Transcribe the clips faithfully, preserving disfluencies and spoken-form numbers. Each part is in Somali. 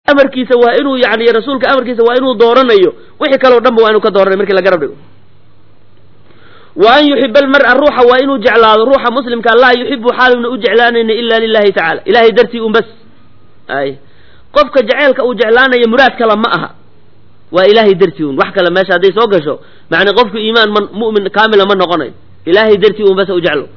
amarkiisa waa inuu yani rasuulka amarkiisa waa inuu dooranayo wixii kale oo dhanba waa inuu ka dooranay markii la garab dhigo wa an yuhibba almar'a ruuxa waa inuu jeclaado ruuxa muslimka la yuhibbu xaaluna u jeclaanayna illa lillahi ta'ala ilaahay dartii um bas ay qofka jaceelka uu jeclaanayo muraad kala ma aha waa ilaahay dartii um wax kale meesha haday soo gasho macna qofku iimaan mu'min kaamil ma noqonayo ilaahay dartii um bas u jeclo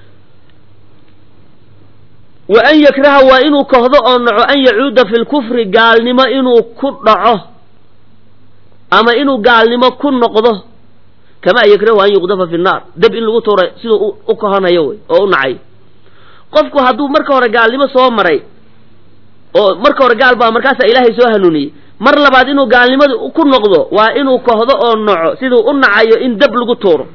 wa an yakraha waa inuu kahdo oo naco an yacuuda fil kufri gaalnimo inuu ku dhaco ama inuu gaalnimo ku noqdo kama yakrahu an yuqdafa fi naar dab in lagu tuuray sidoo u kahanayo way oo u nacay qofku hadduu marka hore gaalnimo soo maray oo marka hore gaal baa markaas ilaahay soo hanuuniyay mar labaad inuu gaalnimada ku noqdo waa inuu kahdo oo naco sidoo u nacayo in dab lagu tuuro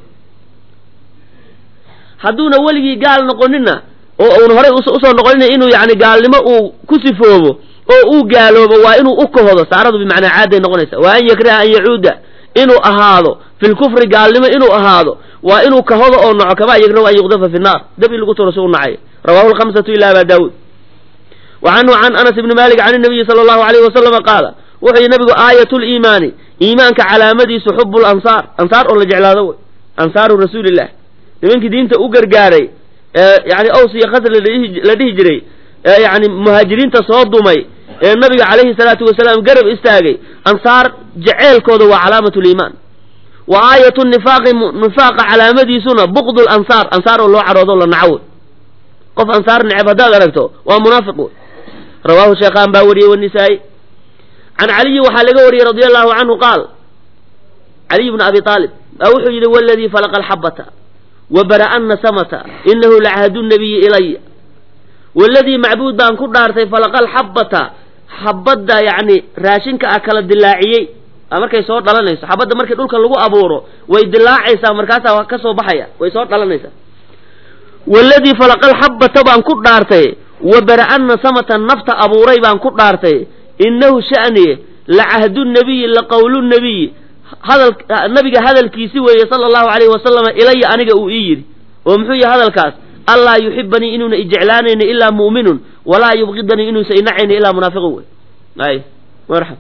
hadduuna waligii gaal noqonina oo uu hore u soo noqonay inuu yaani gaalnimo uu ku sifoobo oo uu gaaloobo waa inuu u kahdo saaradu bimaana caadi noqonaysa waa in yakraha an yacuuda inuu ahaado fil kufri gaalnimo inuu ahaado waa inuu kahdo oo naco kama yakrahu an yuqdafa fi naar dab lagu tuuro soo nacay rawahu al-khamsatu ila Abu Daawud wa anhu an Anas ibn Malik an an-nabiy sallallahu alayhi wa sallam qaala wuxuu nabigu aayatul iimaani iimaanka calaamadiisu hubbul ansaar ansaar oo la jeclaado ansaaru rasuulillah nimankii diinta u gargaaray يعني أوصي خزر لديه جري يعني مهاجرين تصادمي النبي عليه الصلاة والسلام قرب استاغي أنصار جعل كود وعلامة الإيمان وآية النفاق نفاق علامة سنة بغض الأنصار أنصار الله عرض الله نعود قف أنصار نعب هذا غرقته ومنافق رواه الشيخان باوري والنسائي عن علي وحالقوري رضي الله عنه قال علي بن أبي طالب أوحي والذي فلق الحبة وبرأن سمتا إنه لعهد النبي إلي والذي معبود بان كدارتي فلقى الحبة حبدا يعني راشنك أكل الدلاعي أمركي صوت دلانيسا حبدا مركي دولك لغو أبورو ويدلاعيسا مركاسا وكسو بحيا ويصوت دلانيسا والذي فلقى الحبة بان كدارتي وبرأن سمتا نفط أبوري بان كدارتي إنه شأني لعهد النبي لقول النبي هذا النبي هذا الكيسي صلى الله عليه وسلم إلي أنك أؤير ومحوي هذا الكاس الله يحبني إنه إجعلاني إلا مؤمن ولا يبغضني إنه سينعني إلا منافق أي مرحب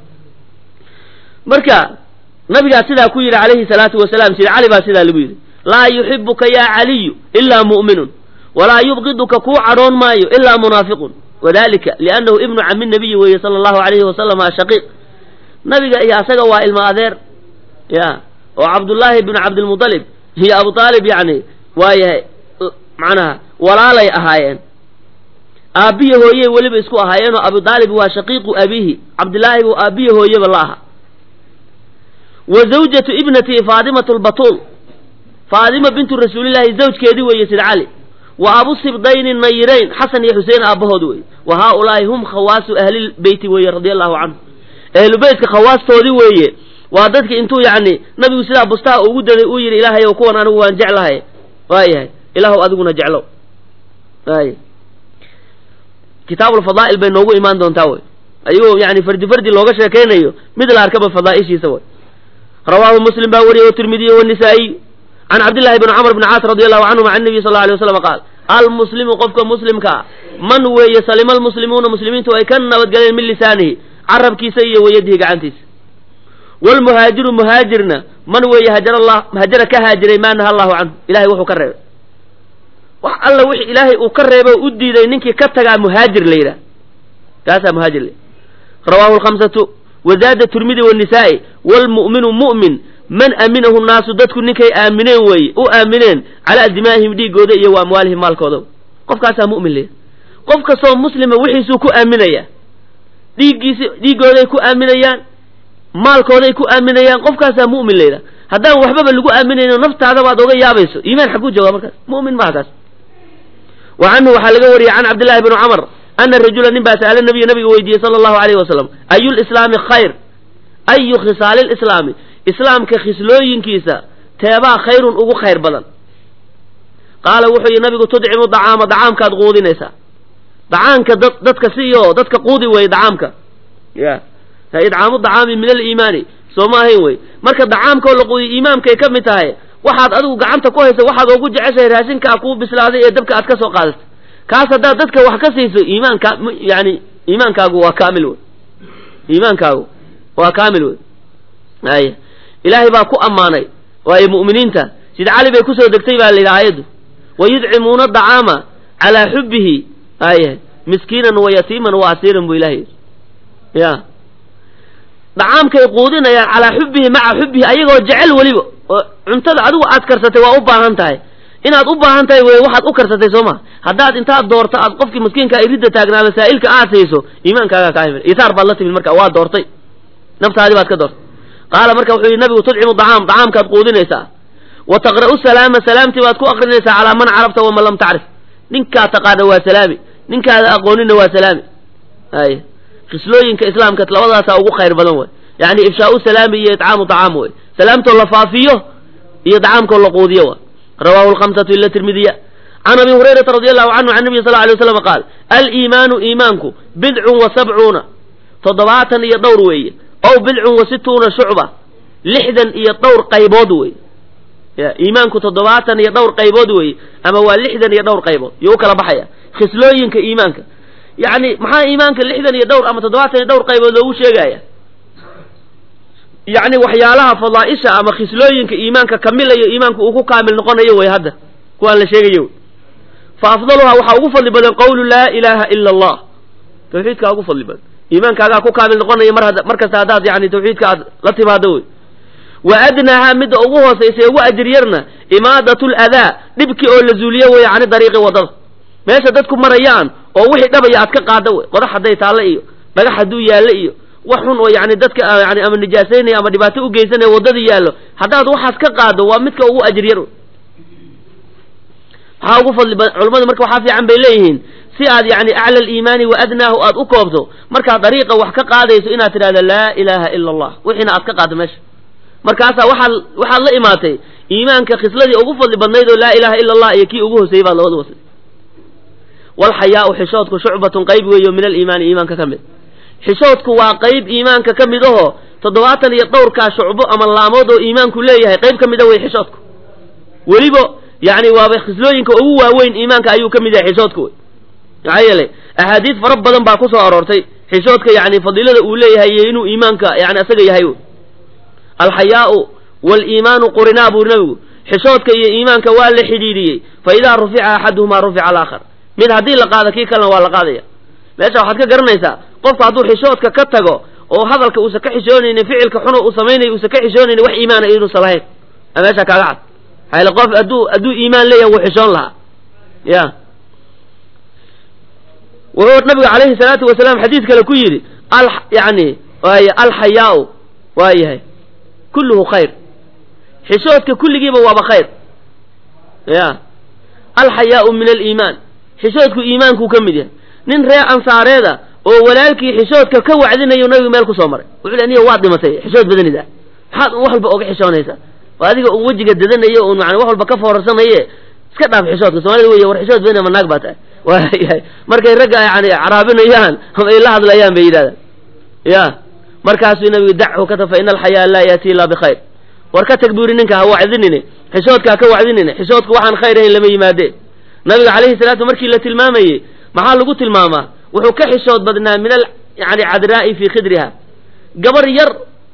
مركا نبي سيدا كوير عليه الصلاة والسلام سيدا علي باسيدا لبير لا يحبك يا علي إلا مؤمن ولا يبغضك كو عرون مايو إلا منافق وذلك لأنه ابن عم النبي صلى الله عليه وسلم الشقيق نبي يا سقوا المآذير يا وعبد الله بن عبد المطلب هي أبو طالب يعني وهي معناها ولا لي أهايين أبيه هو ولي بيسكو أهايين وأبو طالب هو شقيق أبيه عبد الله وأبيه هو بالله وزوجة ابنتي فاطمة البطول فاطمة بنت رسول الله زوج كيدي ويسيد علي وأبو السبطين النيرين حسن يا حسين أبوه دوي وهؤلاء هم خواص أهل البيت وي رضي الله عنه أهل البيت خواص تودي وي وادتك انتو يعني نبي سيدا بستا وجدد وير إلهي وكون أنا وان جعلها وايه إله أدقنا جعله وايه كتاب الفضائل بين نوغو إيمان دون تاوي أيوه يعني فرد فرد اللوغة شاكين أيوه مثل أركب الفضائل شي سوي رواه مسلم باوري والترمذي والنسائي عن عبد الله بن عمرو بن عاص رضي الله عنه مع النبي صلى الله عليه وسلم قال المسلم قفك مسلم كا من ويسلم المسلمون مسلمين تو كان ودقلين من لسانه عرب كيسي ويده قعنتيس والمهاجر مهاجرنا من وي هجر الله هجر كهاجر ما نهى الله عنه إلهي وحو كرب وح الله وحي إلهي وكرب ودي ذي ننكي كتغى مهاجر ليلة كاسا مهاجر لي رواه الخمسة وزاد الترمذي والنسائي والمؤمن مؤمن من أمنه الناس دتك نكي آمنين وي أو آمنين على دمائهم دي قودئي وأموالهم مال كودو قف كاسا مؤمن لي قف كاسا مسلم وحي سوكو آمنيا دي قودئي كو آمنيا maalkooday ku aaminayaan qofkaasa mu'min leeyahay haddaan waxbaba lagu aaminayno naftaada baad oga yaabayso iimaan xaqu jooga markaas mu'min ma kaas wa anhu waxa laga wariyay an Abdullah ibn Umar anna rajulan nin baa sa'ala nabiga nabiga weydiiyay sallallahu alayhi wasallam ayul islaami khayr ayu khisal al-islam islaamka khislooyinkiisa teeba khayrun ugu khayr badan qaala wuxuu nabigu tudcimu dacaama dacaamkaad quudinaysa dacaanka dadka siiyo dadka quudi way dacaamka ya إدعام الطعام من الإيمان سوما هي وي marka dacaamka la qoodiy iimaamkay ka mid tahay waxaad adigu gacanta ku hayso waxaad ugu jeceshay raashinka ku bislaaday ee dabka aad ka soo qaadato kaas hadaa dadka wax ka siiso iimaanka yani iimaankaagu waa kaamil iimaankaagu waa kaamil wey ay ilaahay baa ku ammaanay waayo mu'miniinta sida cali bay kusoo degtay baa la yidhi aayaddu wayudcimuuna dacaama calaa xubbihi ay miskiinan wa yatiiman wa asiiran buu ilaahay ya dacaamkay quudinayaan calaa xubbihi maca xubbihi ayagoo jecel weliba oo cuntada adigu aad karsatay waa u baahan tahay inaad u baahan tahay wey waxaad u karsatay soo ma haddaad intaad doorto aad qofkii miskiinka ay ridda taagnaa masaa'ilka aad siiso iimaankaagaa kaa himil isaar baad la timid marka waa doortay naftaadii baad ka doortay qaala marka wuxuu yidhi nabigu tudcimu dacaam dacaamkaad quudinaysaa wa taqra'u salaama salaamtii baad ku aqrinaysaa calaa man carabta waman lam tacrif ninkaa taqaana waa salaami ninkaada aqoonina waa salaami ay khislooyinka islaamka labadaasaa ugu khayr badan wey yani ifshaau salaami iyo itcaamu dacaam wey salaamtoo la faafiyo iyo dacaamkoo la quudiyo wa rawahu lkhamsatu ila tirmidiya can abi hurayrata radi allahu canhu can nabiy sal lla alay waslam qaal aliimaanu iimaanku bidcun wa sabcuuna toddobaatan iyo dhowr weeye ow bidcun wa situuna shucba lixdan iyo dhowr qaybood wey ya iimaanku toddobaatan iyo dhowr qaybood weeye ama waa lixdan iyo dhowr qaybood iyo u kala baxaya khislooyinka iimaanka yani maxaa iimaanka lixdan iyo dhowr ama toddobaatan iyo dhowr qaybood loogu sheegaya yani waxyaalaha fadaaisha ama khislooyinka iimaanka kamilayo iimaanku uu ku kaamil noqonayo wey hadda kuwaan la sheegayo fa afdaluhaa waxaa ugu fadli badan qawlu laa ilaaha ila allah tawxiidkaa ugu fadli badan iimaankaagaa ku kaamil noqonaya mar mar kasta haddaad yani tawxiidka aad la timaado wey wa adnaahaa midda ugu hoosaysa ee ugu ajir yarna imaadatu ladaa dhibkii oo la zuuliyo wey cani dariiqi waddada meesha dadku marayaan oo wixii dhabaya aad ka qaada wey qodax hadday taalle iyo dhagax hadduu yaallo iyo wax xun oo yani dadka yani ama nijaasaynaya ama dhibaato u geysanaya waddadii yaallo haddaad waxaas ka qaado waa midka ugu ajir yar maxaa ugu fadli badan culammadu marka waxaa fiican bay leeyihiin si aad yani acla aliimaani wa adnaahu aad u koobto markaad dariiqa wax ka qaadayso inaad tidhahdo laa ilaaha ila allah wixiina aad ka qaaddo meesha markaasaa waxaad waxaad la imaatay iimaanka khisladii ugu fadli badnayd oo laa ilaha ila allah iyo kii ugu hoseeyey baad labada wasay walxayaau xishoodku shucbatun qayb weeyo min aliimaani iimaanka ka mid xishoodku waa qayb iimaanka ka mid ahoo toddobaatan iyo dhowrkaa shucbo ama laamood oo iimaanku leeyahay qayb ka mid a wey xishoodku weliba yani waaba khislooyinka ugu waaweyn iimaanka ayuu ka mid yahay xishoodku wey maxaa yeelay axaadiis fara badan baa ku soo aroortay xishoodka yani fadiilada uu leeyahay iyo inuu iimaanka yani asaga yahay wey alxayaau waliimaanu qurinaa buu nabigu xishoodka iyo iimaanka waa la xidhiidhiyey fa idaa rufica axaduhumaa rufica alaakhar mid haddii la qaado kii kalena waa la qaadaya meesha waxaad ka garanaysaa qofku hadduu xishoodka ka tago oo hadalka uusan ka xishoonaynin ficilka xuno uu samaynayo uusan ka xishoonaynin wax iimaana inuusan lahayn a meesha kaaga cad maxaa qof hadduu hadduu iimaan leeyahay wuu xishoon lahaa ya wuxuu nabiga calayhi salaatu wasalaam xadiis kale ku yidhi al yani waay alxayaau waa yahay kulluhu khayr xishoodka kulligiiba waaba khayr ya alxayaau min aliimaan xishoodku iimaankuu ka mid yahay nin reer ansaareeda oo walaalkii xishoodka ka wacdinayo nabigu meel kusoo maray wuxuu niyo waad dhimatay xishood badanida maxaad wax walba oga xishoonaysaa waa adiga un wejiga dadanayo un man wax walba ka foorarsanaye iska dhaaf xishoodka soomaalida wey war xishood badan ma naag baa tahay waayahay markay ragga yani caraabinayaan ama ay la hadlayaan bay yidhahdaan ya markaasuu nabigu dachu ka tafa ina alxayaa laa yaati ilaa bikhayr war ka tag buuri ninka ha wacdinine xishoodka ha ka wacdinine xishoodka waxaan khayr ahayn lama yimaadee nabiga calayhi salaatu markii la tilmaamayey maxaa lagu tilmaamaa wuxuu ka xishood badnaa min al yani cadraa'i fii khidriha gabar yar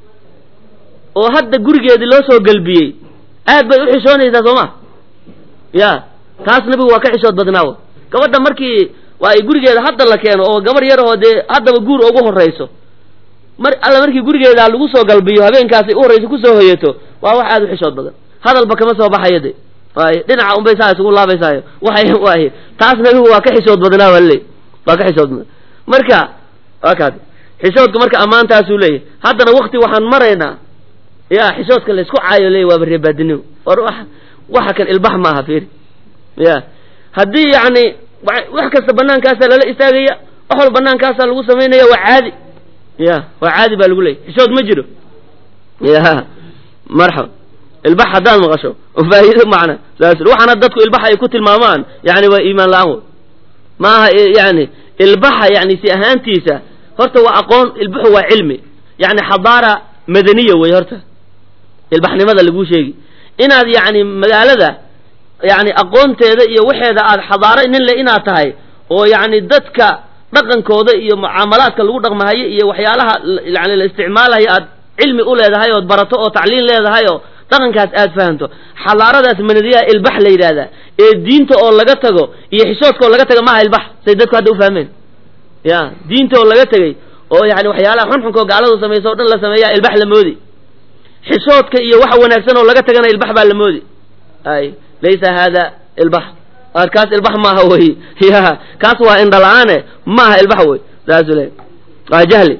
oo hadda gurigeedii loo soo galbiyey aad bay u xishoonaysaa soo ma ya taas nabigu waa ka xishood badnaawo gabadha markii waa ay gurigeeda hadda la keeno oo gabar yar oo dee haddaba guur ugu horrayso mar alla markii gurigeeda lagu soo galbiyo habeenkaasay u horrayso kusoo hoyato waa wax aad u xishood badan hadalba kama soo baxayo de waay dhinaca unbay saa isugu laabaysaayo waxay waay taas nabigu waa ka xishood badnaa wale waa ka xishood badnaa marka waa kaad xishoodka marka ammaantaasuu leeyahay haddana wakti waxaan maraynaa ya xishoodka la isku caayo leeyahy waaba reebaadinimo war wa waxa kan ilbax maaha fiiri ya haddii yani wax kasta banaankaasa lala istaagaya wax wal banaankaasa lagu samaynaya waa caadi ya waa caadi baa lagu leeyahy xishood ma jiro ya marxaba ilbax haddaad maqasho faa'iido macna saas waxaana dadku ilbaxa ay ku tilmaamaan yani waa iimaan la-aan wey maaha yani ilbaxa yani si ahaantiisa horta waa aqoon ilbaxu waa cilmi yani xadaara madaniya wey horta ilbaxnimada laguu sheegi inaad yani magaalada yani aqoonteeda iyo waxeeda aad xadaaro nin le inaad tahay oo yani dadka dhaqankooda iyo mucaamalaadka lagu dhaqmahayo iyo waxyaalaha yani la isticmaalayo aad cilmi u leedahay ood barato oo tacliin leedahay oo dhaqankaas aad fahanto xalaaradaas manadiyaa ilbax la yidhaahdaa ee diinta oo laga tago iyo xishoodka oo laga taga maaha ilbax say dadku hadda u fahmeen ya diinta oo laga tegay oo yani waxyaalaha xunxunka oo gaaladu samayso o dhan la sameeyaa ilbax la moodi xishoodka iyo waxa wanaagsan oo laga tagana ilbax baa la moodi ay laysa hada ilbax kaas ilbax maaha wey ya kaas waa indhala-aane maaha ilbax wey saas le waa jahli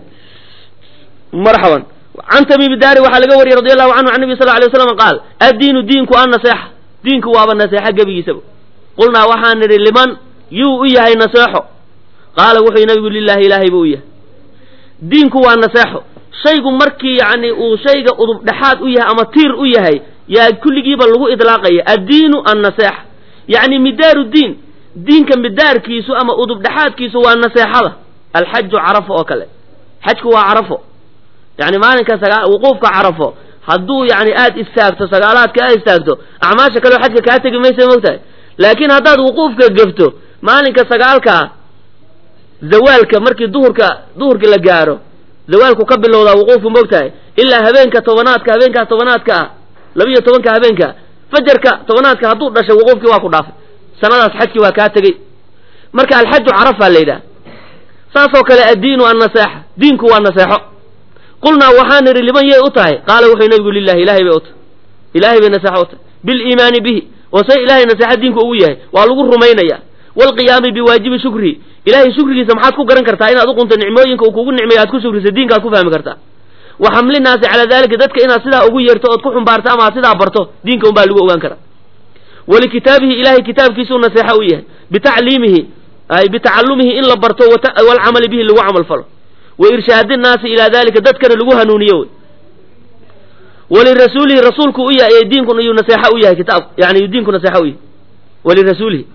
marxaban can tamiimi daari waxaa laga wariyey radi allahu canhu can nabi sal alay waslam qaal addiinu diinku annaseexa diinku waaba naseexa gebigiisaba qulnaa waxaan nidhi liman yuu u yahay naseexo qaala wuxuu nabigu lilahi ilaahay buu u yahay diinku waa naseexo shaygu markii yani uu shayga udub dhexaad u yahay ama tiir u yahay yaa kulligiiba lagu idlaaqaya addiinu annaseexa yacni midaaru diin diinka midaarkiisu ama udub dhexaadkiisu waa naseexada alxaju carafo oo kale xajku waa carafo yani maalinka sagaa wuquufka carafo hadduu yani aad istaagto sagaalaadka aad istaagto acmaasha kaleo xajka kaa tegi maysa mogtahay laakiin haddaad wuquufka gefto maalinka sagaalkaa zawaalka markii duhurka duhurka la gaaro zawaalku ka bilowdaa wuquufku mogtahay ilaa habeenka tobanaadka habeenkaas tobanaadka ah labiyo tobanka habeenka fajarka tobanaadka hadduu dhashay wuquufkii waa ku dhaafay sanadaas xajkii waa kaa tegey marka alxaju carafaa la yidhaha saasoo kale addiinu annaseexa diinku waa naseexo qulnaa waxaan nidhi liman yay u tahay qaala wuxuu nabigu lilahi ilahay bay u tahay ilahay bay naseexo u tahay biliimaani bihi oo say ilahay naseexa diinku ugu yahay waa lagu rumaynaya waalqiyaami biwaajibi shukrihi ilahay shukrigiisa maxaad ku garan kartaa inaad uqunto nicmooyinka uu kugu nicmeeyo aad ku shukrisa diinkaad ku fahmi kartaa wa xamlinaasi calaa dalika dadka inaad sidaa ugu yeerto ood ku xumbaarto ama aad sidaa barto diinka un baa lagu ogaan karaa walikitaabihi ilahay kitaabkiisuu naseexa u yahay bitacliimihi ay bitacalumihi in la barto walcamali bihi lagu camal falo wa irshaadi nnaasi ilaa dalika dadkana lagu hanuuniyo wey walirasuulihi rasuulku u yahay diinku iyuu naseexa u yahay kitaabku yani diinku naseexa u yahay walirasuulihi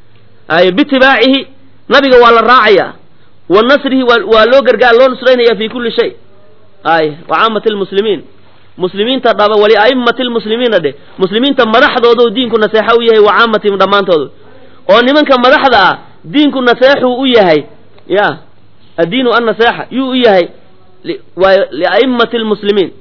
ay bitibaacihi nabiga waa la raacayaa wa nasrihi waa loo gargaar loo nusraynaya fi kulli shay ay wa caamati lmuslimiin muslimiinta dhaba wali a'immati lmuslimiina dheh muslimiinta madaxdooda diinku naseexa u yahay wa caamatihim dhammaantooda oo nimanka madaxda ah diinku naseexuu u yahay ya addiinu annaseexa yuu u yahay lia'immati lmuslimiin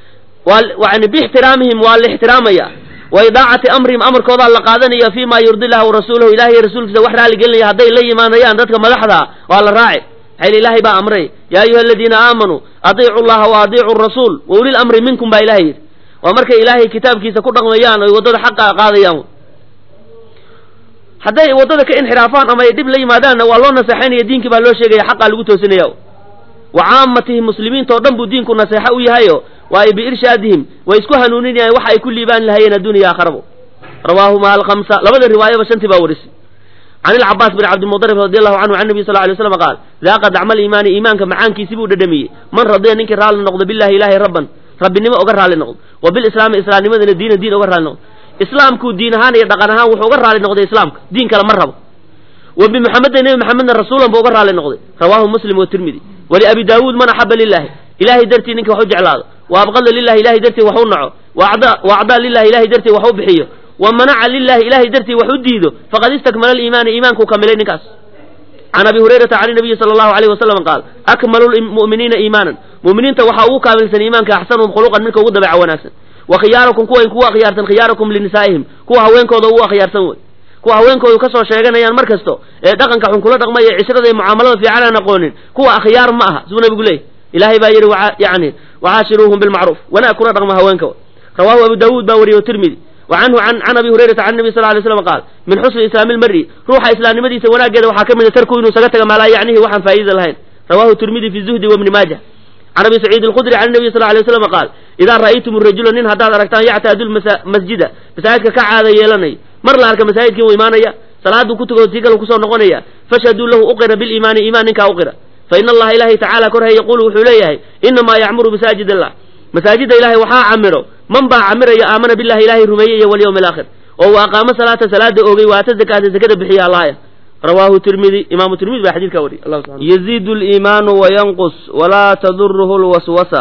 yani biixtiraamihim waa la ixtiraamaya wa idaacati amrihim amarkoodaa la qaadanaya fi ma yurdi llaha warasuulahu ilahay rasuulkiisa wax raali gelinaya hadday la yimaanayaan dadka madaxda ah waa la raaci xayl ilaahay baa amray yaa ayuha aladiina aamanuu adiicu llaha wa adiicu rasuul wa ulil amri minkum baa ilahay yidhi waa markay ilaahay kitaabkiisa ku dhaqmayaan oy waddada xaqa qaadayaan hadday waddada ka inxiraafaan ama ay dhib la yimaadaanna waa loo naseexaynaya diinkii baa loo sheegaya xaqaa lagu toosinaya wa caamatihi muslimiinta oo dhan buu diinku naseexa u yahayo waa biirshaadihim way isku hanuuninayaan waxa ay ku liibaan lahayeen adduuniya aakhirabo rawaahuma alkhamsa labada riwaayaba shantii baa warisay can ilcabaas bin cabdilmudarib radi allahu canhu can nabiy sal ly slam qaal daaqa dacma liimaani iimaanka macaankiisi buu dhadhamiyey man radiya ninkii raalli noqdo billahi ilahi rabban rabbinimo oga raalli noqdo wa bilislaami islaamnimadana diinan diin oga raalli noqdo islaamkuu diin ahaan iyo dhaqan ahaan wuxuu uga raalli noqday islaamka diin kale ma rabo wa bimuxamedin nebi maxamedna rasuulan buu uga raalli noqday rawaahu muslim watirmidi waliabi daawuud man axaba lilahi ilahay dartii ninka wax u jeclaado wa abqada lilahi ilahay dartii wax u naco wa acdaa lilahi ilahay dartii wax u bixiyo wa manaca lilahi ilahay dartii wax u diido faqad istakmala aliimaana iimaankuu kamilay ninkaas can abi hurayrata can nabiyi sala allahu alayh wasalam qaal akmalu lmu'miniina iimaanan mu'miniinta waxaa ugu kaamilsan iimaanka axsanuhum khuluqan midka ugu dabeeca wanaagsan wa khiyaarakum kuwa kuwa akhyaarsan khiyaarakum linisaa'ihim kuwa haweenkooda ugu akhyaarsan wey kuwa haweenkoodu kasoo sheeganayaan mar kasto ee dhaqanka xun kula dhaqmaya cishrada iyo mucaamalada fiican aan aqoonin kuwa akhyaar ma aha suu nabigu leeyay ilahay baa yidhi yani wacaashiruuhum bilmacruuf wanaag kula dhaqma haweenka rawahu abu daawuud baa wariye tirmidi wa canhu can abi hurayrata can nabi sal lay slam qaal min xusni islaami lmari ruuxa islaamnimadiisa wanaageeda waxaa ka mid a tarku inuu isaga taga maalaa yacnihi waxaan faa'iida lahayn rawahu tirmidi fi zuhdi wabni maajah can abi saciid alkhudri can nabiy sal lay waslam qaal idaa ra'aytum rajula nin haddaad aragtaan yactaadu masjida masaajidka ka caada yeelanay mar la arka masaajidkii u imaanaya salaaduu ku tugo tiikala kusoo noqonaya fashhaduu lahu uqira biliimaani iimaan ninkaa uqira fa ina allaha ilahay tacaala korhay yaquulu wuxuu leeyahay inamaa yacmuru masaajid allah masaajida ilahay waxaa camiro man baa camiraya aamana billahi ilahay rumeeyey iyo walyawmi alaakhir oo wa aqaamo salaata salaada oogay waata zakaata zakada bixiya allaaya rawaahu tirmidi imaamu tirmidi baa xadiidkaa wariyay yaziidu liimaanu wayanqus walaa taduruhu lwaswasa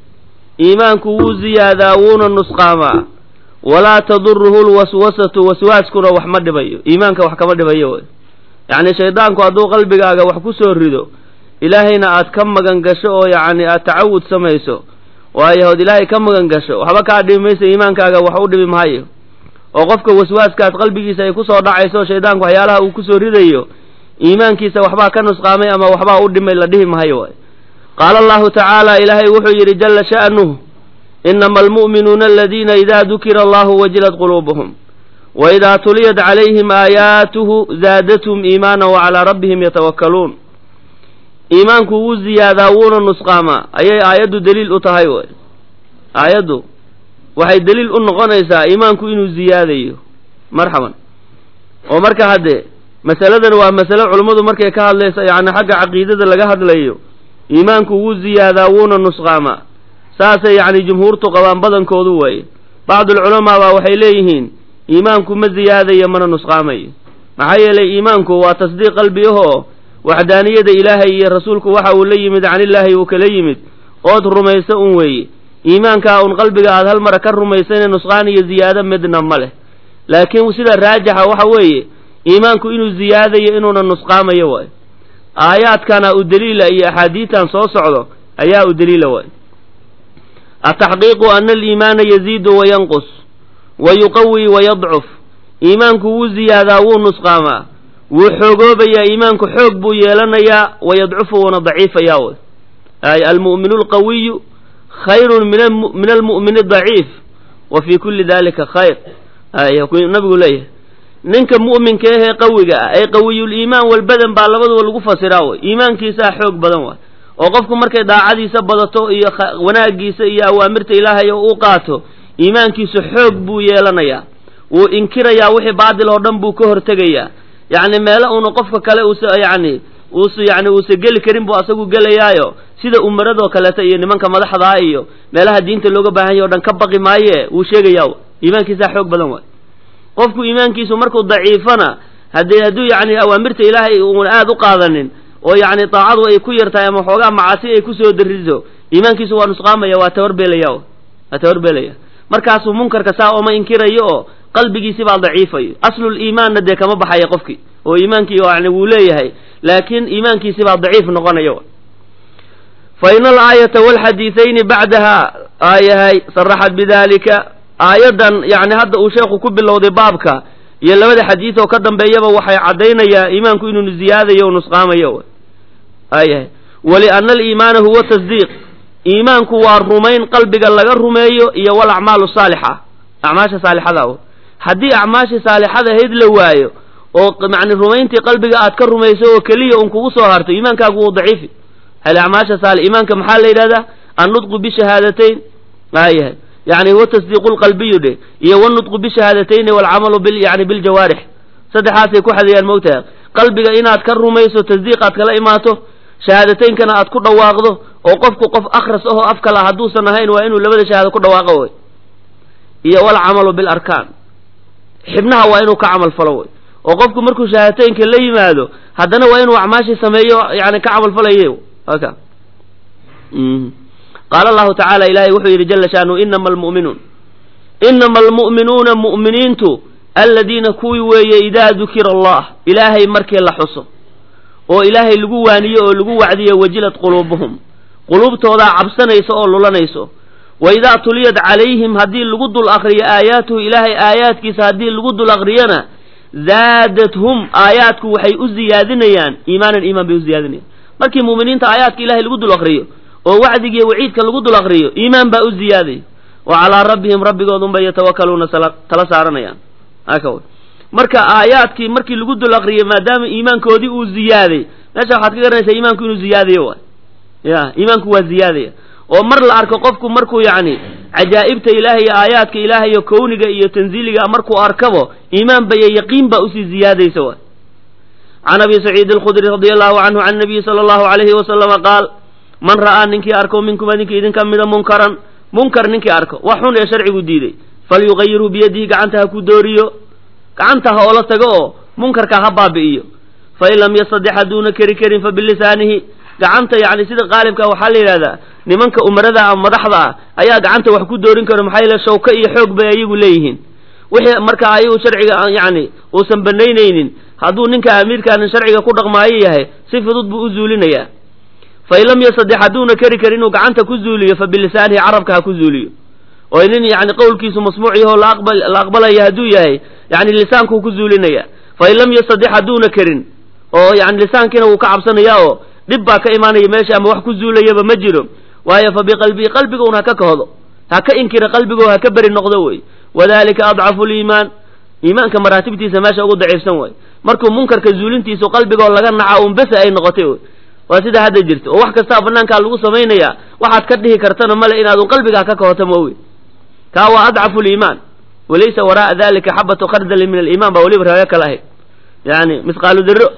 iimaanku wuu ziyaadaa wuuna nusqaamaa walaa taduruhu lwaswasatu waswaaskuna wax ma dhibayo iimaanka wax kama dhibayo yacni shaydaanku hadduu qalbigaaga wax ku soo rido ilaahayna aad ka magan gasho oo yacni aad tacawud samayso waayo ood ilaahay ka magan gasho waxba kaa dhibi maysa iimaankaaga wax u dhibi maayo oo qofka waswaaskaas qalbigiisa ay kusoo dhacayso shaydaanku waxyaalaha uu kusoo ridayo iimaankiisa waxbaa ka nusqaamay ama waxbaa u dhimay la dhihi maayo waay qaala allahu tacaala ilaahay wuxuu yidhi jalla sha'nuh inama almu'minuuna aladiina idaa dukira allahu wajilat quluubuhum waidaa tuliyat calayhim aayaatuhu zaadathum iimaana wacalaa rabbihim yatawakkaluun iimaanku wuu ziyaadaa wuuna nusqaamaa ayay aayaddu daliil u tahay way aayaddu waxay daliil u noqonaysaa iimaanku inuu ziyaadayo marxaban oo marka haddee masaladan waa masale culummadu markay ka hadlaysa yacni xagga caqiidada laga hadlayo iimaanku wuu ziyaadaa wuuna nusqaamaa saasay yacni jumhuurtu qabaan badankoodu waaye bacdulculamaa baa waxay leeyihiin iimaanku ma ziyaadayo mana nusqaamayo maxaa yeelay iimaanku waa tasdiiq qalbiyahoo waxdaaniyada ilaahay iyo rasuulku waxa uu la yimid canillaahi uu kala yimid ood rumayso un weeye iimaankaa un qalbiga aad hal mara ka rumaysane nusqaan iyo ziyaado midna ma leh laakiin sida raajixa waxa weeye iimaanku inuu ziyaadayo inuuna nusqaamayo waayo aayaadkana u daliila iyo axaadiitan soo socdo ayaa u daliila waayo ataxqiiqu ana aliimaana yaziidu wayanqus wa yuqawi wayadcuf iimaanku wuu ziyaadaa wuu nusqaamaa wuu xoogoobayaa iimaanku xoog buu yeelanayaa wayadcufu wuuna daciifayaa way ay almu'minu alqawiyu khayrun min almu'mini adaciif wa fii kulli dalika khayr ay nabigu leeyahay ninka mu'minka ahee qawiga ah ee qawiyuliimaan walbadan baa labaduba lagu fasiraa way iimaankiisaa xoog badan waay oo qofku markay daacadiisa badato iyo wanaagiisa iyo awaamirta ilaahay oo uu qaato iimaankiisu xoog buu yeelanayaa wuu inkirayaa wixii baadil oo dhan buu ka hortegayaa yacni meelo uuna qofka kale uusa yacni uusa yacni uusa geli karin buu asagu gelayaayo sida umaradoo kaleeta iyo nimanka madaxdaa iyo meelaha diinta looga baahan yahy o dhan ka baqi maaye wuu sheegayaa iimaankiisaa xoog badan waay qofku iimaankiisu markuu daciifana haddii hadduu yacni awaamirta ilaahay uuna aada u qaadanin oo yacni daacadu ay ku yartahay ama xoogaa macaasi ay kusoo dariso iimaankiisu waa nusqaamaya waa tawarbeelaya waa tawarbeelaya markaasuu munkarka saa ooma inkirayo oo qalbigiisi baa daciifayo aslul iimaanna dee kama baxaya qofkii oo iimaankii yani wuu leeyahay laakiin iimaankiisi baa daciif noqonayo fa ina alaayata walxadiidayni bacdaha aayahay saraxat bidalika aayaddan yani hadda uu sheekhu ku bilowday baabka iyo labada xadiid oo ka dambeeyaba waxay caddaynayaa iimaanku inuu ziyaadayo o nusqaamayo aayahay waliana aliimaana huwa tasdiiq iimaanku waa rumayn qalbiga laga rumeeyo iyo walacmaalu saalixa acmaasha saalixada haddii acmaashii saalixada ahayd la waayo oo yani rumayntii qalbiga aad ka rumayso oo keliya un kugu soo harto iimaankaagu wuu daciifi hal acmaasha saali iimaanka maxaa la yidhahdaa annutqu bishahaadatayn aayahay yani huwa tasdiiqu lqalbiyu dhe iyo wanutqu bishahaadatayn walcamalu bil yani biljawaarix saddexaasay ku xadiyaan moogtaha qalbiga inaad ka rumayso tasdiiq aad kala imaato shahaadataynkana aad ku dhawaaqdo oo qofku qof akhras ahoo afkala hadduusan ahayn waa inuu labada shahaado ku dhawaaqo way iyo walcamalu bilarkaan xibnaha waa inuu ka camal falo way oo qofku markuu shahaadateynka la yimaado haddana waa inuu acmaashii sameeyo yani ka camal falaye aka qaala allahu tacaala ilahay wuxuu yidhi jala shaanu inama almu'minuun inama almu'minuuna mu'miniintu aladiina kuwii weeye idaa dukira allah ilaahay markii la xuso oo ilaahay lagu waaniyo oo lagu wacdiyo wajilad quluubuhum quluubtoodaa cabsanayso oo lulanayso wa idaa tuliyat calayhim haddii lagu dul akriyo aayaatuhu ilaahay aayaadkiisa haddii lagu dul akriyana zaadathum aayaadku waxay u ziyaadinayaan iimaanan iimaan bay u ziyaadinayaan markii mu'miniinta aayaadka ilahay lagu dul akriyo oo wacdigiiyo waciidka lagu dul akriyo iimaan baa u ziyaadaya wa calaa rabbihim rabbigoodunbay yatawakkaluuna tala saaranayaan haka marka aayaadkii markii lagu dul akriyo maadaama iimaankoodii uu ziyaaday meesha waxaad ka garanaysaa iimaanku inuu ziyaadayo waay ya iimaanku waa ziyaadaya oo mar la arko qofku markuu yacni cajaa'ibta ilaahay iyo aayaadka ilaahay iyo kowniga iyo tanziiliga markuu arkabo iimaan ba iyo yaqiin baa usii ziyaadaysa waay can abi saciid alkhudri radia allahu canhu can nabiyi sala allahu alayhi wasalama qaal man ra'aa ninkii arko minkum adinka idinka mida munkaran munkar ninkii arko wax xun ee sharcigu diiday falyugayirhu biyadihi gacanta ha ku dooriyo gacanta ha oola tago oo munkarka ha baabi'iyo fain lam yastadex hadduuna keri karin fa bilisaanihi gacanta yani sida qaalibka waxaa la yidhahdaa nimanka umarada ama madaxda ah ayaa gacanta wax ku doorin karo maxaa yeele shawka iyo xoog bay ayagu leeyihiin wixii marka ayagu sharciga yani uusan banaynaynin hadduu ninka amiirkaan sharciga ku dhaqmaayo yahay si fudud buu u zuulinayaa fain lam yastadex hadduuna keri karin inuu gacanta ku zuuliyo fa bilisaanihi carabka ha ku zuuliyo oo nin yani qowlkiisu masmuuc yaho la aqbalaya hadduu yahay yani lisaankuu ku zuulinaya fain lam yastadex hadduuna kerin oo yani lisaankiina wuu ka cabsanayaa oo dhib baa ka imaanaya meesha ama wax ku zuulayaba ma jiro waayo fa biqalbihi qalbigoun ha ka kahdo ha ka inkira qalbigoo ha ka beri noqdo wey wadalika adcafu liimaan iimaanka maraatibtiisa meesha ugu daciifsan way markuu munkarka zuulintiisu qalbigoo laga naca un bese ay noqotay wey waa sida hadda jirta oo wax kastaa banaankaa lagu samaynayaa waxaad ka dhihi kartana male inaadun qalbigaa ka kahoto moowe kaa waa adcafu liimaan walaysa wara'a dalika xabatu khardali min aliimaan baa weliba raayo kala ahayd yani misqaalu diro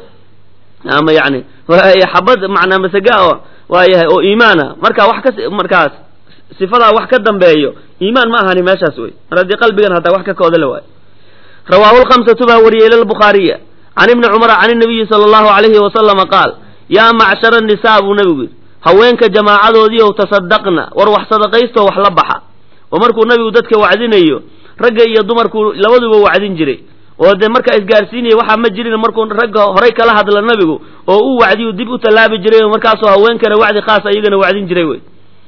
ama yani xabad macnaa masaga oo waayahay oo iimaana markaa wax ka markaas sifadaa wax ka dambeeyo iimaan ma ahani meeshaas wey mar haddii qalbigan hataa wax ka kooda la waayo rawaahu lkhamsatu baa wariyey ila lbukhaariya can ibni cumara can inabiyi sala allahu alayhi wasalama qaal yaa macshara nisaa buu nabigu yidhi haweenka jamaacadoodii ow tasadaqna war wax sadaqaystoo wax la baxa oo markuu nabigu dadka wacdinayo ragga iyo dumarku labaduba wacdin jiray oo dee markaa isgaarsiinaya waxaa ma jirin markuu ragga horay kala hadla nabigu oo uu wacdiyu dib u tallaabi jiray oo markaasoo haweenkana wacdi khaasa iyagana wacdin jiray wey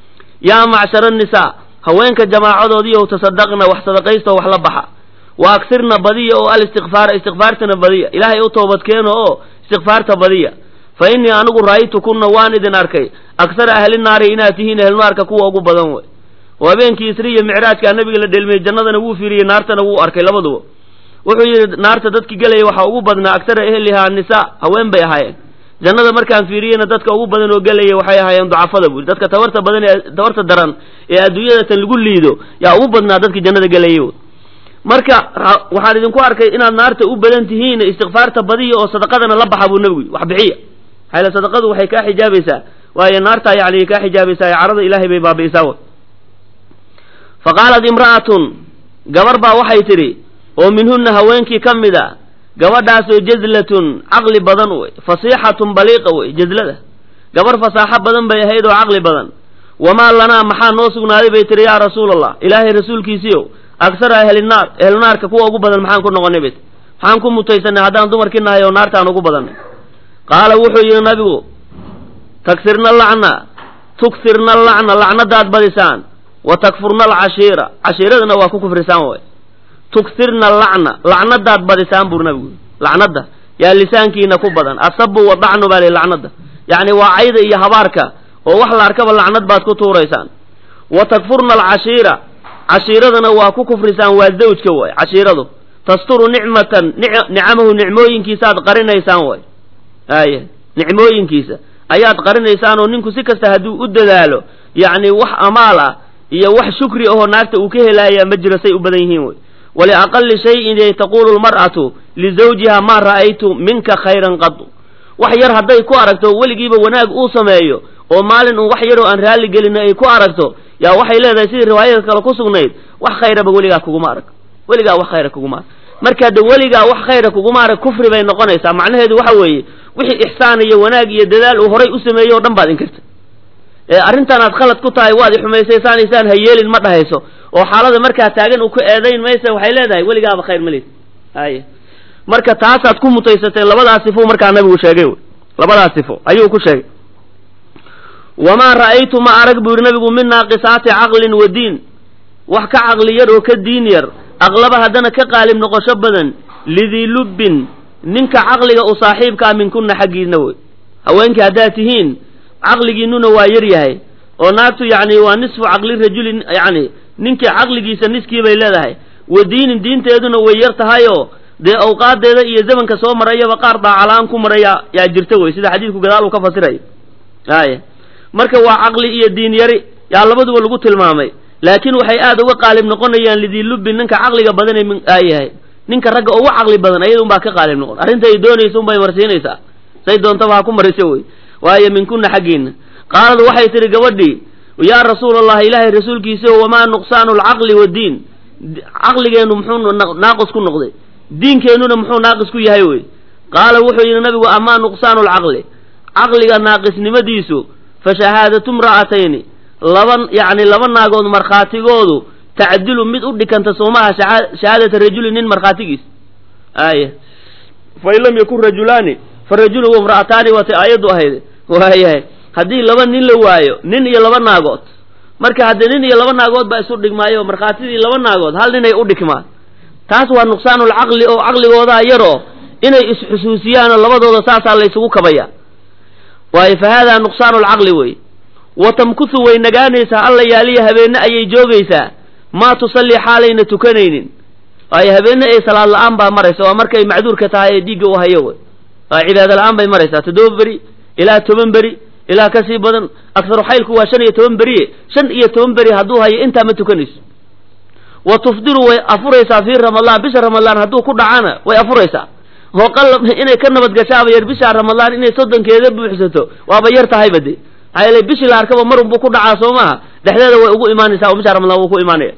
yaa macshara nisaa haweenka jamaacadoodii ow tasadaqna wax sadaqaystoo wax la baxa wa agsirna badiya oo alistikfaara istikfaartana badiya ilaahay u toobadkeeno oo istikfaarta badiya fa innii anigu ra'aytu kunna waan idin arkay aksara ahli naari inaad tihiin ehlnaarka kuwa ugu badan wey oo habeenkii isriya micraajkaa nabiga la dhelmiyey jannadana wuu fiiriyey naartana wuu arkay labaduba wuxuu yidhi naarta dadki gelaya waxaa ugu badnaa aksara ehlihaa nisaa haween bay ahaayeen jannada markaan fiiriyeyna dadka ugu badan oo gelaya waxay ahaayeen ducafada buuri dadka tabarta badan ee tabarta daran ee adduunyada tan lagu liido yaa ugu badnaa dadkii jannada gelayay marka waxaan idinku arkay inaad naarta u badan tihiin istikfaarta badiya oo sadaqadana la baxa buu nabigu wax bixiya hayla sadaqadu waxay kaa xijaabaysaa waayo naarta yani kaa xijaabaysaa carada ilaahay bay baabi'isaa fa qaalat imra'atun gabar baa waxay tidhi oo minhunna haweenkii ka mid a gabadhaasoo jazlatun caqli badan wey fasiixatun baliiqa wey jazlada gabar fasaaxo badan bay ahayd oo caqli badan wamaa lanaa maxaa noo sugnaaday bay tihi yaa rasuula allah ilaahay rasuulkiisiiow agsara ahlinaar ehlnaarka kuwa ugu badan maxaan ku noqonay bet maxaan ku mutaysanay haddaan dumarkii nahay oo naartaan ugu badannay qaala wuxuu yidhi nabigu tagsirna alacna tugsirna alacna lacnadaad badisaan wa takfurna alcashiira cashiiradana waa ku kufrisaan way tugsirna alacna lacnadaad badisaan buu nabigu lacnada yaa lisaankiina ku badan asabu wadacnu baa lihi lacnada yacni waa cayda iyo habaarka oo wax la arkaba lacnad baad ku tuuraysaan wa takfurna alcashiira cashiiradana waa ku kufrisaan waa zawjka way cashiiradu tasturu nicmatan nicamahu nicmooyinkiisaaad qarinaysaan way aye nicmooyinkiisa ayaad qarinaysaan oo ninku si kasta hadduu u dadaalo yacni wax amaal ah iyo wax shukri ahoo naagta uu ka helaaya ma jiro say u badan yihiin wey waliaqali shayin taqulu lmar'atu lizawjiha maa ra'aytu minka khayran qadu wax yar hadday ku aragto weligiiba wanaag uu sameeyo oo maalin un wax yaroo aan raalli gelina ay ku aragto yaa waxay leedahay sidii riwaayada kale ku sugnayd wax khayraba weligaa kuguma arag weligaa wax khayra kuguma arag markaa de weligaa wax khayra kuguma arag kufri bay noqonaysaa macnaheedu waxa weeye wixii ixsaan iyo wanaag iyo dadaal uu horay u sameeyey oo dhan baad inkirta ee arrintan aad khalad ku tahay waad ixumaysaysanaysaan ha yeelin ma dhahayso oo xaalada markaa taagan uu ku eedayn maysa waxay leedahay weligaaba khayr ma lid haye marka taasaad ku mutaysatay labadaas sifo markaa nabigu sheegay wey labadaas sifo ayuu ku sheegay wamaa ra'aytu ma arag buu yidhi nabigu min naaqisaati caqlin wa diin wax ka caqli yar oo ka diin yar aqlaba haddana ka qaalib noqosho badan lidii lubbin ninka caqliga u saaxiibkaa minkunna xaggiisna wey haweenkii haddaad tihiin caqligiinnuna waa yar yahay oo naagtu yacni waa nisfu caqli rajulin yacni ninka caqligiisa niskii bay leedahay wa diinin diinteeduna way yar tahayoo dee awqaadeeda iyo zamanka soo marayaba qaar daacalaan ku maraya yaa jirta wey sida xadiidku gadaal uu ka fasirayo aaya marka waa caqli iyo diin yari yaa labaduba lagu tilmaamay laakiin waxay aad uga qaalib noqonayaan lidii lubbin ninka caqliga badan ee yahay ninka ragga ugu caqli badan ayada unbaa ka qaalib noqon arrinta ay doonaysa unbay marsiinaysaa say doontaba ha ku mariso wey waayo minkunna xaggiinna qaalad waxay tihi gabadhii yaa rasuula allah ilaahay rasuulkiisa wamaa nuqsaanu alcaqli waddiin caqligeennu muxuu naaqis ku noqday diinkeennuna muxuu naaqis ku yahay wey qaala wuxuu yidhi nabigu amaa nuqsaanu alcaqli caqliga naaqisnimadiisu fa shahaadatu imra'atayni laba yacni laba naagood markhaatigoodu tacdilu mid u dhikanta soomaha shahaadata rajuli nin markhaatigiis aaya fain lam yakun rajulaani farajulu wamra'ataani waatay aayaddu ahayde waayahay haddii laba nin la waayo nin iyo laba naagood marka haddii nin iyo laba naagood baa isu dhigmaayo markhaatidii laba naagood hal ninay u dhigmaan taas waa nuqsaanulcaqli oo caqligoodaa yaroo inay isxusuusiyaan oo labadooda saasaa la ysugu kabaya waayo fa haadaa nuqsaanulcaqli wey wa tamkusu way nagaanaysaa alla yaaliya habeenne ayay joogaysaa maa tusallii xaalayna tukanaynin waayo habeenne ay salaad la-aan baa maraysa waa markay macduurka tahay ee dhiigga u hayo wey waa cibaado la-aan bay maraysaa toddoba beri ilaa toban beri ilaa kasii badan akharu xaylku waa shan iyo toban beriye shan iyo toban beri hadduu hayo intaa ma tukanayso wa tufdiru way afuraysaa fii ramadaan bisha ramadaan hadduu ku dhacana way afuraysaa oo qalab inay ka nabadgashaaba yar bisha ramadaan inay soddonkeeda buuxsato waaba yar tahayba de maxaa yeelay bishii la arkaba marun buu ku dhacaa soo maaha dhexdeeda way ugu imaanaysaa oo bisha ramadaan wuu ku imaanaya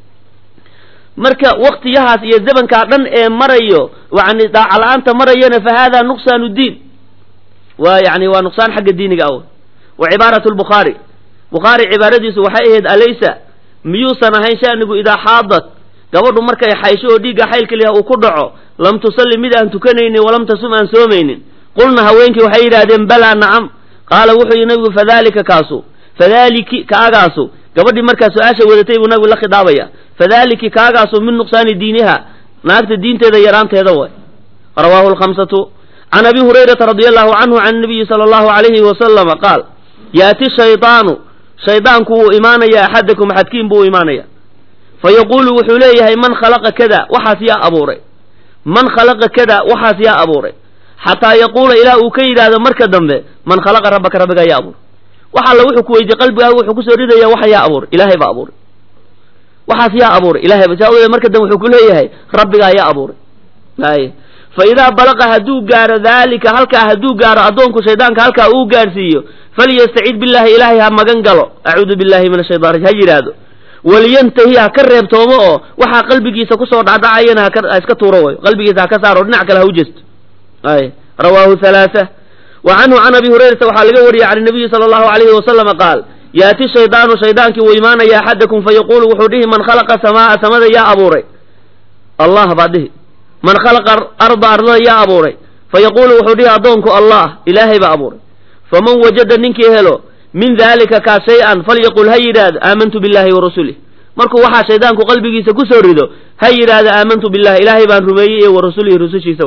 marka waktiyahaas iyo zamankaa dhan ee marayo yani daaca la-aanta marayana fa haadaa nuqsaanu diin waa yani waa nuqsaan xagga diiniga ah wa cibaaratu lbukhaari bukhaari cibaaradiisu waxay ahayd alaysa miyuusan ahayn shanigu idaa xaadat gabadhu markay xaysho oo dhiigga xaylka liha uu ku dhaco lam tusalli mid aan tukanaynin walam tasum aan soomaynin qulna haweenkii waxay yidhahdeen balaa nacam qaala wuxuu yihi nabigu fadalika kaasu fadaliki kaagaasu gabadhii markaa su-aasha wadatay buu nabigu la khidaabaya fadaliki kaagaasu min nuqsaani diiniha naagta diinteeda yaraanteeda way rawaahu lkhamsatu can abi hurayrata radi allahu canhu can nabiyi sala allahu alayhi wasalama qaal yaati shaydaanu shaydaanku wuu imaanaya axadakum axadkiin buu imaanaya fayaquulu wuxuu leeyahay man khalaqa kada waxaas yaa abuuray man khalaqa kada waxaas yaa abuuray xataa yaquula ilaa uu ka yidhaahdo marka dambe man khalaqa rabbaka rabbigaa yaa abuuray wax alla wuxuu ku weydiye qalbigaaga wuxuu kusoo ridaya waxa yaa abuuray ilaahay baa abuuray waxaas yaa abuuray ilahay ba saa marka dambe wuxuu ku leeyahay rabbigaa yaa abuuray ay fa idaa balaqa hadduu gaaro daalika halkaa hadduu gaaro addoonku shaydaanka halkaa uu gaarsiiyo falyastacid billahi ilaahay ha magan galo acuudu billahi min ashaytaan rajim ha yidhaahdo waliyantahi ha ka reebtoomo oo waxaa qalbigiisa kusoo dhacdhacayana ha iska tuuro way qalbigiisa ha ka saaro dhinac kale ha u jeesto ay rawaahu halaatha wa canhu can abi hurayrata waxaa laga wariyey can nabiyi sala allahu alayhi wasalama qaal yaati shaydaanu shaydaankii wuu imaanaya axadakum fayaquulu wuxuu dhihi man khalaqa samaaa samada yaa abuuray allah baa dhihi man khalaqa arda ardada yaa abuuray fayaquulu wuxuu dhihi addoonku allah ilaahay baa abuuray faman wajada ninkii helo min dalika kaa shay-an falyaqul ha yidhaahdo aamantu billahi wa rasulih markuu waxaa shaydaanku qalbigiisa kusoo rido ha yidhaahdo aamantu billahi ilaahay baan rumeeyey iyo wa rasulihi rusushiisa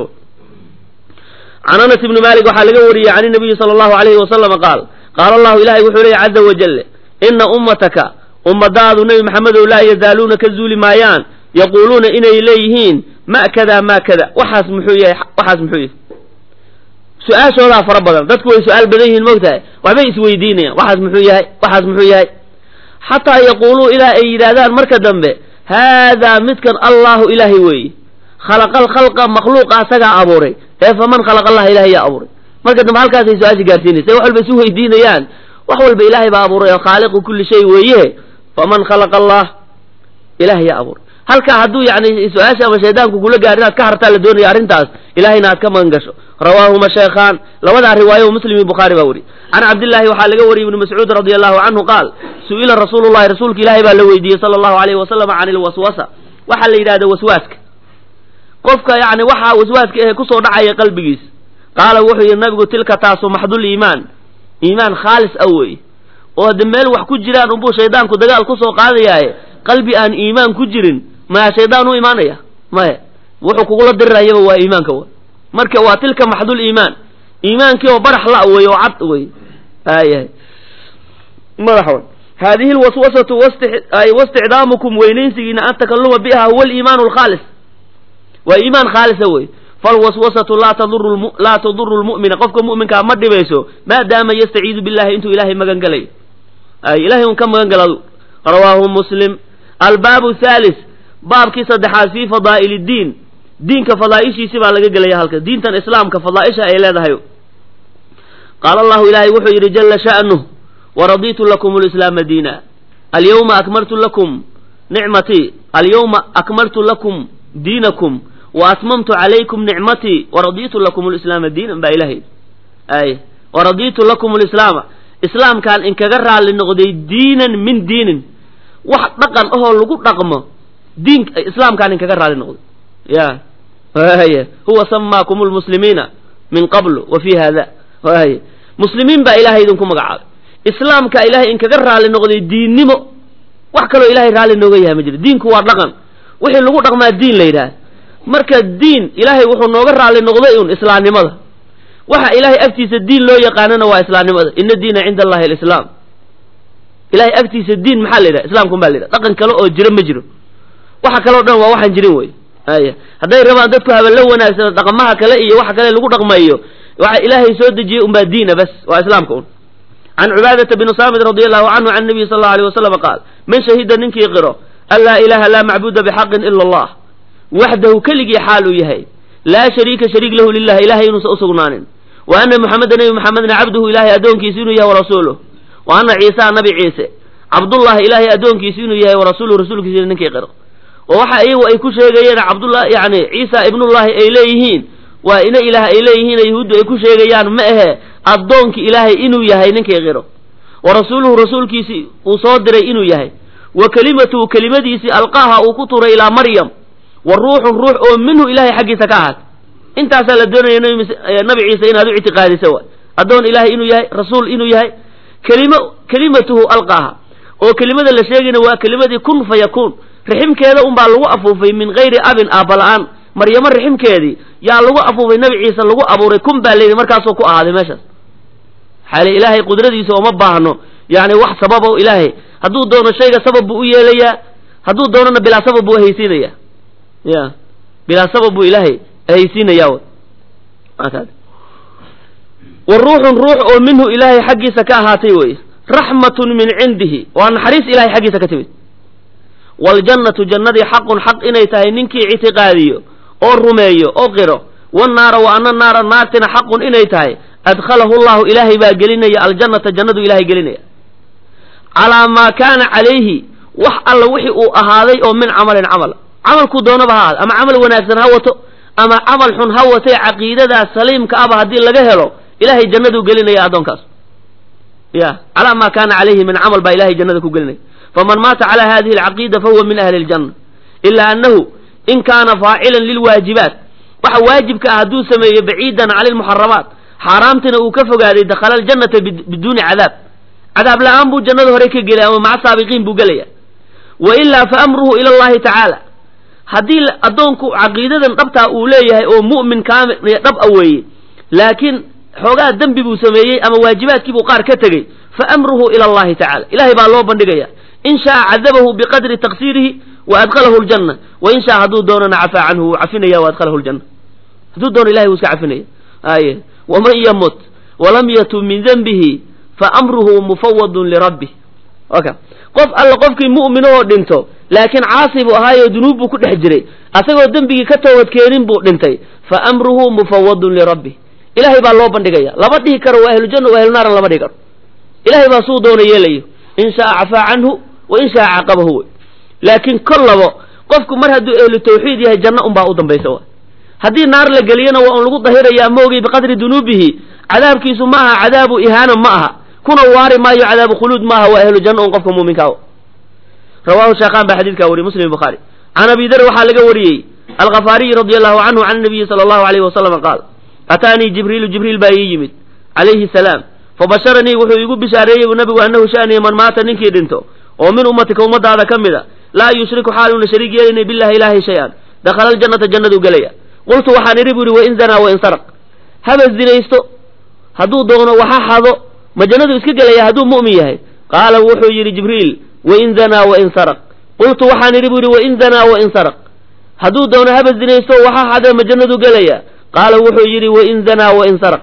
can anas ibni malik waxaa laga wariyey can nabiyi sala allahu alayhi wasalama qaal qaala allahu ilahay wuxuu leeyay caza wajale ina ummataka ummadaadu nebi maxamedow laa yazaaluuna ka zuuli maayaan yaquuluuna inay leeyihiin ma kada ma kada waxaas muxuu yahay waxaas muxuu yahay su-aashoodaa fara badan dadku way su-aal badan yihiin moogtahay waxbay isweydiinayaan waxaas muxuu yahay waxaas muxuu yahay xataa yaquuluu ilaa ay yidhaahdaan marka dambe haadaa midkan allahu ilaahay weeye khalaqa alkhalqa makhluuqa asagaa abuuray ee faman khalaqa allaha ilahay yaa abuuray marka dambe halkaasay su-aasha gaarsiinaysa wax walba isu weydiinayaan wax walba ilaahay baa abuuray oo khaaliqu kulli shay weeye faman khalaqa allah ilahay yaa abuuray halkaa hadduu yani su-aasha ama shaydaanku kula gaar inaad ka hartaa la doonaya arrintaas ilahayna aad ka magan gasho rawaahuma shaykhaan labadaa riwaayo muslim iyo bukhaari baa weriy can cabdillahi waxaa laga wariyey ibni mascuud radi allahu canhu qaal su-ila rasuulu llahi rasuulka ilaahay baa la weydiiyey sala allahu alayhi wasalam can ilwaswasa waxaa la yidhahda waswaaska qofka yani waxaa waswaaska ahe kusoo dhacaya qalbigiisa qaala wuxuu yihi nabigu tilka taasu maxdul iimaan iimaan khaalis ah weeye oo hadda meel wax ku jiraan unbuu shaydaanku dagaal kusoo qaadayaaye qalbi aan iimaan ku jirin maya shaydaan u imaanaya maya wuxuu kugula dirirayaba waa iimaanka w marka waa tilka maxdul iimaan iimaankii oo barax la wey oo cad wey ayahay madax wan haadihi lwaswasatu wasticdaamukum weynaysigiina an takaluma biha huwa aliimaan alkhaalis waa iimaan khaalisa wey falwaswasatu laa taduru laa taduru lmu'mina qofka mu'minkaa ma dhibayso maadaama yastaciidu billahi intuu ilaahay magan galayo ay ilahay un ka magan galadu rawaahu muslim albaabu thalis baabkii saddexaad fii fadaa'il iddiin diinka fadaa'ishiisi baa laga gelaya halka diintan islaamka fadaa'isha ay leedahay qaala allahu ilaahay wuxuu yidhi jalla sha'nuh waraditu lakum lislaama diina alyawma akmaltu lakum nicmatii alyawma akmaltu lakum diinakum wa atmamtu calaykum nicmatii waraditu lakum lislaama diinan baa ilahay ay waraditu lakum lislaama islaamkaan inkaga raalli noqday diinan min diinin wax dhaqan ahoo lagu dhaqmo diin islaamkaan inkaga raalli noqday ya waaya huwa samaakum lmuslimiina min qablu wa fi hada waaya muslimiin baa ilaahay idinku magacaabay islaamka ilaahay inkaga raali noqday diinnimo wax kaloo ilaahay raali nooga yahay ma jiro diinku waa dhaqan wixii lagu dhaqmaa diin la yidhaah marka diin ilaahay wuxuu nooga raali noqday un islaamnimada waxa ilaahay agtiisa diin loo yaqaanana waa islaamnimada ina diina cinda allahi alislaam ilaahay agtiisa diin maxaa la yidhaha islaamkun baa la yidhaha dhaqan kale oo jiro ma jiro waxa kaleo dhan waa waxaan jirin wey aya hadday rabaan dadku haballa wanaagsano dhaqamaha kale iyo waxa kale lagu dhaqmayo waxa ilaahay soo dejiyey unbaa diina bas waa islaamka un can cibaadata bni saamid radi allahu canhu can nabiyi sal allau alay wasalam qaal man shahida ninkii qiro an laa ilaha laa macbuda bixaqin ila allah waxdahu keligii xaal uu yahay laa shariika shariik lahu lilah ilahay inuusan usugnaanin wa ana muxameda nebi muxamedna cabduhu ilahay addoonkiisa inuu yahay warasuuluh wa ana ciisa nabi ciise cabdullahi ilahay addoonkiisa inuu yahay warasuuluhu rasuulkiisa ninkii qiro oo waxa iyagu ay ku sheegayeen cabdullah yani ciisa ibnullahi ay leeyihiin waa ina ilaah ay leeyihiin yahuuddu ay ku sheegayaan ma ahe addoonki ilaahay inuu yahay ninkii qiro wa rasuuluhu rasuulkiisii uu soo diray inuu yahay wa kelimatuhu kelimadiisii alqaaha uu ku turay ilaa maryam wa ruuxun ruux oo minhu ilahay xaggiisa ka ahaat intaasaa la doonaya nabi ciise inaad u ictiqaadiso waay addoon ilaahay inuu yahay rasuul inuu yahay kelimo kelimatuhu alqaaha oo kelimada la sheegayna waa kelimadii kun fa yakuun riximkeeda unbaa lagu afuufay min gayri abin aabala-aan maryamo riximkeedii yaa lagu afuufay nabi ciise lagu abuuray kun baa layidhi markaasuu ku ahaaday meeshaas xaale ilaahay qudradiisa ooma baahno yani wax sababa ilaahay hadduu doono shayga sabab buu u yeelayaa hadduu doonona bilaa sabab buu haysiinaya ya bilaa sabab buu ilaahay haysiinaya wa ruuxun ruux oo minhu ilaahay xaggiisa ka ahaatay wey raxmatun min cindihi waa naxariis ilahay xaggiisa ka timid waljannatu jannadii xaqun xaq inay tahay ninkii ictiqaadiyo oo rumeeyo oo qiro wannaara wa ana naara naartina xaqun inay tahay adkhalahu llahu ilaahay baa gelinaya aljannata jannadu ilahay gelinaya calaa maa kaana calayhi wax alla wixii uu ahaaday oo min camalin camal camalkuu doonaba ha ahaado ama camal wanaagsan ha wato ama camal xun ha watay caqiidadaas saliimka aba haddii laga helo ilahay jannaduu gelinaya addoonkaas ya calaa maa kaana calayhi min camal baa ilahay jannada ku gelinaya faman maata cala hadihi alcaqiida fahuwa min ahli ljanna ila annahu in kaana faacilan lilwaajibaat waxa waajibka ah hadduu sameeyo baciidan cani lmuxaramaat xaaraamtina uu ka fogaaday dakhala aljannata biduuni cadaab cadaab la-aan buu jannada hore ka gelay ama maca saabiqiin buu gelaya wa ilaa fa amruhu ila allahi tacaala haddii addoonku caqiidadan dhabtaa uu leeyahay oo mu'min kaamil dhab a weeye laakiin xoogaa dembi buu sameeyey ama waajibaadkii buu qaar ka tegey fa amruhu ila allahi tacala ilahay baa loo bandhigaya in shaaa cadabahu biqadri taqsiirihi wa adkhalahu ljanna wa in shaa hadduu doonana cafaa canhu wuu cafinaya wa adkhalahu ljanna hadduu doono ilahay wuu iska cafinaya aye waman yamut walam yatub min denbihi fa amruhu mufawadun lirabbih oka qof alla qofkii mu'minahoo dhinto laakiin caasi buu ahaayo dunuub buu ku dhex jiray asagoo dembigii ka toobadkeenin buu dhintay fa amruhu mufawadun lirabbih ilahay baa loo bandhigaya lama dhihi karo waa ahlujanna waa ahlunaaran lama dhihi karo ilahay baa suu doona yeelayo in shaaa cafaa canhu wa in shaa caqabahu wey laakiin kollabo qofku mar hadduu ehlu tawxiid yahay janno unbaa u dambaysa wa haddii naar la geliyana waa un lagu dahirayaa maogay biqadri dunuubihi cadaabkiisu ma aha cadaabu ihaana ma aha kuna waari maayo cadaabu khuluud maaha waa ahlu janno un qofka muuminkaa rawahu shaekhaan baa xadiidkaa wariyey muslim bukhaari can abi dar waxaa laga wariyey alkhafaariyi radi allahu canhu can nabiyi sala allahu alayhi wasalama qaal ataanii jibriilu jibriil baa ii yimid calayhi salaam fabasharanii wuxuu iigu bishaareeyey bu nabigu annahu sha'niya man maata ninkii dhinto oo min ummatika ummadaada ka mid a laa yushriku xaaluuna shariik yeelayna billahi ilaahay shay-an dakhala aljannata jannaduu gelaya qultu waxaan idhi bu ihi wain zanaa wain saraq haba zinaysto hadduu doono waxa xado ma jannaduu iska gelaya hadduu mu'min yahay qaala wuxuu yidhi jibriil wain zanaa wain saraq qultu waxaan idhi bu ihi wain zanaa wain saraq hadduu doono haba zinaysto waxa xadee ma jannaduu gelaya qaala wuxuu yidhi wain zanaa wain saraq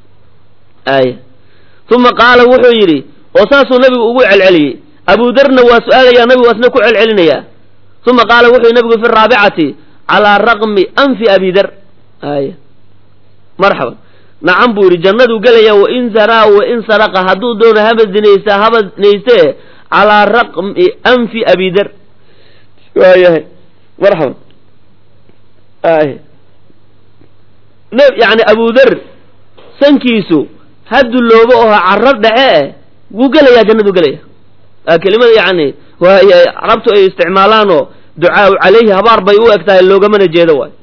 aaya uma qaala wuxuu yidhi oo saasuu nabigu ugu celceliyey abu darna waa su-aalayaa nabigu asna ku celcelinayaa uma qaala wuxuu yidhi nabigu fi raabicati calaa raqmi anfi abi dar aaya marxaban nacam buu yidhi jannaduu gelaya wain zanaa wain saraqa hadduu doono haba zinaysta haba zinaystee calaa raqmi anfi abi dar waayahay marxaban aaya yani abu dar sankiisu hadduloobo oo carro dhace wuu gelayaa jannaduu gelaya kelimada yani waay carabtu ay isticmaalaanoo ducaau calayhi habaar bay u eg tahay loogamana jeedo waay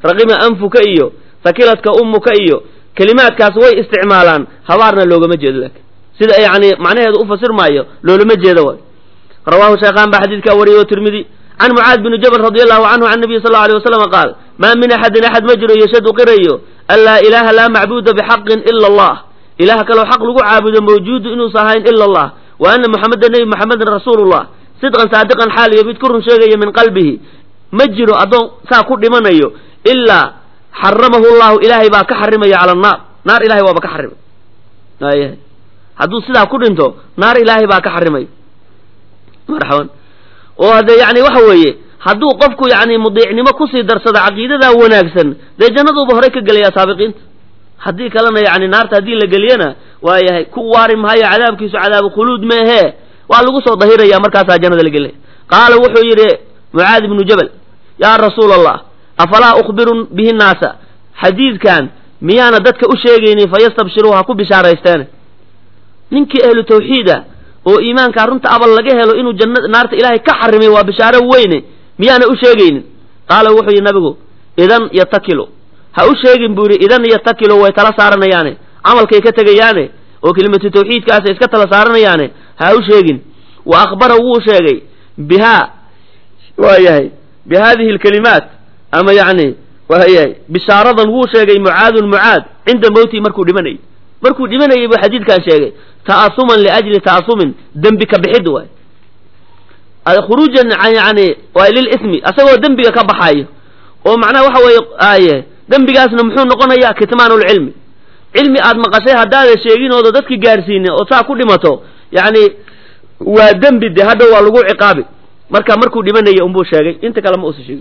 raqima anfuka iyo sakiladka ummuka iyo kelimaadkaas way isticmaalaan habaarna loogama jeedo laakiin sida yani macnaheedu u fasir maayo loolama jeedo way rawaahu shaykhaan baa xadiidkaa wariyay oo tirmidi can mucaad bini jabal radi allahu canhu can nabiyi sal allau alay wasalam qaal maa min axadin axad ma jiro yashhadu qirayo an laa ilaaha laa macbuuda bixaqin ila allah ilaah kaloo xaq lagu caabudo mawjuudu inuusa ahayn ila allah wa ana muxameda nebi muxamedin rasuulullah sidqan saadiqan xaaliyo mid ku run sheegaya min qalbihi ma jiro addoon saa ku dhimanayo ilaa xaramahu llahu ilaahay baa ka xarimaya cala annaar naar ilahay waaba ka xarimay aya hadduu sidaa ku dhinto naar ilaahay baa ka xarimay marxaban oo haddee yani waxa weeye hadduu qofku yani mudiicnimo kusii darsado caqiidadaa wanaagsan dee jannaduuba horey ka gelaya saabiqiinta haddii kalena yani naarta haddii la geliyana waayahay ku waari maayo cadaabkiisu cadaabu khuluud meehe waa lagu soo dahiraya markaasaa jannada la gelaya qaala wuxuu yidhi mucaad ibnu jabal yaa rasuula allah afalaa ukhbiru bihi nnaasa xadiidkan miyaana dadka u sheegaynin fayastabshiruu ha ku bishaaraysteene ninkii ahlu tawxiida oo iimaankaa runta abal laga helo inuu janna naarta ilaahay ka xarimay waa bishaaro weyne miyaana u sheegaynin qaala wuxuu yidhi nabigu idan yatakilu ha u sheegin buu yidhi idan yatakilu way tala saaranayaane camalkay ka tegayaane oo kelimatu tawxiidkaasay iska tala saaranayaane ha u sheegin wa akhbara wuu sheegay bihaa waayahay bi hadihi alkalimaat ama yani waayahay bishaaradan wuu sheegay mucaadun mucaad cinda mawtii markuu dhimanayay markuu dhimanayay buu xadiidkan sheegay ta'asuman liajli ta'asumin dembi ka bixid waay khuruujan yani waa lilismi asagoo dembiga ka baxayo oo macnaha waxa weeye aaye dembigaasna muxuu noqonayaa kitmaanulcilmi cilmi aad maqashay haddaada sheeginooda dadki gaarsiinin oo saa ku dhimato yani waa dembi de hadhow waa lagu ciqaabi marka markuu dhimanaya unbuu sheegay inta kale ma uusa sheegin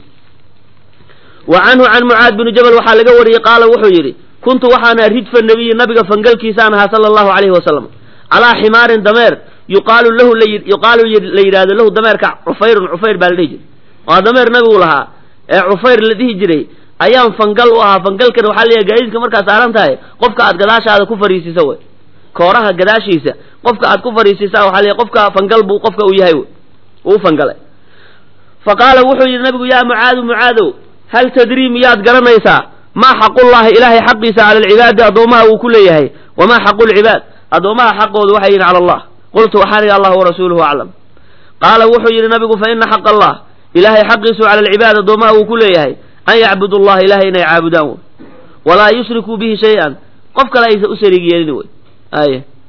wa canhu can mucaad bini jabal waxaa laga wariyey qaala wuxuu yidhi kuntu waxaana ridfa nabiyi nabiga fangalkiisaan ahaa sala allahu alayhi wasalam calaa ximaarin dameer yuqaalu lahu yuqaalu la yidhahdo lahu dameerka cufayrun cufayr baa la dhihi jiray waa dameer nabigu lahaa ee cufayr la dhihi jiray ayaan fangal u ahaa fangalkana waxaa leeyahay gaadiidka markaad saaran tahay qofka aad gadaashaada ku fariisiisa wey kooraha gadaashiisa qofka aad ku fariisiisa waxaa leeyahay qofka fangal buu qofka uu yahay wey uu fangalay fa qaala wuxuu yidhi nabigu yaa mucaadu mucaadow hal tadrii miyaad garanaysaa maa xaqullahi ilaahay xaqiisa cala alcibaadi addoomaha uu ku leeyahay wamaa xaqu lcibaad addoomaha xaqooda waxay yihin cala allah qultu waxaan idhi allah warasuuluhu aclam qaala wuxuu yidhi nabigu fa ina xaqa allah ilaahay xaqiisu cala alcibaad addoomaha uu ku leeyahay an yacbudu allaha ilahay inay caabudaan wey walaa yushrikuu bihi shay-an qof kale aysan u shariig yeelin wey ay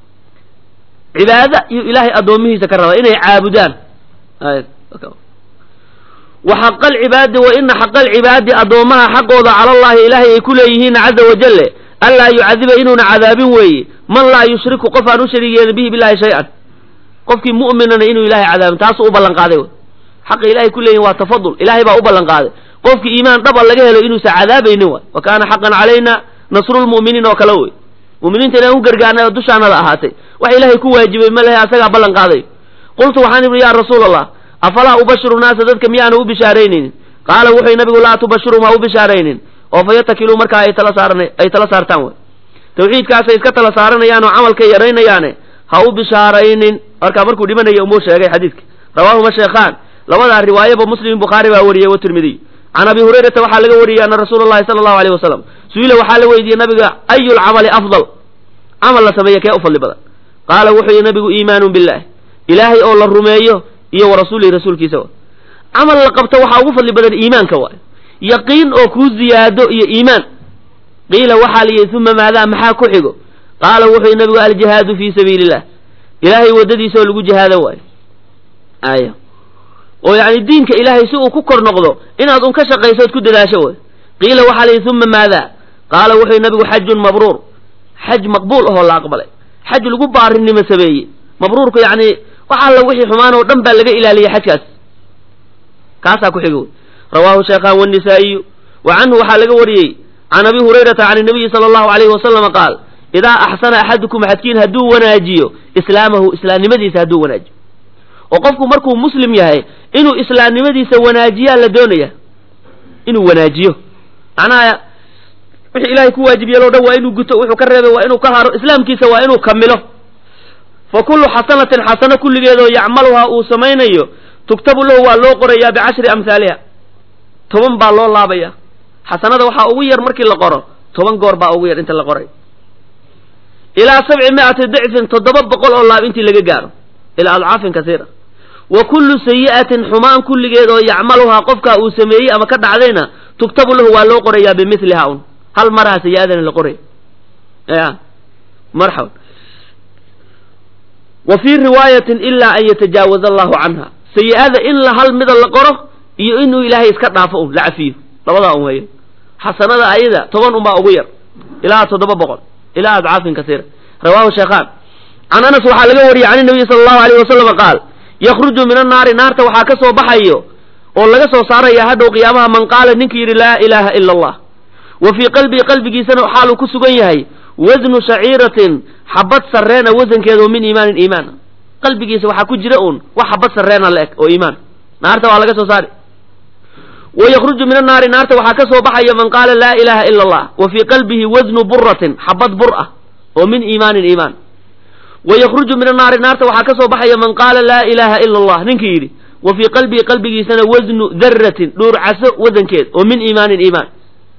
cibaada iyo ilaahay addoomihiisa ka raba inay caabudaan ay wa xaqa alcibaadi wa ina xaqa alcibaadi addoomaha xaqooda cala allahi ilaahay ay ku leeyihiin caza wajale anlaa yucadiba inuuna cadaabin weeye man laa yushriku qof aan u shariig yeelin bihi billahi shay-an qofkii mu'minana inuu ilahay cadaabin taasuu u ballan qaaday wey xaqa ilahay ku leeyihin waa tafadul ilahay baa u ballan qaaday qofkii iimaan dhaba laga helo inuusa cadaabaynin waay wa kaana xaqan calayna nasrulmu'miniin oo kale wey mu'miniinta inaan u gargaarnay oo dushaanada ahaatay wax ilaahay ku waajibay ma lehe asagaa ballan qaaday qultu waxaan idhi yaa rasuul allah afalaa ubashiru naasa dadka miyaana u bishaaraynaynin qaala wuxuu nabigu laa tubashirum ha u bishaaraynin oo fa yatakiluu markaa ay tala saarana ay tala saartaan wey tawxiidkaasay iska tala saaranayaan oo camalkay yaraynayaane ha u bishaaraynin markaa markuu dhimanaya umuu sheegay xadiidka rawaahuma sheekhaan labadaa riwaayaba muslim bukhaari baa wariyey wa tirmidiy can abi hurayrata waxaa laga wariyey ana rasuula allahi sala allahu alayh wasalam su-ila waxaa la weydiiyey nabiga ayu lcamali afdal camal la sameeya kee u fadli badan qaala wuxuu yihi nabigu iimaanun billahi ilaahay oo la rumeeyo iyo wa rasuulihi rasuulkiisa wa camal la qabto waxaa ugu fadli badan iimaanka waay yaqiin oo kuu ziyaado iyo iimaan qiila waxaa la yihi uma maadaa maxaa ku xigo qaala wuxuu yihi nabigu aljihaadu fii sabiili illah ilaahay waddadiisa oo lagu jihaado waayo aya oo yani diinka ilaahay si uu ku kor noqdo inaad un ka shaqayso ood ku dadaasho way qiila waxaa la yihi uma maadaa qaala wuxuu yihi nabigu xajun mabruur xaj maqbuul ahoo la aqbalay xaj lagu baarinimo sameeyey mabruurku yani wax alla wixii xumaan oo dhan baa laga ilaaliyey xajkaas kaasaa ku xigo rawaahu shaykhaan wanisaa'iyu wa canhu waxaa laga wariyey can abi hurayrata can nabiyi sala allahu alayhi wasalama qaal idaa axsana axadukum axadkiin hadduu wanaajiyo islaamahu islaamnimadiisa hadduu wanaajiyo oo qofku markuu muslim yahay inuu islaamnimadiisa wanaajiyaa la doonaya inuu wanaajiyo macnaha wixii ilaahay ku waajib yeelo o dhan waa inuu guto wuxuu ka reebay waa inuu ka haro islaamkiisa waa inuu kamilo fa kullu xasanatin xasano kulligeedoo yacmaluhaa uu samaynayo tugtabu lahu waa loo qorayaa bicashri amhaaliha toban baa loo laabaya xasanada waxaa ugu yar markii la qoro toban goor baa ugu yar inta la qoray ilaa sabci mi'ati dicfin toddoba boqol oo laab intii laga gaaro ilaa adcaafin kasiira wa kullu sayi'atin xumaan kulligeed oo yacmaluhaa qofkaa uu sameeyey ama ka dhacdayna tugtabu lahu waa loo qorayaa bimithliha un hal maraha sayi-adana la qoray ya marxaban wa fii riwaayatin ilaa an yatajaawaza allahu canha sayi-ada in la hal mida la qoro iyo inuu ilaahay iska dhaafo un la cafiyo labadaa un weeye xasanada ayada toban unbaa ugu yar ilaa toddoba boqol ilaa adcaafin kasiira rawahu sheekhaan can anas waxaa laga wariyey can inabiyi sala allahu alayh wasalama qaal yakhruju min annaari naarta waxaa ka soo baxayo oo laga soo saaraya hadhow qiyaamaha man qaala ninkii yidhi laa ilaaha ila allah wa fii qalbii qalbigiisana xaaluu ku sugan yahay wasnu shaciiratin xabad sarreena wasankeeda oo min iimaanin iimaan qalbigiisa waxaa ku jira uun wax xabad sarreena la eg oo iimaan naarta waa laga soo saari wa yakhruju min annaari naarta waxaa ka soo baxaya man qaala laa ilaaha ila allah wa fii qalbihi wasnu buratin xabad bur ah oo min iimaanin iimaan wa yakhruju min annaari naarta waxaa ka soo baxaya man qaala laa ilaaha ila allah ninkii yidhi wa fii qalbihi qalbigiisana wasnu daratin dhuurcaso wadankeed oo min iimaanin iimaan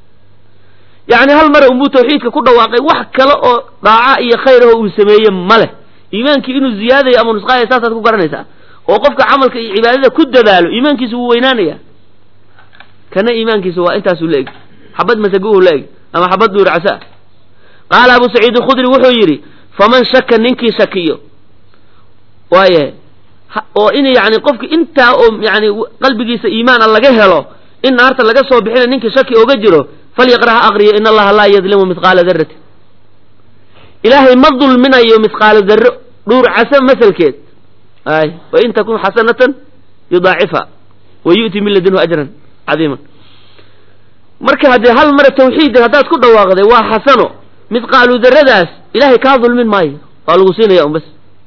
yacni hal mare unbuu tawxiidka ku dhawaaqay wax kale oo dhaaca iyo khayr aho uu sameeye ma leh iimaankii inuu ziyaadayo ama nusqaaya saasaad ku garanaysaa oo qofka camalka iyo cibaadada ku dadaalo iimaankiisu wuu weynaanaya kana iimaankiisu waa intaasuu la eg xabad masaguhu la eg ama xabad dhuurcaso ah qaala abu saciid alkhudri wuxuu yidhi faman shaka ninkii shakiyo waayahay oo in yani qofki intaa oo yani qalbigiisa iimaana laga helo in naarta laga soo bixina ninkii shaki oga jiro falyaqraha aqriyo in allaha laa yadlimu mithqaala daratin ilaahay ma dulminayo mithqaala darro dhuurcaso masalkeed ay wain takun xasanatan yudaacifa wa yu'ti min ladunhu ajran cadiiman marka haddii hal mara tawxiida haddaad ku dhawaaqday waa xasano mithqaalu darradaas ilahay kaa dulmin maayo waa lagu siinaya un bas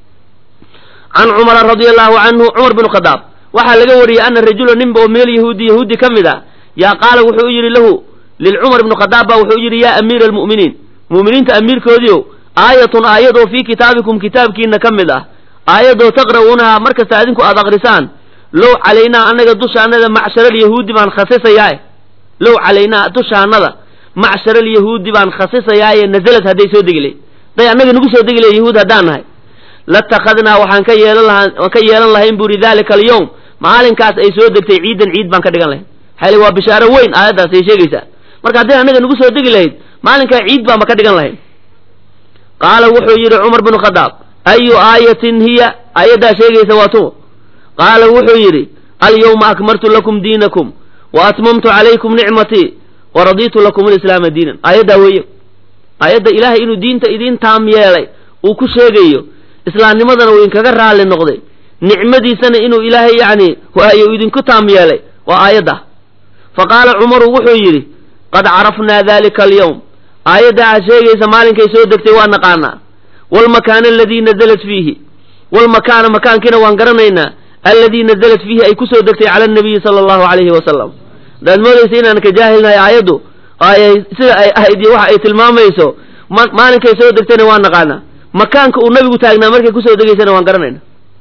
can cumara radia allahu canhu cumar binu khadaab waxaa laga wariyey ana rajula ninba oo meel yahuudi yahuudi ka mid a yaa qaala wuxuu u yidhi lahu lilcumar ibnu khadaab ba wuxuu yidhi yaa amiira almu'miniin mu'miniinta amiirkoodiiow aayatun aayad oo fii kitaabikum kitaabkiina ka mid ah aayadoo taqra'uunahaa markasta adinku aad aqrisaan low calaynaa annaga dushaannada macsharalyahuudi baan khasisayaae low calaynaa dushaannada macsharalyahuudi baan khasisayaaye nazalad hadday soo degi lahayd day annaga nagu soo degi lahay yahuud haddaan nahay latakhadnaa waxaan ka yeelan lahaa waan ka yeelan lahayn buri dalika alyawm maalinkaas ay soo degtay ciidan ciid baan ka dhigan lahayn xayli waa bishaaro weyn aayaddaas ay sheegaysaa marka hadday annaga nagu soo degi lahayd maalinkaa ciid baanba ka dhigan lahayn qaala wuxuu yidhi cumar binu khadaab ayu aayatin hiya aayaddaa sheegaysa waa tumo qaala wuxuu yidhi alyawma akmaltu lakum diinakum wa atmamtu calaykum nicmatii wa raditu lakum alislaama diinan aayaddaa weeye aayadda ilaahay inuu diinta idiin taam yeelay uu ku sheegayo islaamnimadana uu idinkaga raalli noqday nicmadiisana inuu ilaahay yacni waayo uu idinku taam yeelay waa aayadda fa qaala cumaru wuxuu yidhi qad carafnaa dalika alyawm aayadda aad sheegaysa maalinkay soo degtay waa naqaanaa waalmakaana aladii nazalat fiihi waalmakaana makaankiina waan garanaynaa alladii nazalat fiihi ay kusoo degtay cala anabiyi sala allahu calayhi wasalam hadaad moodaysa inaan ka jaahilnahay aayaddu ayay sida ay ahayd iyo waxa ay tilmaamayso ma maalinkay soo degtayna waan naqaanaa makaanka uu nabigu taagnaa markay kusoo degaysana waan garanayna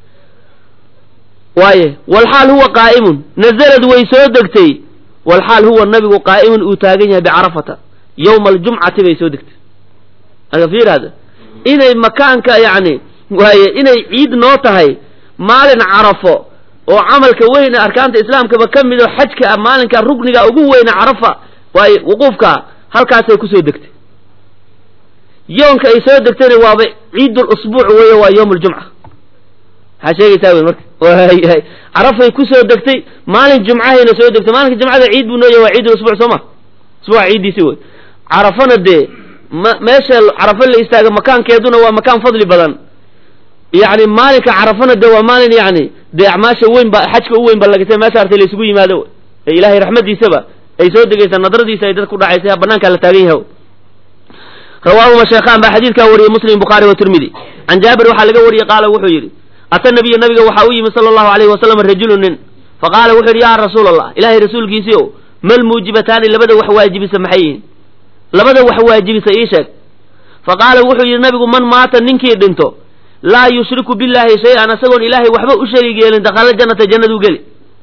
waaye walxaal huwa qaa'imun nazalad way soo degtay walxaal huwa nabigu qaa'imun uu taagan yahay bicarafata yowma aljumcati bay soo degtay marka fiirhada inay makaanka yacni waaye inay ciid noo tahay maalin carafo oo camalka weyne arkaanta islaamkaba ka mid oo xajka ah maalinka rukniga ugu weyne carafa waaye wuquufka halkaasay kusoo degtay yoonka ay soo degtayna waaba ciidul usbuuc weeye waa yowm aljumca maxaa sheegaysaa wey marka wayahay carafay kusoo degtay maalin jumcahayna soo degtay maalinka jumcada ciid buu nooyahay waa ciidul usbuuc soo ma usbuuca ciiddiisi wey carafana dee ma meesha carafo la istaaga makaankeeduna waa makaan fadli badan yacni maalinka carafana dee waa maalin yacni dee acmaasha weyn ba xajka u weyn ba lagatay meesha artay la isugu yimaado ee ilaahay raxmadiisaba ay soo degaysaa nadradiisa ay dad ku dhacaysa banaankaa la taagan yahay rawaahuma sheekhaan baa xadiidkaa wariyey muslim bukhaari wa tirmidi can jaabir waxaa laga wariyey qaala wuxuu yidhi ata nabiya nabiga waxaa u yimi sala allahu alayhi wasalam rajulu nin faqaala wuxuu yidhi yaa rasuul allah ilaahay rasuulkiisii o mal muujibataani labada wax waajibisa maxay yihiin labada wax waajibisa ii sheeg faqaala wuxuu yidhi nabigu man maata ninkii dhinto laa yushriku billaahi shay-an isagoon ilaahay waxba u shariig yeelin dakhala jannata jannaduu geli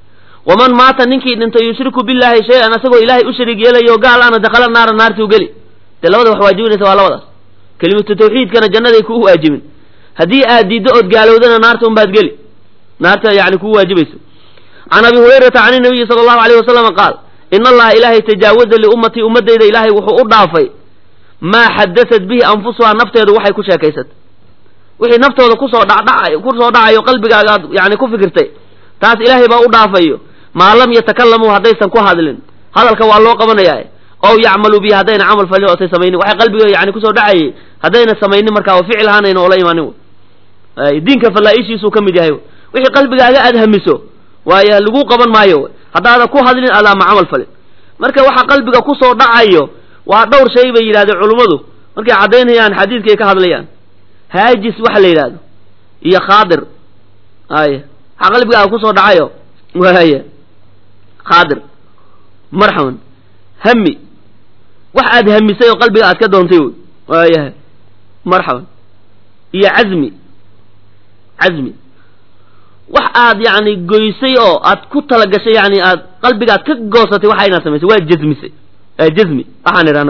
waman maata ninkii dhinto yushriku billahi shay-an asagoo ilaahay u shariig yeelayo gaal ana dakhala naara naartuu geli dee labada wax waajibinaysa waa labadaas kelimatu tawxiidkana jannaday kuu waajibin haddii aad diiddo ood gaalowdana naarta unbaad geli naarta yani kuu waajibayso can abi hurayrata can inabiyi sala allahu alayh wasalam qaal ina allaha ilaahay tajaawaza liummatii ummadayda ilaahay wuxuu u dhaafay maa xadasat bihi anfusuhaa nafteedu waxay ku sheekaysatay wixii naftooda kusoo dhacdhacayo kusoo dhacayo qalbigaaga aad yani ku fikirtay taas ilaahay baa u dhaafayo maa lam yatakalamuu haddaysan ku hadlin hadalka waa loo qabanayaa ow yacmaluu bihi haddayna camal falin ootay samaynin waxay qalbiga yani kusoo dhacayay haddayna samaynin markaa oo ficil ahaanayna oola imaanin diinka fallaa-ishiisuu ka mid yahay wixii qalbigaaga aad hamiso waayo laguu qaban maayo haddaadan ku hadlin adaama camal falin marka waxa qalbiga kusoo dhacayo waa dhowr shay bay yidhahdeen culummadu markay caddaynayaan xadiidkay ka hadlayaan haajis waxa la yidhahdo iyo khaadir ay waxa qalbigaaga kusoo dhacayo waaya khaadir marxaban hami wax aad hamisay oo qalbiga aad ka doontay wy waayahay marxaban iyo cazmi cazmi wax aad yani goysay oo aad ku talagashay yani aad qalbigaad ka goosatay waxa inaad samaysay waa jazmisay jazmi waxaan idhahna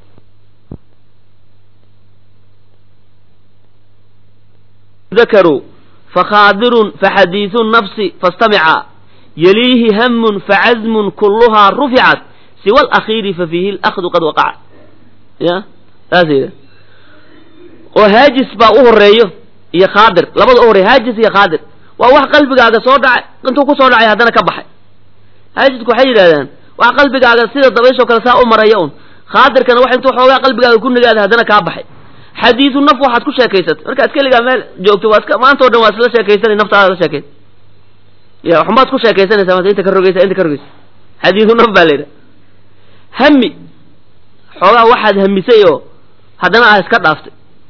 ذكروا فخاذر فحديث النفس فاستمعا يليه هم فعزم كلها رفعت سوى الأخير ففيه الأخذ قد وقع يا هذا وهاجس باوه الرئيو يا خاذر لابد أوري هاجس يا خاذر ووح قلبك هذا صدع كنت كو صدع هذا كبحي هاجسك حيد هذا وح قلبك هذا سيد الضبيش وكلا ساء مريون خاذر كان واحد تو حوغا قلبك هذا كن هذا هذا كبحي xadiidu naf waxaad ku sheekaysatay markaad keligaa meel joogto waa iska maanta o dhan waa isla sheekaysanay naftaada la sheekaysa ya waxbaad ku sheekaysanaysaa maanta inta ka rogaysa inta ka rogaysa xadiidu naf baa layidhaha hami xoogaa waxaad hamisay oo haddana aad iska dhaaftay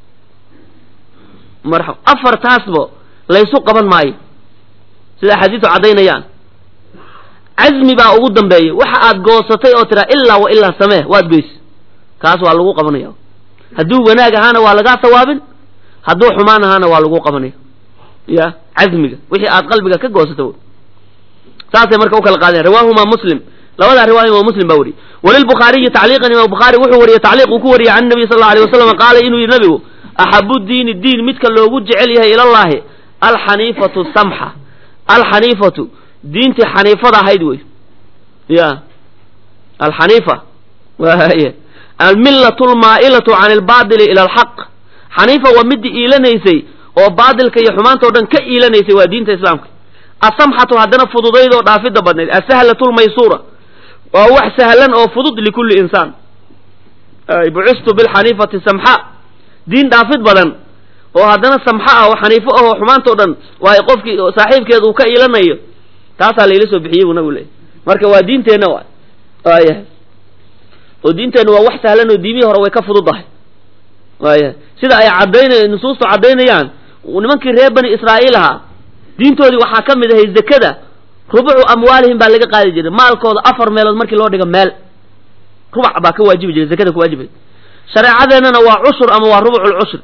marxab afartaasbo laysu qaban maayo sida axaadiisu caddaynayaan cazmi baa ugu dambeeya waxa aad goosatay oo tiraa ilaa wa ilaa samee waad goys kaas waa lagu qabanaya hadduu wanaag ahaana waa lagaa sawaabin hadduu xumaan ahaana waa lagu qabanaya ya cazmiga wixii aad qalbiga ka goosato saasay marka u kala qaadeen rawaahuma muslim labadaa riwaaya imaam muslim baa wariyey walilbukhaariyi tacliiqan imaam bukhaari wuxuu wariyey tacliiq uu ku wariyey can nabiy sal allau alay wasalam qaala inuu yidhi nabigu axabu diini diin midka loogu jecel yahay ilallaahi alxaniifatu samxa alxaniifatu diintii xaniifada ahayd wey ya alxaniifa waye almillatu almaa'ilatu can albaadili ila alxaq xaniifa waa midii iilanaysay oo baadilka iyo xumaanta o dhan ka iilanaysay waa diinta islaamka asamxatu haddana fududayd oo dhaafidda badnayd asahlatu lmaysuura waa wax sahlan oo fudud likulli insaan bucistu bilxaniifati samxa diin dhaafid badan oo haddana samxa ah oo xaniifo ah oo xumaanta o dhan waa qofkii saaxiibkeeda uu ka iilanayo taasaa layla soo bixiyey buu nabigu leeyay marka waa diinteenna wa waayahay oo diinteennu waa wax sahlan oo diimihii hore way ka fududahay waaya sida ay caddaynay nusuustu caddaynayaan nimankii reer bani israa'iil ahaa diintoodii waxaa ka mid ahay zakada rubucu amwaalihim baa laga qaadi jiray maalkooda afar meelood markii loo dhigo meel rubac baa ka waajibi jiray zakada ku waajibay shareecadeennana waa cushur ama waa rubuculcushur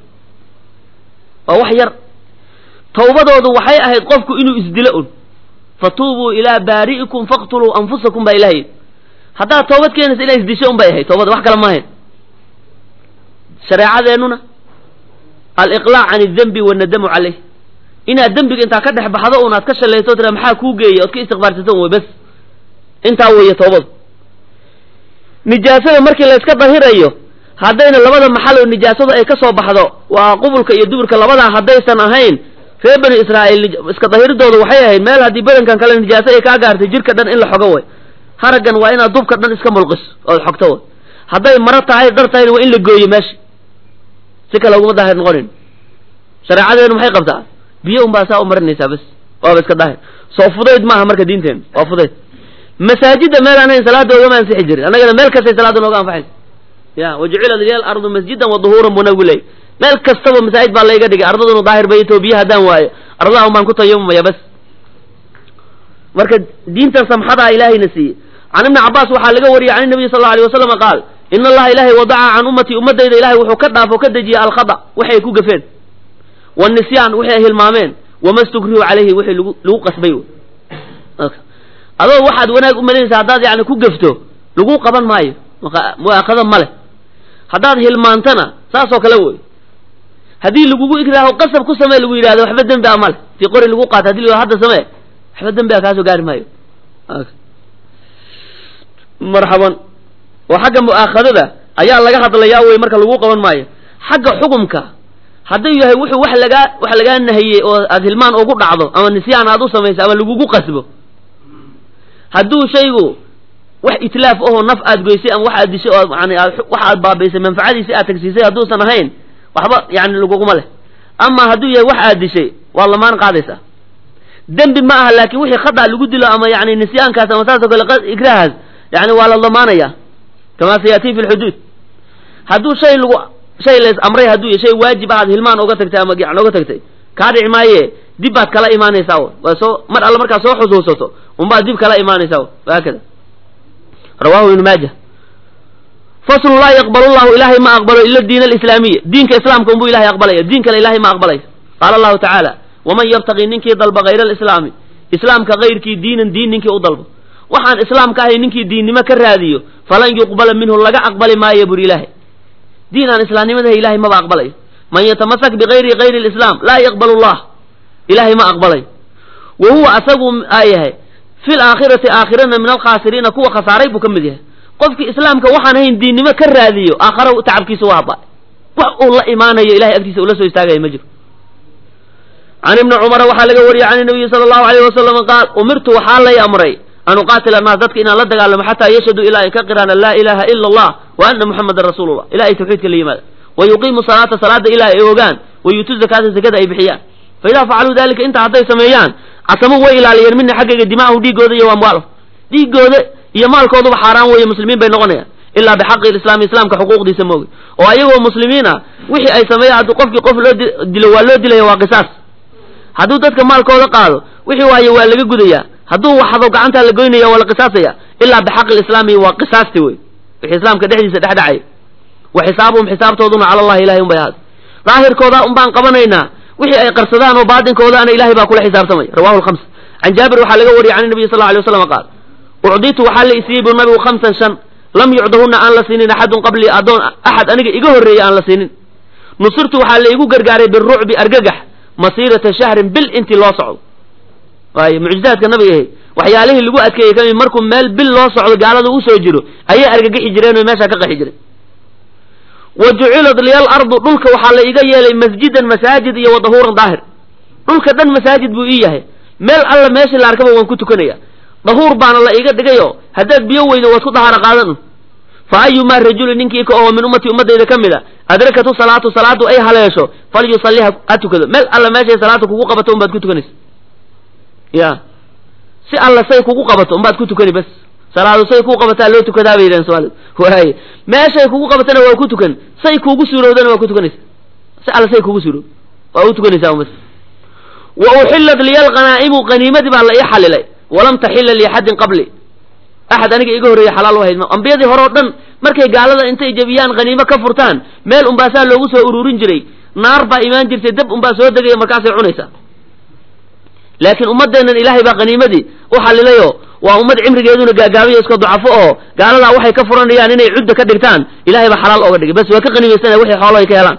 waa wax yar tawbadoodu waxay ahayd qofku inuu isdilo un fatuubuu ilaa baari'ikum faqtuluu anfusakum baa ilahay haddaad toobad keenaysa inay isdisho un bay ahayd toobada wax kale ma ahayn shareecadeennuna aliqlaac can aldembi wanadamu caleyh inaad dembiga intaa ka dhex baxdo un aad ka shalayso tira maxaa kuu geeya ood ka istikfaarsato way bas intaa weeye toobadu nijaasada markii la iska dahirayo haddayna labada maxal oo nijaasadu ay ka soo baxdo waa qubulka iyo duburka labadaa haddaysan ahayn reer bani israa'iil iska dahiridooda waxay ahayd meel haddii badankan kale nijaaso ay kaa gaartay jirka dhan in la xogo way haraggan waa inaad dubka dhan iska mulqiso ood xogto way hadday maro tahay dhar tahayna waa in la gooyo meesha si kale uguma daahir noqonin shareecadeenu maxay qabtaa biyo un baa saa u marinaysaa bas waaba iska daahir soo fudayd maaha marka diinteenu waa fudayd masaajidda meel aan hayn salaada oogama ansixi jirin annagana meel kastay salaada nooga anfaxaysa ya wajucila liya alardu masjidan wa duhuuran buu nabigu leeyay meel kastaba masaajid baa layga dhigay ardadunu daahir bay too biyo haddaan waayo ardadaha un baan ku tayamumaya bas marka diintan samxadaa ilaahayna siiyey can ibni cabbaas waxaa laga wariyey can nabiy sal allau alay wasalam qaal ina allaha ilaahay wadaca can ummatii ummadayda ilahay wuxuu ka dhaafo ka dejiyey alkhada waxay ku gafeen wanisyaan wixii ay hilmaameen wama stukrihu calayhi wixii lagu lagu qasbay adoo waxaad wanaag u malaynaysaa haddaad yani ku gafto lagu qaban maayo mu'aakhado ma leh haddaad hilmaantana saasoo kale wey haddii lagugu ikraaho qasab ku samee lagu yidhahdo waxba dembi a male tii qori lagu qaato hadii la hadda samee waxba dembi a kaasoo gaari maayo marxaban oo xagga mu'aakhadada ayaa laga hadlayaa wey marka lagu qaban maayo xagga xukumka hadduu yahay wuxuu wax lagaa wax lagaa nahiyey oo aad hilmaan ugu dhacdo ama nisyaan aad u samayso ama lagugu qasbo hadduu shaygu wax itlaaf ahoo naf aad goysay ama wax aad dishay oo yani wax aad baabaysay manfacadiisi aad tagsiisay hadduusan ahayn waxba yani laguguma leh ama hadduu yahay wax aad dishay waa lamaan qaadaysaa dembi ma aha laakin wixii khata lagu dilo ama yani nisyaankaas ama saasoo kale ikraahaas yani waa la damaanaya kama sayati fi lxuduud hadduu shay lagu shay lays amray hadduu yahay shay waajib aad hilmaan oga tagtay ama yan oga tagtay kaa dhici maaye dib baad kala imaanaysaa waa soo mar alla markaad soo xusuusato unbaad dib kala imaanaysaa wahaakada rawahu ibnu maaja faslu laa yaqbal llahu ilahay ma aqbalo ila diin alislaamiya diinka islaamka unbuu ilahay aqbalaya diin kale ilahay ma aqbalayo qaala allahu tacaala waman yabtaqi ninkii dalba hayra alislaami islaamka kayrkii diinan diin ninkii u dalbo waxaan islaamka ahay ninkii diinnimo ka raadiyo falan yuqbala minhu laga aqbali maayo buri ilaahay diin aan islaamnimadaha ilahay maba aqbalayo man yatamasak bigayri gayri lislaam laa yaqbalu llah ilahay ma aqbalayo wa huwa asagu aa yahay fi laakhirati aakhirana min alkhaasiriina kuwa khasaaray buu ka mid yahay qofkii islaamka waxaan ahayn diinnimo ka raadiyo aakhara tacabkiisa waa haba wax uu la imaanayo ilahay agtiisa ula soo istaagaya ma jiro can ibni cumara waxaa laga wariyey can nabiyi sala allahu alayhi wasalam qaal umirtu waxaa lay amray an uqaatila annaas dadka inaan la dagaalamo xataa yashhaduu ilaa ay ka qiraan an laa ilaha ila allah wa ana muxamadan rasuulullah ilaa ay tawxiidka la yimaada wa yuqiimu salaata salaada ilaa ay ogaan wa yuutu zakaata zakada ay bixiyaan fa idaa facaluu dalika intaa hadday sameeyaan casamuu way ilaaliyeen mina xaggayga dimaahum dhiigooda iyo amwaalahum dhiigooda iyo maalkooduba xaaraan weeye muslimiin bay noqonayaan ilaa bixaqi islaami islaamka xuquuqdiisa moogi oo ayagoo muslimiin ah wixii ay sameeyaan hadduu qofkii qof loo dilo waa loo dilaya waa qisaas hadduu dadka maalkooda qaado wixii waaye waa laga gudayaa hadduu waxdo gacantaa la goynaya waa la qisaasaya ilaa bixaqi lislaami waa qisaasti wey wixii islaamka dhexdiisa dhex dhacay wa xisaabuhum xisaabtooduna cala allahi ilahay un bay ahaada daahirkooda un baan qabanaynaa wixii ay qarsadaan oo baatinkoodaana ilahay baa kula xisaabtamaya rawahu lhamsa can jaabir waxaa laga wariyey can nabiyi sal lla alay waslam qaal ucditu waxaa la isiiyey bu nabigu khamsan shan lam yucdahuna aan la siinin axadun qablii adoon axad aniga iga horreeyey aan la siinin nusirtu waxaa la igu gargaaray birucbi argagax masiirata shahrin bil intii loo socdo waayo mucjizaadka nabiga ahay waxyaalihii lagu adkeeyey kamid markuu meel bil loo socdo gaalada usoo jiro ayay argagixi jireen oo meeshaa ka qaxi jiray wa jucilat liyal ardu dhulka waxaa la iga yeelay masjidan masaajid iyo wadahuuran daahir dhulka dhan masaajid buu ii yahay meel alla meeshii la arkaba waan ku tukanaya dahuur baana la iga dhigayo haddaad biyo weydo waad ku dahaaro qaadan fa ayumaa rajulin ninkii ka oo min ummati ummadayda ka mid a adrakatu salaatu salaadu ay haleesho falyusalliha ha tukado meel alla meeshay salaada kugu qabato unbaad ku tukanaysa ya si alla say kugu qabato unbaad ku tukani bas salaadu say kugu qabataa loo tukadaa bay yidhahen soomaalida waaye meeshay kugu qabatana waa ku tukan say kugu suurowdana waa ku tukanaysa si alla say kugu suurowd waa u tukanaysaa bas wa uxillat liya alqanaa'imu qaniimadii baa la ii xalilay walam taxila liaxadin qabli axad aniga iga horreeyey xalaal u hayd ambiyadii hore oo dhan markay gaalada intay jebiyaan haniimo ka furtaan meel unbaasaa loogu soo ururin jiray naar baa imaan jirtay dab unbaa soo degaya markaasay cunaysaa laakiin ummadeennan ilaahay baa qaniimadii u xalilayo waa ummad cimrigeeduna gaagaabayo iska ducafo oo gaaladaa waxay ka furanayaan inay cudda ka dhigtaan ilahay baa xalaal ooga dhigay bas waa ka qaniimaysanaya wixii xoolo ay ka helaan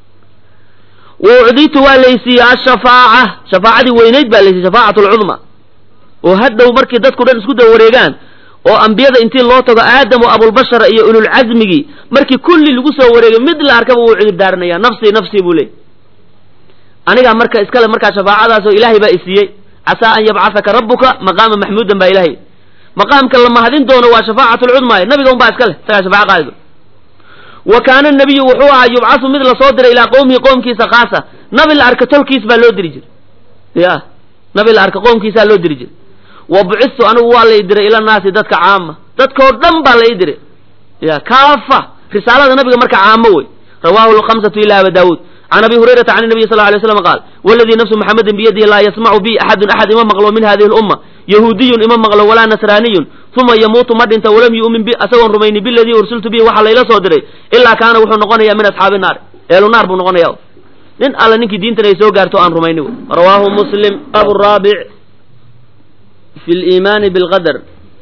wa ucditu waa laysiiyey ashafaaca shafaacadii weynayd baa laysiiyey shafaacatu lcudma oo hadhow markii dadku dhan isku daba wareegaan oo ambiyada intii loo tago aadam oo abulbashara iyo ululcazmigii markii kulli lagu soo wareegay mid la arkaba wuu cudur daaranaya nafsii nafsii buu leey anigaa marka iskale markaa shafaacadaasoo ilaahay baa isiiyey casaa an yabcahaka rabbuka maqaama maxmuudan baa ilahay maqaamka la mahadin doono waa shafaacatu lcudmaa nabiga un baa iskale isagaa shafaaco qaadido wa kaana nabiyu wuxuu ahaa yubcasu mid lasoo diray ilaa qowmihi qoomkiisa khaasa nabi la arka tolkiis baa loo diri jiray ya nabi la arka qoomkiisaa loo diri jiray wa bucistu anigu waa la ii diray ila naasi dadka caama dadkao dhan baa la ii diray ya kaafa risaalada nabiga marka caamo wey rawahu lkhamsatu ila aba daawuud can abi hurayrata can nabiy sal lla alay slam qaal waladii nafsu muxamedin biyadihi laa yasmacu bi axadun axad ima maqlo min hadihi lumma yahuudiyun ima maqlo walaa nasraaniyun uma yamuutu ma dhinta walam yu'min bi asagoon rumayni biladii ursiltu bihi waxaa layla soo diray ilaa kaana wuxuu noqonayaa min asxaabi naar eelu naar buu noqonaya nin alla ninkii diintan ay soo gaarto aan rumayni rawaahu muslim abu raabic fi liimaani bilqadar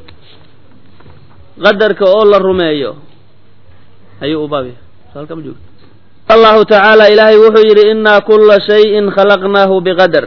qadarka oo la rumeeyo ayuu u baabya halka ma joogto allahu tacaala ilaahay wuxuu yidhi innaa kulla shayin khalaqnaahu biqadar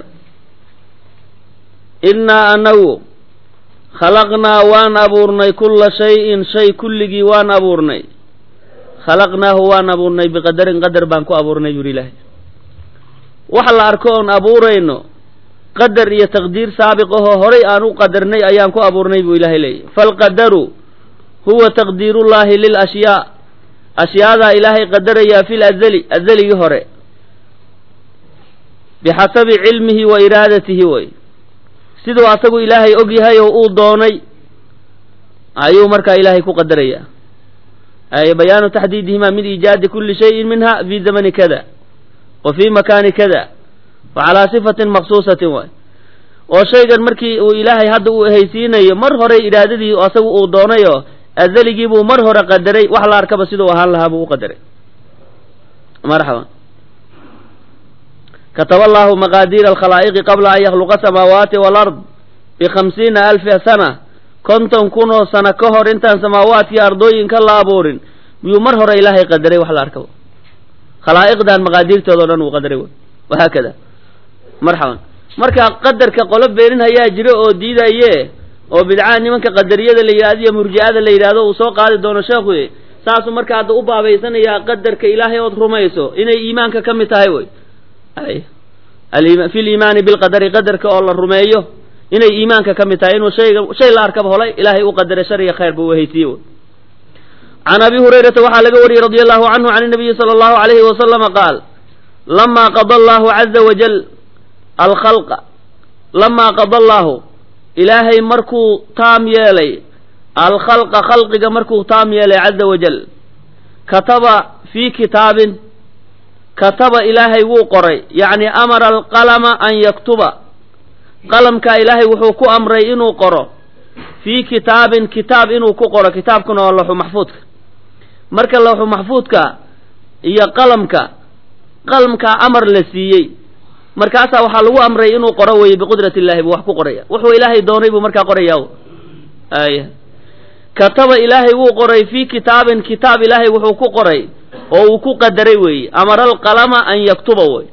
innaa anagu khalaqnaa waan abuurnay kulla shayin shay kulligii waan abuurnay khalaqnaahu waan abuurnay biqadarin qadar baan ku abuurnay yuri ilaahay wax la arko oon abuurayno qadar iyo taqdiir saabiq ahoo horay aan u qadarnay ayaan ku abuurnay buu ilaahay leeyahy falqadaru huwa taqdiirullaahi lilashyaa ashyaadaa ilaahay qadarayaa fil azali azaligii hore bixasabi cilmihi wa iraadatihi way siduu asagu ilaahay og yahay oo uu doonay ayuu markaa ilaahay ku qadarayaa ay bayaanu taxdiidihimaa min iijaadi kulli shayin minha fi zamani kada wa fi makaani kada wa calaa sifatin maqsuusatin waay oo shaygan markii uu ilaahay hadda uu ehaysiinayo mar hore iraadadii asagu uu doonay oo azaligii buu mar hore qadaray wax la arkaba siduu ahaan lahaa buu u qadaray marxaba kataba allahu maqaadiira alkhalaa'iqi qabla an yakhluqa samaawaati walard bikhamsiina alfa sana konton kunoo sano ka hor intaan samaawaadkii ardooyinka la abuurin miyuu mar hore ilaahay qadaray wax la arkaba khalaa'iqdan maqaadiirtooda o dhan uu qadaray wahaakada marxaban marka qadarka qolo beenin hayaa jiro oo diidaye oo bidcaa nimanka qadariyada la yidhahdo iyo murji'ada la yidhaahdo uu soo qaadi doono sheekhu saasuu marka hadda u baabaysanayaa qadarka ilaahay ood rumayso inay iimaanka ka mid tahay wey fi liimaani bilqadari qadarka oo la rumeeyo inay iimaanka ka mid tahay inuu shayga shay la arkaba holay ilaahay u qadaray shar iyo khayr buu wehaysiiye wey can abi hurayrata waxaa laga wariyey radia allahu canhu can inabiyi sala allahu alayhi wasalama qaal lamaa qada allahu caza wajal alkhalqa lamaa qada allahu ilaahay markuu taam yeelay alkhalqa khalqiga markuu taam yeelay caza wajal kataba fii kitaabin kataba ilaahay wuu qoray yacni amara alqalama an yaktuba qalamkaa ilaahay wuxuu ku amray inuu qoro fii kitaabin kitaab inuu ku qoro kitaabkuna waa lawxu maxfuudka marka lawxu maxfuudka iyo qalamka qalamkaa amar la siiyey markaasaa waxaa lagu amray inuu qoro weeye biqudrati illahi buu wax ku qoraya wuxuu ilaahay doonay buu markaa qorayaa aya kataba ilaahay wuu qoray fii kitaabin kitaab ilaahay wuxuu ku qoray oo uu ku qadaray weeye amara alqalama an yaktuba wey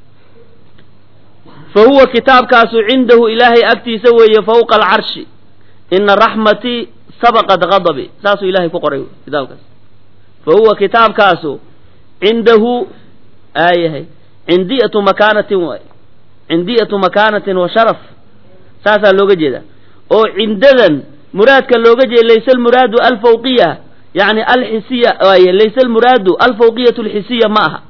fa huwa kitaabkaasu cindahu ilaahay agtiisa weeye fawqa alcarshi ina raxmatii sabaqat gadabi saasuu ilaahay ku qoray kitaabkaas fa huwa kitaabkaasu cindahu aayahay cindiyatu makaanatin waay cindiyatu makaanatin wa sharaf saasaa looga jeeda oo cindadan muraadka looga jeeda laysa almuraadu alfawqiya yacni alxisiya waay laysa almuraadu alfawqiyatu alxisiya ma aha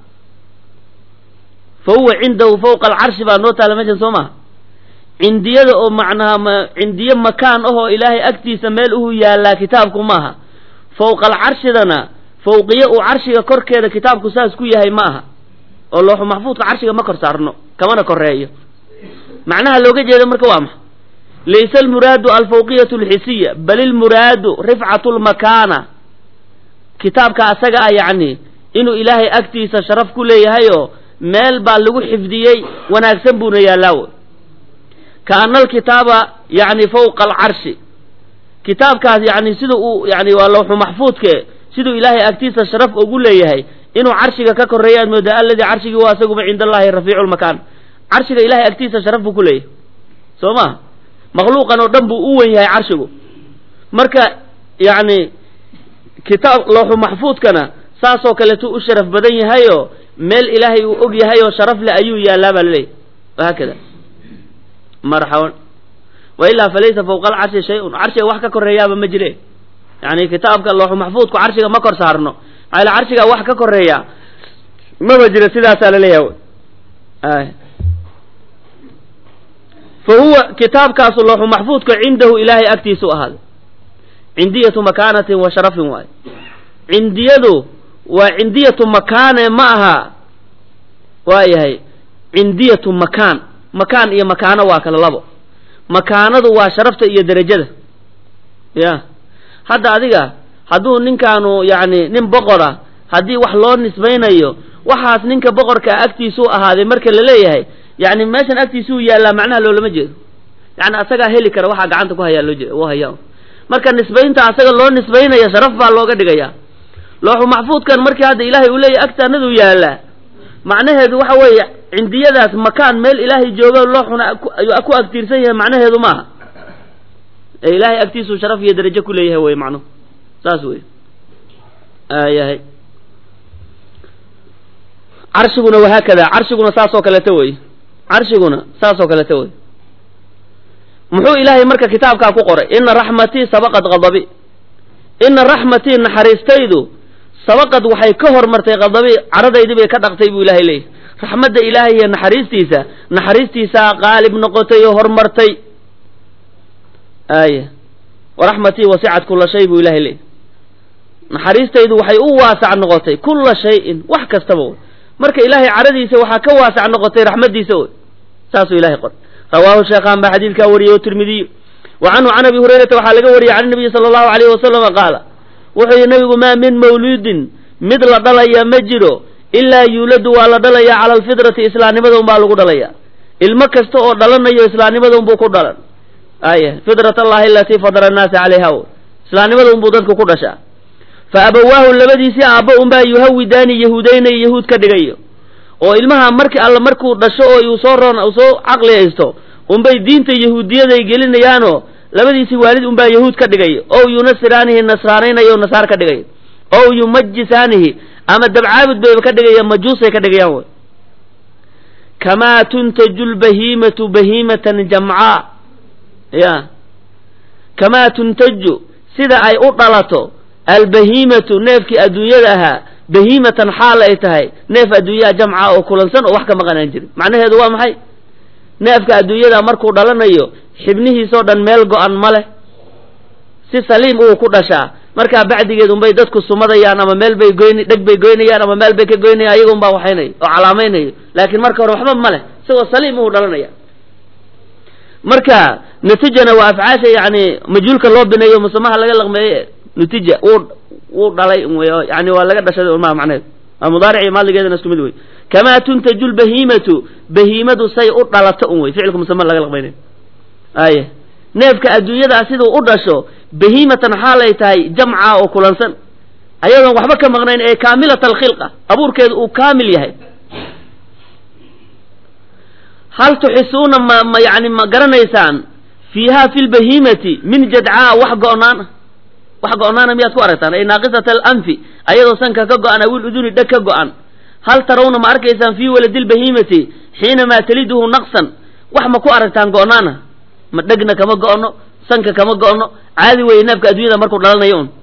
fa huwa cindahu fawqa alcarshi baa noo taala meeshan soo maha cindiyada oo macnaha cindiye makaan ahoo ilaahay agtiisa meel uhu yaallaa kitaabku maaha fawqa alcarshidana fawqiye uu carshiga korkeeda kitaabku saas ku yahay ma aha oo looxu maxfuudka carshiga ma kor saarno kamana koreeyo macnaha looga jeeda marka waa maxa laysa almuraadu alfawqiyatu alxisiya bal ilmuraadu rifcatu lmakaana kitaabka asaga ah yacni inuu ilaahay agtiisa sharaf ku leeyahayoo meel baa lagu xifdiyey wanaagsan buuna yaallaawo kaana alkitaaba yacni fawqa alcarshi kitaabkaas yacni sida uu yani waa lawxu maxfuudke siduu ilaahay agtiisa sharaf ugu leeyahay inuu carshiga ka koreeyaad moodaa alladii carshigii waa asaguba cinda allahi rafiicu lmakaan carshiga ilahay agtiisa sharaf buu ku leeyahay soo ma makhluuqan oo dhan buu u wen yahay carshigu marka yacni kitaab lawxu maxfuudkana saasoo kaleetu u sharaf badan yahayoo meel ilaahay uu og yahay oo sharaf leh ayuu yaallaa baa laleeyahy wahaakada marxaban wa ilaa falaysa fawqa alcarshi shay-un carshiga wax ka koreeyaaba ma jire yani kitaabka lawxu maxfuudku carshiga ma kor saarno maxaa ila carshigaa wax ka koreeya maba jira sidaasaa laleeyahay fa huwa kitaabkaasu lawxu maxfuudka cindahu ilaahay agtiisa u ahaaday cindiyatu makaanatin wa sharafin waayo cindiyadu waa cindiyatu makaane ma aha waayahay cindiyatu makaan makaan iyo makaano waa kala labo makaanadu waa sharafta iyo derajada ya hadda adiga hadduu ninkaanu yacni nin boqora haddii wax loo nisbaynayo waxaas ninka boqorkaa agtiisuu ahaaday marka la leeyahay yacni meeshan agtiisuu yaallaa macnaha loolama jeedo yani asagaa heli kara waxaa gacanta ku hayaa loo u hayaa marka nisbaynta asaga loo nisbaynaya sharaf baa looga dhigaya looxu maxfuudkan markii hadda ilaahay uu leeyahay agtaanadu yaala macnaheedu waxa weeye cindiyadaas makaan meel ilaahay joogo looxuna ku agtiirsan yahay macnaheedu maaha ee ilaahay agtiisu sharaf iyo darajo ku leeyahay way macnuhu saas way ayahay carshiguna waa hakada carshiguna saas oo kale ta way carshiguna saas oo kale ta way muxuu ilaahay marka kitaabka ku qoray inna rahmatii sabaqat ghadabi inna rahmatii naxariistaydu sabaqad waxay ka hormartay qadabi caradaydii bay ka dhaqtay buu ilaahay leeyahay raxmadda ilaahay iyo naxariistiisa naxariistiisa qaalib noqotay oo hormartay aaya waraxmatii wasicat kulla shay buu ilaahay leeyahay naxariistaydu waxay u waasac noqotay kulla shayin wax kastaba marka ilaahay caradiisa waxaa ka waasac noqotay raxmadiisa wey saasuu ilaahay qoray rawaahu sheekhaan baa xadiidkaa wariyey oo tirmidiy wa canhu can abi hurayrata waxaa laga wariyey can nabiyi sala allahu alayhi wasalama qaala wuxuu yihi nabigu maa min mawluudin mid la dhalaya ma jiro ilaa yuuladu waa la dhalayaa cala alfidrati islaamnimada un baa lagu dhalayaa ilmo kasta oo dhalanayo islaamnimada unbuu ku dhalan aya fidrat allahi alatii fadara annaasa calayha islaamnimada unbuu dadku ku dhashaa fa abawaahu labadiisii aabba unbaa yuhawidaani yahuudaynayo yahuud ka dhigayo oo ilmaha marki alla markuu dhasho oo uu soo roon uu soo caqli haysto unbay diinta yahuudiyaday gelinayaanoo labadiisii waalid unbaa yahuud ka dhigayo ow yunasiraanihi nasraanaynayo nasaar ka dhigayo ow yumajisaanihi ama dabcaabud bayba ka dhigaya majuusay ka dhigayaan way kamaa tuntaju lbahiimatu bahiimatan jamcaa ya kamaa tuntaju sida ay u dhalato albahiimatu neefkii adduunyada ahaa bahiimatan xaal ay tahay neef adduunyaha jamca oo kulansan oo wax ka maqan aan jirin macnaheedu waa maxay neefka adduunyada markuu dhalanayo xibnihiisoo dhan meel go-an ma leh si saliim uu ku dhashaa markaa bacdigeed unbay dadku sumadayaan ama meel bay goyn dheg bay goynayaan ama meel bay ka goynayaan ayaga unbaa waxaynayo oo calaamaynayo laakiin marka hore waxba ma leh isagoo saliim uu dhalanaya marka natijana waa afcaasha yani majhuulka loo bineeyo musamaha laga laqmeeye natija uu wuu dhalay yani waa laga dhashaday ma macneed waa mudaarici maaligeedana isku mid wey kamaa tuntaju lbahiimatu bahiimadu say u dhalato un wey ficilka musama laga laqmaynayo aye neefka adduunyadaa siduu u dhasho bahiimatan xaalay tahay jamca oo kulansan ayadoon waxba ka maqnayn ee kaamilat alkhilqa abuurkeedu uu kaamil yahay hal tuxisuuna ma ma yani ma garanaysaan fiiha fi lbahiimati min jadcaa wax go-naana wax go-naana miyaad ku aragtaan ay naaqisat alanfi ayadoo sanka ka go-an awil uduni dheg ka go-an hal tarawna ma arkaysaan fii waladi lbahiimati xiinamaa taliduhu naqsan wax ma ku aragtaan go-naana ma dhegna kama go-no sanka kama go-no caadi weeye neefka adduunyada markuu dhalanayo un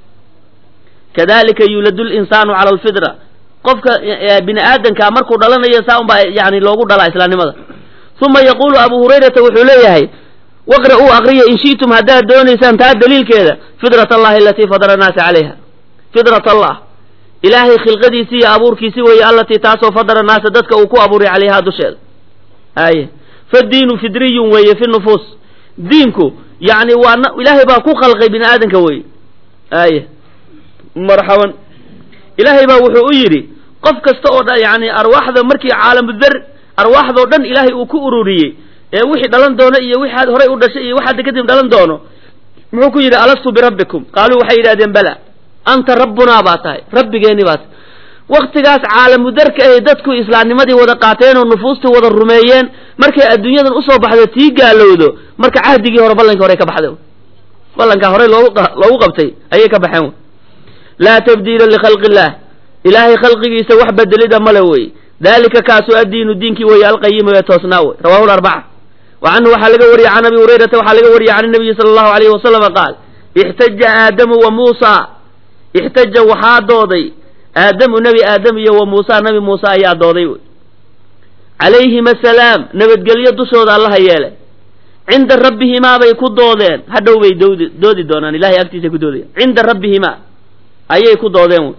kadalika yuuladu linsaanu cala alfidra qofka bini aadamkaa markuu dhalanayo saa un baa yani loogu dhalaa islaamnimada uma yaqulu abu hurayrata wuxuu leeyahay waqra-uu aqriya in shi'tum haddaad doonaysaan taa daliilkeeda fidrat allahi alatii fadara annaasa calayha fidrat allah ilaahay khilqadiisii iyo abuurkiisi weeye allatii taasoo fadara naasa dadka uu ku abuuray calayhaa dusheeda aye fadiinu fidriyun weeye fi nufuus diinku yani waa ilaahay baa ku khalqay bini aadamka weye aye marxaban ilaahay baa wuxuu u yidhi qof kasta oo dhan yani arwaaxda markii caalamudar arwaaxdao dhan ilaahay uu ku ururiyey ee wixii dhalan doono iyo wixaad horay u dhashay iyo waxaad kadib dhalan doono muxuu ku yidhi alastu birabbikum qaaluu waxay yidhahdeen bala anta rabbunaa baa tahay rabbigeeni baa tahay waktigaas caalamudarka ahy dadku islaamnimadii wada qaateen oo nufuustii wada rumeeyeen markay adduunyadan usoo baxdo tii gaalowdo marka cahdigii hore ballankii hore ka baxday ballankaa horey loogu loogu qabtay ayay ka baxeen laa tabdiila likhalqi illaah ilaahay khalqigiisa wax bedelida male wey dalika kaasu addiinu diinkii weeye alqayima ee toosnaa wey rawahu larbaca wa canhu waxaa laga wariyey can abi hurayrata waxaa laga wariyey can nabiyi sala allahu alayhi wasalama qaal ixtaja aadamu wa muusa ixtaja waxaa dooday aadamu nebi aadam iyo wa muusa nebi muuse ayaa dooday wey calayhima asalaam nabadgelyo dushooda allaha yeele cinda rabbihimaa bay ku doodeen hadhow bay doodi doodi doonaan ilahay agtiisay ku doodayaan cinda rabbihimaa ayay ku doodeen wey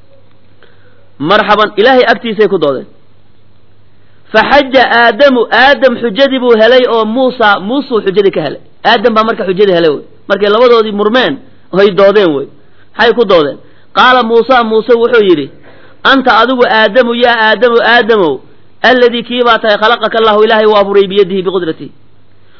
marxaban ilaahay agtiisay ku doodeen faxaja aadamu aadam xujadii buu helay oo muusa muusuu xujadii ka helay aadam baa marka xujadii helay wey markay labadoodii murmeen hay doodeen wey maxay ku doodeen qaala muusa muuse wuxuu yidhi anta adigu aadamu yaa aadamu aadamow alladii kii baa tahay khalaqaka allahu ilaahay u abuuray biyadihi biqudratihi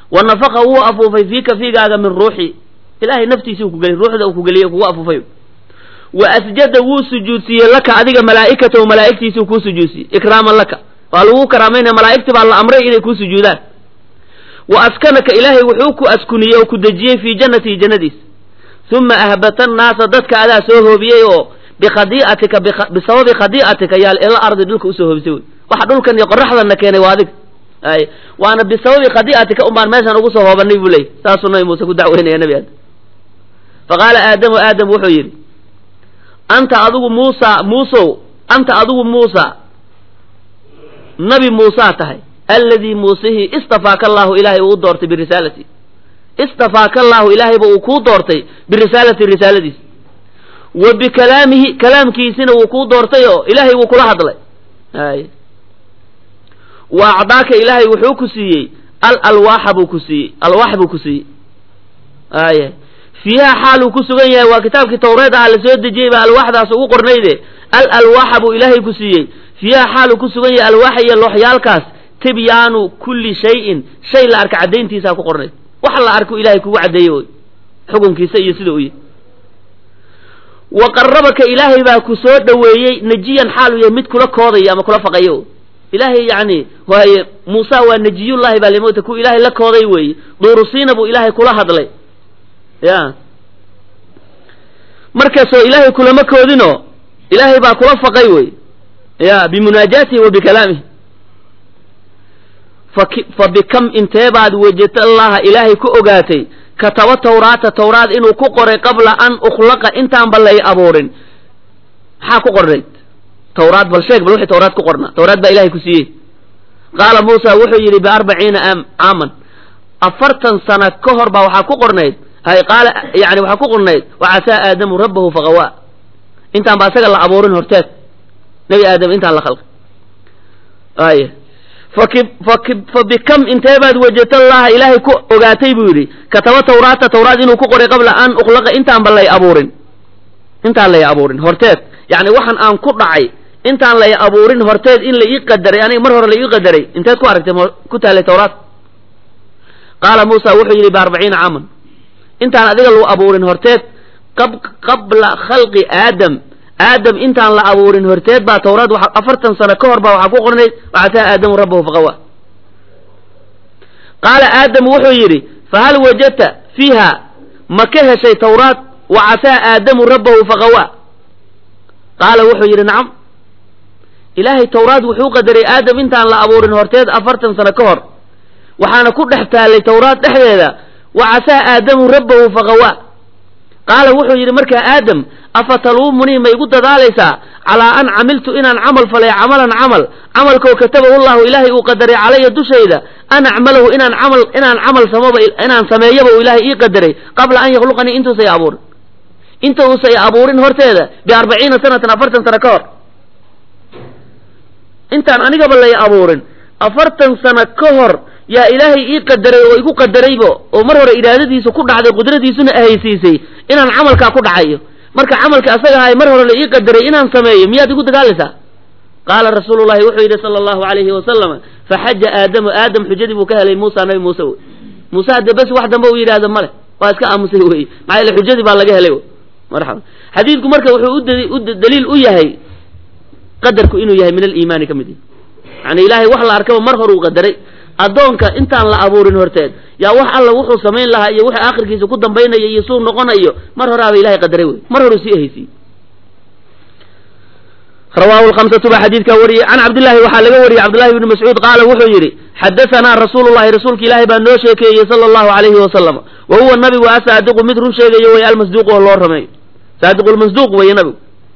wa nafaqa wuu afuufay fiika fiigaaga min ruuxi ilaahay naftiisii uu ku geliyey ruuxda uu ku geliyey kugu afuufay wa asjada wuu sujuudsiiyey laka adiga malaa'ikatahu malaa'igtiisii kuu sujuudsiiyey ikraaman laka waa lagu karaamaynaya malaa'igtii baa la amray inay kuu sujuudaan wa askanaka ilaahay wuxuu ku askuniyey oo ku dejiyey fii jannatihi jannadiis uma ahbata annaasa dadka adaa soo hoobiyey oo bikhadii'atika bisababi khadii'atika yaa ila ardi dhulka usoo hoobisay wey waxa dhulkan iyo qoraxdana keenay waa adiga ay waana bisababi khadii'atika umbaan meeshaan ugu soo hoobanay buu leeyay saasuu nabi muuse ku dacweynaya nabi aadam faqaala aadamu aadam wuxuu yidhi anta adigu muusa muusow anta adigu muusa nabi muusaa tahay alladii muusihii istafaaka allaahu ilaahay uu u doortay birisaalati istafaaka allaahu ilaahayba uu kuu doortay birisaalati risaaladiis wa bikalaamihi kalaamkiisina wuu kuu doortay oo ilaahay wuu kula hadlay ay wa acdaaka ilaahay wuxuu ku siiyey al alwaaxa buu ku siiyey alwaax buu ku siiyey ay fiiha xaal uu ku sugan yahay waa kitaabkii tawreed ah la soo dejiyey baa alwaaxdaas ugu qornayde al alwaaxa buu ilaahay ku siiyey fiiha xaal uu ku sugan yahay alwaaxa iyo looxyaalkaas tibyaanu kulli shayin shay la arka caddayntiisaa ku qornayd wax la arku ilaahay kugu caddeeyey oy xukunkiisa iyo sida u yahy wa qarabaka ilaahay baa ku soo dhoweeyey najiyan xaal uu yahay mid kula koodaya ama kula faqayo ilaahay yacni waaye muusa waa najiyullaahi baa limota ku ilaahay la kooday weeye duurusiina buu ilaahay kula hadlay ya markaasoo ilaahay kulama koodino ilaahay baa kula faqay wey ya bimunaajaatihi wa bikalaamihi fa bikam inteebaad wajadta allaha ilaahay ku ogaatay kataba tawraata tawraad inuu ku qoray qabla an ukhlaqa intaanba lay abuurin maxaa ku qornayd tawraad bal sheeg bal wixii tawraad ku qornaa tawraad baa ilahay ku siiyey qaala muusa wuxuu yidhi biarbaciina caaman afartan sana ka hor baa waxaa ku qornayd hay qaala yani waxaa ku qornayd wacasaa aadamu rabbahu faqawaa intaan ba asaga la abuurin horteed nebi aadam intaan la khalqay ay fa bikam inteebaad wajadta allaha ilaahay ku ogaatay buu yidhi kataba tawraata tawraad inuu ku qoray qabla an ukhlaqa intaanba lay abuurin intaan lay abuurin horteed yani waxaan aan ku dhacay intaan lay abuurin horteed in la ii qadaray aniga mar hore la ii qadaray inteed ku aragtay ku taalay tawraat qaala muusa wuxuu yidhi biarbaciina caaman intaan adiga lagu abuurin horteed qabla khalqi aadam aadam intaan la abuurin horteed baa tawraad afartan sano ka hor baa waxaa ku qornayd wacasaa aadamu rabbahu faqawaa qaala aadamu wuxuu yidhi fahal wajadta fiiha ma ka heshay tawraad wacasaa aadamu rabbahu faqawaa qaala wuxuu yidhi nacam ilaahay tawraad wuxuu qadaray aadam intaan la abuurin horteed afartan sano ka hor waxaana ku dhex taallay tawraad dhexdeeda wacasaa aadamu rabbahu faqawaa qaala wuxuu yidhi markaa aadam afataluumunii ma igu dadaalaysaa calaa an camiltu inaan camal falay camalan camal camalkoo katabahu llahu ilaahay uu qadaray calaya dushayda an acmalahu inaan camal inaan camal samoba inaan sameeyaba uu ilaahay ii qadaray qabla an yakhluqanii intuusay abuurin inta uusay abuurin horteeda biarbaciina sanatan afartan sano ka hor intaan anigaba lay abuurin afartan sano ka hor yaa ilaahay ii qadaray oo igu qadaraybo oo mar hore iraadadiisu ku dhacday qudradiisuna ahaysiisay inaan camalkaa ku dhacayo marka camalka asaga ahay mar hore la ii qadaray inaan sameeyo miyaad igu dagaalaysaa qaala rasuulullahi wuxuu yidhi sala allahu alayhi wasalama faxaja aadamu aadam xujadii buu ka helay muusa nabi muuse wey muuse haddee bes wax dambe uu yidhaahdo male waa iska aamusay wey maxaa yaele xujadii baa laga helay marxaba xadiidku marka wuxuu u daliil u yahay qadarku inuu yahay min aliimaani ka mid yani ilaahay wax la arkaba mar hore uu qadaray addoonka intaan la abuurin horteed yaa wax alla wuxuu samayn lahaa iyo wixii aakhirkiisa ku dambaynaya iyo suu noqonayo mar horaaba ilahay qadaray wey mar horuu sii ahaysiiyey rawaahu lkhamsatu baa xadiidkaa wariyey can cabdillahi waxaa laga wariyey cabdillahi bni mascuud qaala wuxuu yidhi xadahanaa rasuulu llahi rasuulka ilaahay baa noo sheekeeyey sala allahu alayhi wasalam wa huwa nabigu asaadiqu mid run sheegayo way almasduuq oo loo rameeyo saadiqulmasduuq weye nabigu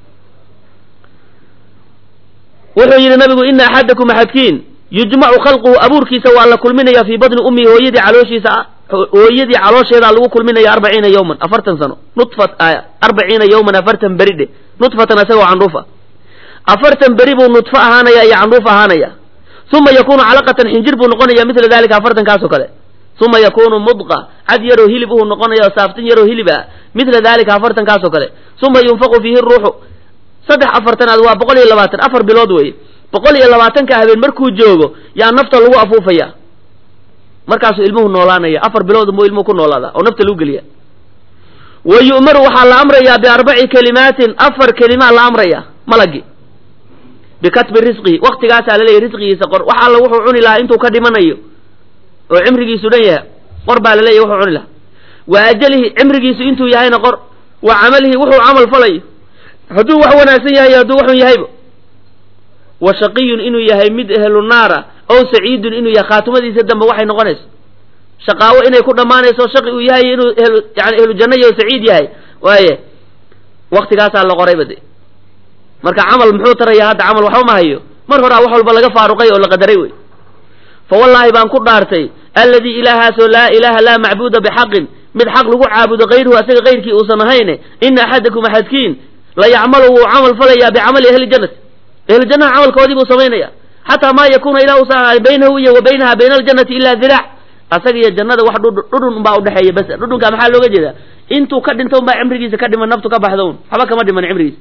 wuxuu yidhi nabigu ina axadakum axadkiin yujmacu khalquhu abuurkiisa waa la kulminaya fii badni ummihi hooyadii calooshiisa hooyadii caloosheedaa lagu kulminaya arbaciina yawman afartan sano nutfat arbaciina yawman afartan beri dhe nutfatan isagoo candhuufa afartan beri buu nudfo ahaanaya iyo candhuuf ahaanaya uma yakunu calaqatan xinjir buu noqonaya mila dalika afartankaasoo kale uma yakunu mudqa cad yaroo hilib uhuu noqonaya saaftin yaroo hilib ah mila dalika afartankaasoo kale uma yunfaqu fiihi ruuxu saddex afartanaad waa boqol iyo labaatan afar bilood weeye boqol iyo labaatanka habeen markuu joogo yaa nafta lagu afuufaya markaasuu ilmuhu noolaanaya afar bilood unbuu ilmuhu ku noolaadaa oo nafta lagu geliya wa yu'maru waxaa la amrayaa biarbaci kalimaatin afar kelimaa la amraya malagi bikatbi risqihi waktigaasaa laleeyahy risqigiisa qor wax alla wuxuu cuni lahaa intuu ka dhimanayo oo cimrigiisu dhan yahay qor baa laleeyahy wuxuu cuni lahaa wa ajalihi cimrigiisu intuu yahayna qor wa camalihi wuxuu camal falayo hadduu wax wanaagsan yahay hadduu waxun yahayba wa shaqiyun inuu yahay mid ehlu naara ow saciidun inuu yahay khaatimadiisa dambe waxay noqonayso shaqaawo inay ku dhammaanayso shaqi uu yahay inuu ehlu yani ehlu janno iyo saciid yahay waaye waktigaasaa la qorayba de marka camal muxuu taraya hadda camal waxba ma hayo mar horaa wax walba laga faaruqay oo la qadaray wey fa wallaahi baan ku dhaartay alladii ilaahaasoo laa ilaaha laa macbuuda bixaqin mid xaq lagu caabudo kayruhu asaga kayrkii uusan ahayne ina axadakum axadkiin la yacmalu wuu camal falayaa bicamali ahli jannati ahli jannaha camalkoodii buu samaynaya xataa maa yakuuna ilaa usan ahay baynahu iyo wa baynaha bayna aljannati ilaa diraac asaga iyo jannada wax dhudhun unbaa udhexeeya bas dhudhunka maxaa looga jeedaa intuu ka dhinto unbaa cimrigiisa ka dhiman naftu ka baxdo un waxba kama dhiman cimrigiisa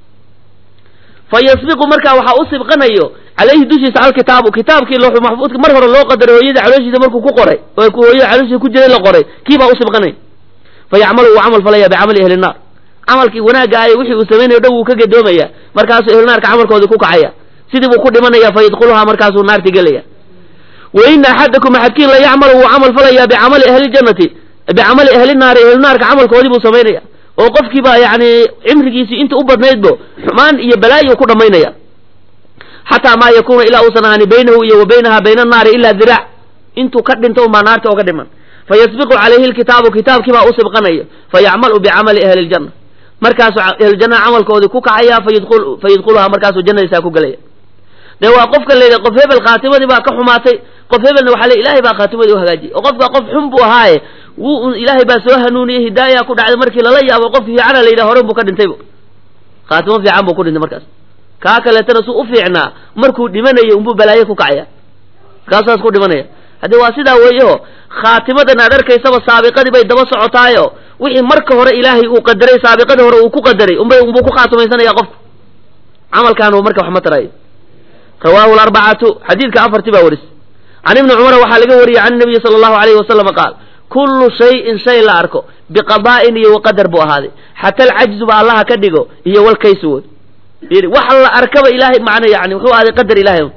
fa yasbiqu markaa waxaa u sibqanayo calayhi dushiisa alkitaabu kitaabkii looxu maxfuudka mar hore loo qadaray hooyada calooshiisa markuu ku qoray oo hooyada calooshiisa ku jiray la qoray kii baa u sibqanaya fa yacmalu wuu camal falaya bicamali ahli naar camalkii wanaagga ay wixii uu samaynayo dhan wuu ka gadoomaya markaasuu ehlu naarka camalkoodii ku kacaya sidii buu ku dhimanaya fa yadkhuluhaa markaasuu naarti gelaya wa ina axadakum axadkiin la yacmalu wuu camal falaya bicamali ahli jannati bicamali ahli naari ehlu naarka camalkoodii buu samaynaya oo qofkiiba yani cimrigiisii inta u badnaydbo xumaan iyo balaayo ku dhammaynaya xataa maa yakuuna ilaa uusan ahaani baynahu iyo wa baynaha bayna annaari ilaa diraac intuu ka dhinto unbaa naarta ooga dhiman fa yasbiqu calayhi lkitaabu kitaabkii baa u sibqanaya fa yacmalu bicamali ahli ljanna markaasuu ahlujannaha camalkoodii ku kacaya fa yadkhuluhaa markaasuu jannadiisaa ku gelaya dee waa qofka layidha qof hebel khaatimadii baa ka xumaatay qof hebelna waxaa le ilahay baa khaatimadii u hagaajiyay oo qofka qof xun buu ahaaye wuu ilaahay baa soo hanuuniyey hidaaya ku dhacday markii lala yaabo qof fiicana la yidhaha horen buu ka dhintaybo khaatimo fiican buu ku dhintay markaas kaa kaleetana suu u fiicnaa markuu dhimanayo unbuu balaaye ku kacaya markaasusaas ku dhimanaya haddii waa sidaa weeyaho khaatimadan aad arkaysaba saabiqadii bay daba socotaayo wixii marka hore ilaahay uu qadaray saabiqadii hore uu ku qadaray unbay unbuu ku khaatimaysanaya qofka camalkaanu marka wax ma tarayo rawaahu larbacatu xadiidka afartii baa waris can ibni cumara waxaa laga wariyey can nabiyi sala allahu alayhi wasalama qaal kullu shayin shay la arko biqadaa'in iyo waqadar buu ahaaday xata alcajzu ba allaha ka dhigo iyo walkaysu wood yidhi wax la arkaba ilaahay macna yani wuxuu ahaaday qadar ilaahay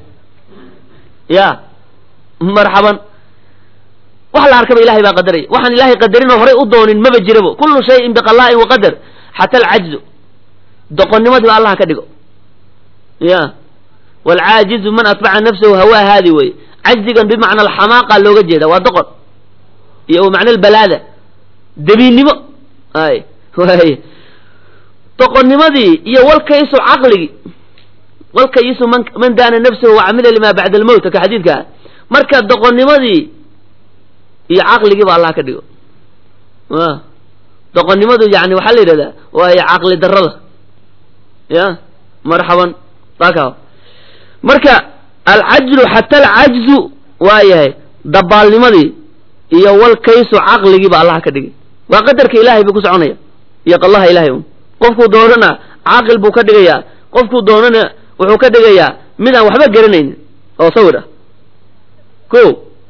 ya marxaban wax la arkaba ilahay baa qadaraya waxaan ilaahay qadarinoo horay u doonin maba jirabo kullu shayin biqadaa'in waqadar xata alcajzu doqonnimadii ba allaha ka dhigo ya walcaajizu man atbaca nafsahu hawaa haadi wey cajzigan bimacna alxamaaqa looga jeeda waa doqon iyo macna albalaada dabiinnimo ay way doqonnimadii iyo walkaysu caqligii walkaysu man man daana nafsahu wacamila lima bacda almowt ka xadiidkaa marka doqonnimadii iyo caqligii ba allah ka dhigo doqonnimadu yani waxaa la yidhahdaa waayo caqli darada ya marxaban aka marka alcajlu xata alcajzu waa yahay dabaalnimadii iyo walkaysu caqligii ba allah ka dhigay waa qadarka ilahay buu ku soconaya iyo qallaha ilahay un qofkuu doonana caaqil buu ka dhigayaa qofkuu doonana wuxuu ka dhigayaa mid aan waxba garanaynin oo sawir ah ko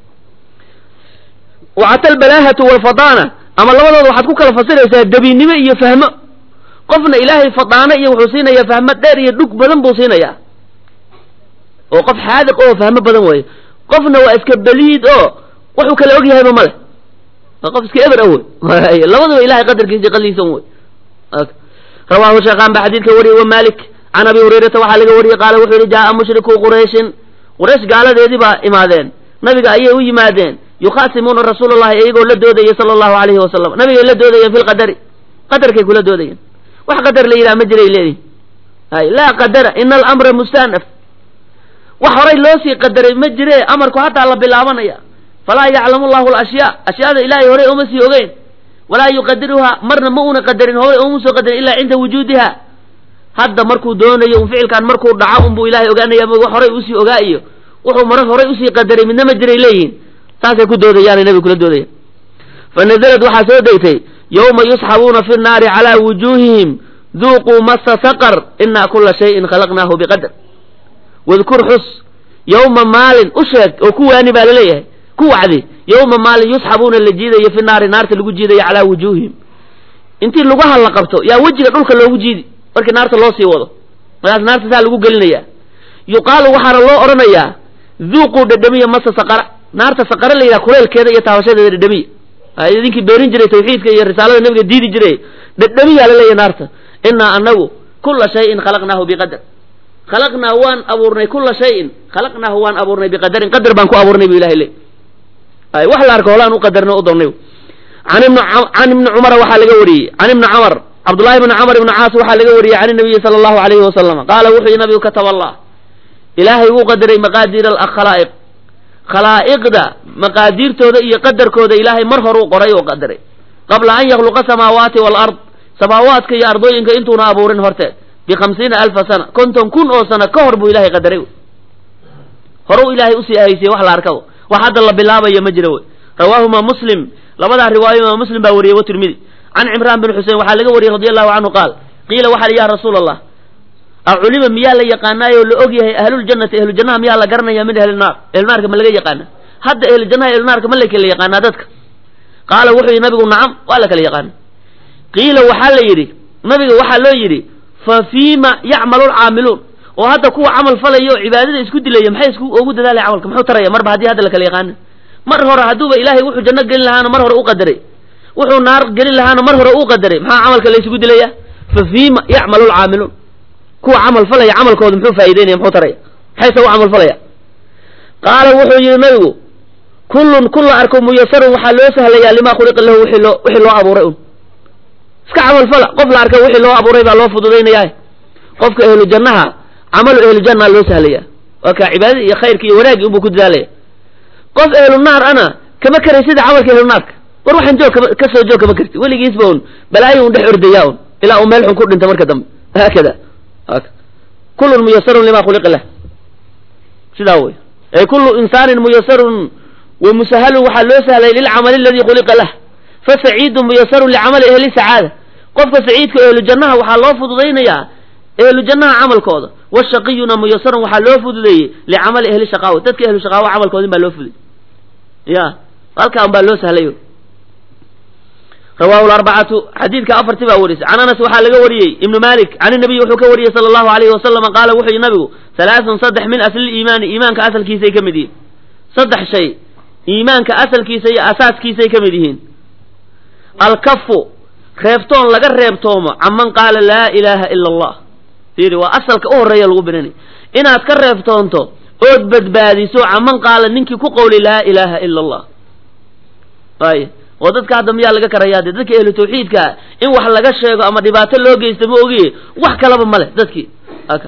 wacata albalaahatu walfadaana ama labadooda waxaad ku kala fasiraysaa dabiinnimo iyo fahmo qofna ilaahay fadaano iyo wuxuu siinayaa fahmo dheer iyo dhug badan buu siinayaa oo qof xaadiq oo fahmo badan weeye qofna waa iska beliid oo wuxuu kala og yahayba male waa qof iska eber awey labaduba ilahay qadarkiisa qaliisa un wey rawaahu sheekhaan baa xadiidka wariyey wa malik can abi hurayrata waxaa laga wariyey qaala wuxuu yihi jaa mushrikuu qurayshin quraysh gaaladeedii baa imaadeen nabiga ayay u yimaadeen yukhaasimuuna rasuula allahi iyagoo la doodayay sala allahu alayhi wasalam nabigay la doodayeen fi lqadari qadarkay kula doodayeen wax qadar la yidhaha ma jiray leedihin hay laa qadara ina alamra mustanaf wax horay loo sii qadaray ma jire amarku hataa la bilaabanaya falaa yaclamu llahu alashyaa ashyaada ilaahay horay uma sii ogeyn walaa yuqadiruhaa marna ma una qadarin horay uma soo qadarin ilaa cinda wujuudiha hadda markuu doonayo un ficilkan markuu dhaco unbuu ilahay ogaanaya wax horay usii ogaa iyo wuxuu marar horay usii qadaray midna ma jiray leeyihin saasay ku doodayaanay nabiga kula doodaya fa nazalad waxaa soo degtay yawma yusxabuuna fi nnaari calaa wujuuhihim duuquu masa saqar inaa kula shayin khalaqnaahu biqadar wadkur xus yawma maalin u sheeg oo ku waani baa laleeyahay كوعدي يوم ما يسحبون اللجيدة في النار نار تلوجيدة على وجوههم انتي لغاها لقبتو يا وجهك دولك لو وجيدي markii naarta loo sii wado markaas naarta saa lagu gelinaya yuqaalu waxaana loo oranayaa dhuuqu dhadhamiya masa saqara naarta saqara la yiraahdo kuleelkeeda iyo taawashadeeda dhadhamiya ay idinkii beerin jiray tawxiidka iyo risaalada nabiga diidi jiray dhadhamiya la leeyahay naarta inna annagu kulla shay'in khalaqnahu biqadar khalaqna waan abuurnay kulla shay'in khalaqnahu waan abuurnay biqadarin qadar baan ku abuurnay bi ilaahay leey ay wax la arko holaan u qadarno u doonay عن ابن عن ابن عمر وحال قوري عن ابن عمر عبد الله بن عمر بن عاص وحال قوري عن النبي صلى الله عليه وسلم قال وحي النبي كتب الله إلهي وقدر مقادير الخلائق خلائق ده مقادير تودا يقدر كودا إلهي مرهر وقري وقدر قبل أن يخلق السماوات والأرض سماوات كي أرضوين كإنتو نابورين هرتين بخمسين ألف سنة كنتم كن أو سنة كهربوا إلهي قدروا هرو إلهي أسي أهيسي وحلا أركو وحد الله بالله يمجروا رواهما مسلم لبدا رواية مسلم باوري وترمذي عن عمران بن حسين وحال وري رضي الله عنه قال قيل وحال يا رسول الله أعلم ميال يقانايو لأوجيه أهل الجنة أهل الجنة ميال قرنا من أهل النار أهل النار كما لقى يقانا حتى أهل الجنة أهل النار كما لقى يقانا ذاتك قال وحي نبي نعم ولا كلا يقانا قيل وحال يري نبي وحال يري ففيما يعمل العاملون وهذا كو عمل فلا يو عبادة اسكت لي محي اسكو وجود ذلك عملك محو ترى يا مربع هذه هذا لك يقانا mar hore haduuba ilaahay wuxuu janno gelin lahaana mar hore u qadaray wuxuu naar gelin lahaana mar hore u qadaray maxaa amalka la isugu dilaya fa fiima ya'malu al-aamilun kuwa amal falaya amalkooda muxuu faa'iideynaya muxuu taraya maxay soo amal falaya qaala wuxuu yiri nabigu kullun kullu arkum muyassar waxa loo sahlaya lima khuliqa lahu wixii loo wixii loo abuuray iska amal fala qof la arka wixii loo abuuray baa loo fududeynaya qofka ehlu jannaha amalu ehlu janna loo sahlaya waa ka cibaadada iyo khayrka iyo wanaag uu ku dadaalay qof ehlu naar ana kama karaysid amalka ehlu naarka war waxaan joog ka soo joog kama kartid waligiis boon balaayo uu dhex ordayaan ila uu meel xun ku dhinta marka dambe hakada hak kullu muyassarun lima khuliqa lahu sida way ay kullu insaanin muyassarun wa musahhalun waxa loo sahlay lil amali alladhi khuliqa lahu fa sa'idun muyassarun li amali ahli sa'ada qofka sa'iidka ehlu jannaha waxa loo fududeynaya ehlu jannaha amalkooda wa shaqiyuna muyassarun waxa loo fududeeyay li amali ahli shaqaawa dadka ehlu shaqaawa amalkooda baa loo fududeeyay يا قال كان بالله سهليو رواه الأربعة حديث كأفر تبع ورث عن أنس وحال وريه ابن مالك عن النبي وحكى وريه صلى الله عليه وسلم قال وحي النبي ثلاث صدح من أصل الإيمان إيمان كأصل كيسي كمدين صدح شيء إيمان كأصل كيسي أساس كيسي كمدين الكف خيفتون لقر ريبتوما عمن قال لا إله إلا الله تيري وأصل كأور ريال غبنني إن أذكر ريبتون تو أود بدبادي سو عمن قال ننكي كو قولي لا إله إلا الله طيب وددك هذا ميال لغا كريا ددك اهل توحيدك ان wax laga sheego ama dhibaato loo geysto ma ogi wax kala ba male dadki aka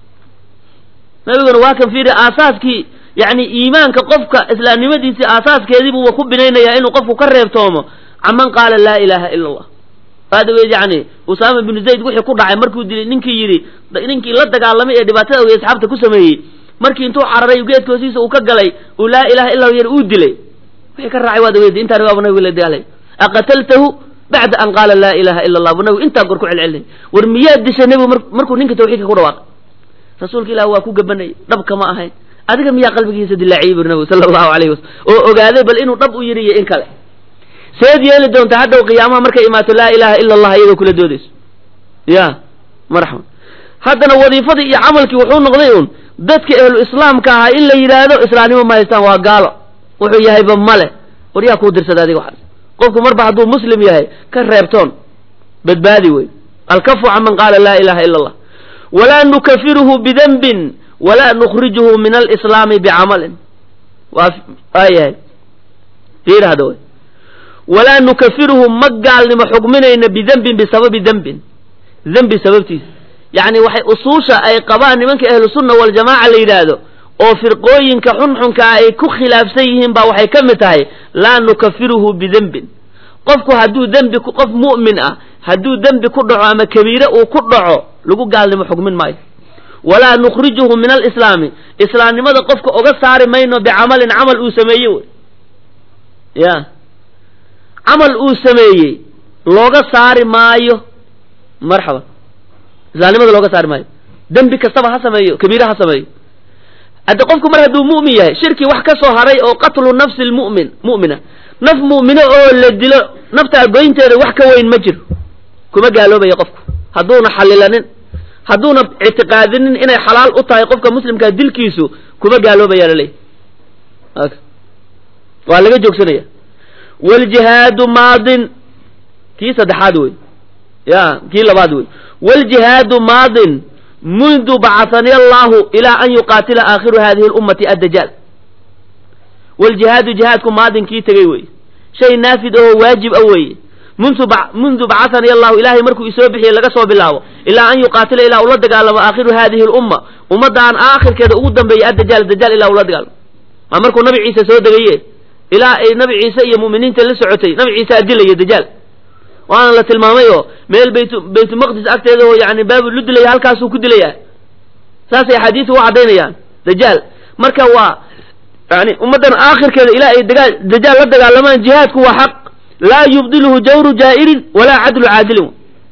nabiguna waa kan fiiri asaaski yaani iimaanka qofka islaamnimadiisa asaaskeedii buu ku binaynaya inuu qofku ka reebtoomo aman qaala la ilaha illa allah hada weey yaani usama ibn zayd wixii ku dhacay markuu dilay ninkii yiri ninkii la dagaalamay ee dhibaatada uu asxaabta ku sameeyay markii intuu cararay geedkoosiisa uu ka galay uu la ilaha illa allah yiri uu dilay wixii ka raacay waa daweed inta rabaa nabiga la daalay aqataltahu ba'da an qala la ilaha illa allah nabiga inta gor ku celcelin war miyaad dishay nabiga markuu ninka tawxiidka ku dhawaaq rasuulka ilaahi waa ku gabanay dab kama ahayn adiga miyaa qalbigiisa dilaacay nabiga sallallahu alayhi wasallam oo ogaaday bal inuu dab u yiri in kale seed yeeli doonta hadda qiyaamaha markay imaato la ilaha illa allah iyadoo kula doodayso ya marxaba haddana wadiifadii iyo amalkii wuxuu noqday un dadka ehlu islaamka ah in la yiraahdo islaamnimo ma haystaan waa gaalo wuxuu yahay ba male wariya ku dirsada adiga waxa qofku marba haduu muslim yahay ka reebtoon badbaadi way alkafu amman qala la ilaha illa allah wala nukaffiruhu bidhanbin wala nukhrijuhu min al-islam bi'amalin wa ayay fiirado wala nukaffiruhu magal lima hukminayna bidhanbin bisababi dhanbin dhanbi sababti yani waxay usuusha ay qabaan nimanka ahlu sunna wal jamaa la yiraahdo oo firqooyinka xunxunka ay ku khilaafsan yihiin ba waxay kamid tahay la nukaffiruhu bidhanbin qofku haduu dhanbi ku qof mu'min ah haduu dhanbi ku dhaco ama kabiira uu ku dhaco lagu gaalnimo xukmin maayo wala nukhrijuhu min al-islam islaamnimada qofka uga saari mayno bi'amalin amal uu sameeyay ya amal uu sameeyay looga saari maayo marxaba islaamnimada looga saari maayo dhanbi kastaba ha sameeyo kabiira ha sameeyo hadda qofku mar hadduu mu'min yahay shirki wax ka soo haray oo qatlu nafsi lmu'min mu'mina naf mu'mino oo la dilo naftaa goynteeda wax ka weyn ma jiro kuma gaaloobaya qofku hadduuna xalilanin hadduuna ictiqaadinin inay xalaal u tahay qofka muslimkaa dilkiisu kuma gaaloobaya laleeyahy waa laga joogsanaya waaljihaadu maadin kii saddexaad wey ya kii labaad wey waaljihaadu maadin mundu bacahani allahu ilaa an yuqaatila aakhiru hadihi lummati addajaal waaljihaadu jihaadku maadin kii tegey wey shay naafid oo waajib a weeye mundu mundu bacahani allahu ilaahay markuu isoo bixiye laga soo bilaabo ilaa an yuqaatila ilaa ula dagaalamo aakhiru hadihi lumma ummadaan aakhirkeeda ugu dambeeya addajaal dajaal ilaa ula dagaalamo maa markuu nabi ciise soo degaye ilaa ay nabi ciise iyo mu'miniinta la socotay nabi ciise adilaya dajaal waana la tilmaamay oo meel bayt baytulmaqdis agteeda oo yani baabu lu dilaya halkaasuu ku dilayaa saasay axaadiisu u caddaynayaan dajaal marka waa yani ummaddan aakhirkeeda ilaa ay dagaa dajaal la dagaalamaan jihaadku waa xaq laa yubdiluhu jawru jaa'irin walaa cadlu caadilin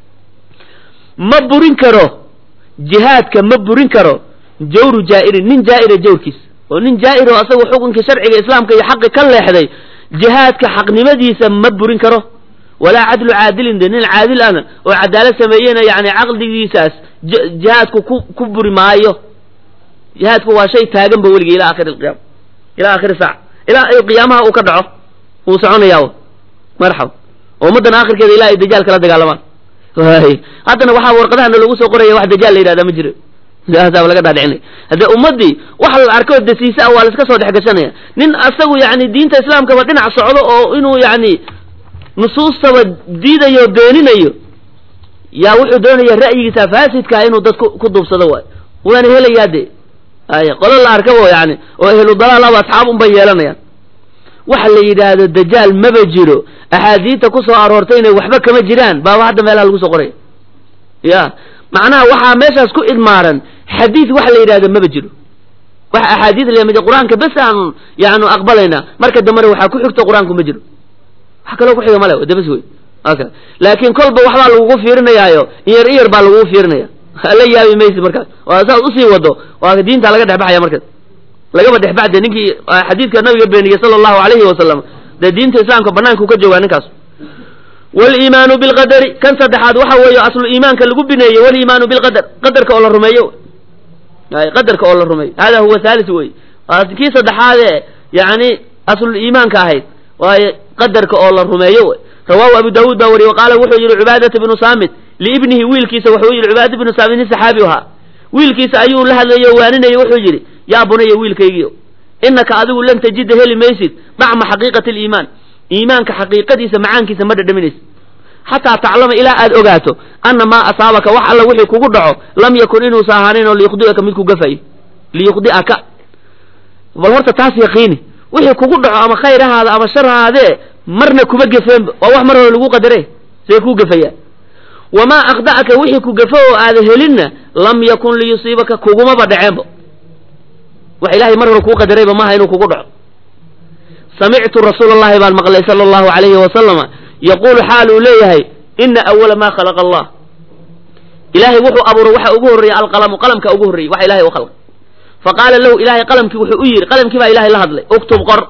ma burin karo jihaadka ma burin karo jawru jaa'irin nin jaa'ira jawrkiis oo nin jaa'ir oo asagu xukunka sharciga islaamka iyo xaqi ka leexday jihaadka xaqnimadiisa ma burin karo walaa cadlu caadilin de nin caadil ana oo cadaalad sameeyena yani caqdigiisaas jihaadku ku ku buri maayo jihaadku waa shay taagan ba weligii ilaa aakhir alqiyaama ilaa aakhiri saac ilaa ay qiyaamaha uu ka dhaco wuu soconayaa marxab oo ummaddan aakhirkeeda ilaa ay dajaal kala dagaalamaan haddana waxaa warqadahana lagu soo qoraya wax dajaal la yidhahda ma jiro saasaa laga dhaadhicinay haddee ummaddii wax la arko dasiisa ah waa la iska soo dhex gashanaya nin asagu yani diinta islaamkaba dhinac socdo oo inuu yani nusuustaba diidayo o beeninayo yaa wuxuu doonaya ra'yigiisa faasidkaa inuu dad ku duubsado waay waana helayaa de ay qolo la arkabo yani oo ehlu dalaal aba asxaab unbay yeelanayaan waxa la yidhaahdo dajaal maba jiro axaadiidta ku soo aroortayna waxba kama jiraan baaba hadda meelaha lagu soo qoraya ya macnaha waxaa meeshaas ku idmaaran xadiid waxa la yidhahdo maba jiro wax axaadiid la qur-aanka bes aanu yaanu aqbalaynaa marka dambena waxaa ku xigto qur-aanku ma jiro wax kaloo ku xiga male dabas wey aka laakiin kolba waxbaa lagugu fiirinayaayo iyar iyar baa lagugu fiirinaya la yaabi maysi markaas waa saas usii wado waa diinta laga dhexbaxaya markaas lagaba dhexbaxde ninkii xadiidka nabiga beeniyey sala allahu alayhi wasalam dee diinta islaamka banaanku ka joogaa ninkaas waliimaanu bilqadari kan saddexaad waxa weeye aslu iimaanka lagu bineeyey waliimaanu bilqadar qadarka oo la rumeeyo ay qadarka oo la rumeeyo hada huwa thalis wey kii saddexaade yani aslu iimaanka ahayd waaye qadarka oo la rumeeyo rawaahu abu daawuud baa wariye qaala wuxuu yihi cubaadat bnu saamit liibnihi wiilkiisa wuxuu yihi cubaada bnu saamit nin saxaabi ahaa wiilkiisa ayuu la hadlayo waaninaya wuxuu yidhi yaa bunaya wiilkaygiio inaka adigu lan tajida heli maysid dacma xaqiiqati aliimaan iimaanka xaqiiqadiisa macaankiisa ma dhadhaminaysid xataa taclama ilaa aad ogaato ana maa asaabaka wax alla wixii kugu dhaco lam yakun inuusa ahaanin oo liyukhdi'aka mid ku gafayo liyukhdi'aka bal horta taas yaqiini wixii kugu dhaco ama khayr ahaada ama shar ahaadee marna kuma gefeenba waa wax mar hore lagu qadare see kuu gafayaa wamaa akhda'aka wixii ku gafo oo aada helinna lam yakun liyusiibaka kugumaba dhaceenba wax ilaahay mar hore kuu qadarayba maaha inuu kugu dhaco samictu rasuula allahi baan maqlay sala allahu alayhi wasalama yaquulu xaal uu leeyahay ina awala maa khalaqa allah ilaahay wuxuu abuuray waxa ugu horreeya alqalamu qalamka ugu horreeyey waxa ilahay u khalqay faqaala lahu ilaahay qalamkii wuxuu u yidhi qalamkii baa ilahay la hadlay uktub qor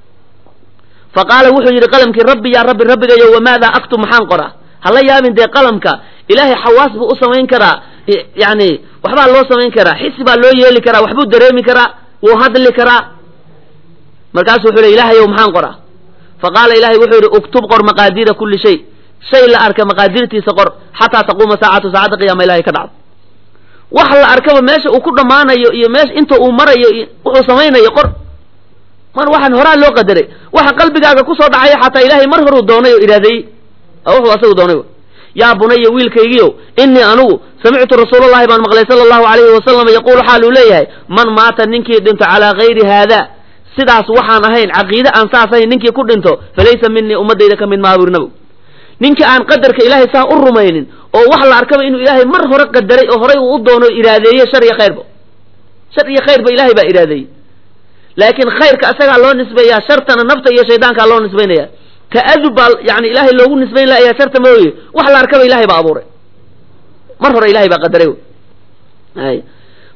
faqaala wuxuu yidhi qalamkii rabbi yaa rabbi rabbigayo wamaadaa aktub maxaan qoraa hala yaabin dee qalamka ilaahay xawaas buu u samayn karaa yani waxbaa loo samayn karaa xisi baa loo yeeli karaa waxbuu dareemi karaa wuu hadli karaa markaasu wuxuu yidhi ilaahayow maxaan qoraa faqaala ilahay wuxuu yidhi uktub qor maqaadiira kulli shay shay la arka maqaadirtiisa qor xataa taquuma saacatu saacadda qiyaama ilahay ka dhacdo wax la arkaba meesha uu ku dhammaanayo iyo meesha inta uu marayo wuxuu samaynayo qor mar waxaan horaa loo qadaray waxa qalbigaaga kusoo dhacaya xataa ilaahay mar horuu doonay oo iraadeeyey wuxuu asagu doonay yaa bunaya wiilkaygiiow inii anugu samictu rasuulallahi baan maqlay sala allahu alayhi wasalam yaquulu xaal uu leeyahay man maata ninkii dhinto calaa gayri haada sidaas waxaan ahayn caqiide aan saas ahayn ninkii ku dhinto falaysa minii ummadayda ka mid maaburinabo ninkii aan qadarka ilaahay saa u rumaynin oo wax la arkaba inuu ilaahay mar hore qadaray oo horay uu u doono iraadeeye shar iyo khayrba shar iyo khayrba ilaahay baa iraadeeyey laakiin khayrka asagaa loo nisbeeyaa shartana nafta iyo shaydaankaa loo nisbaynaya ta'adub baa yani ilaahay loogu nisbayn layaa sharta mooye wax la arkaba ilahay baa abuuray mar hore ilahay baa qadaray ay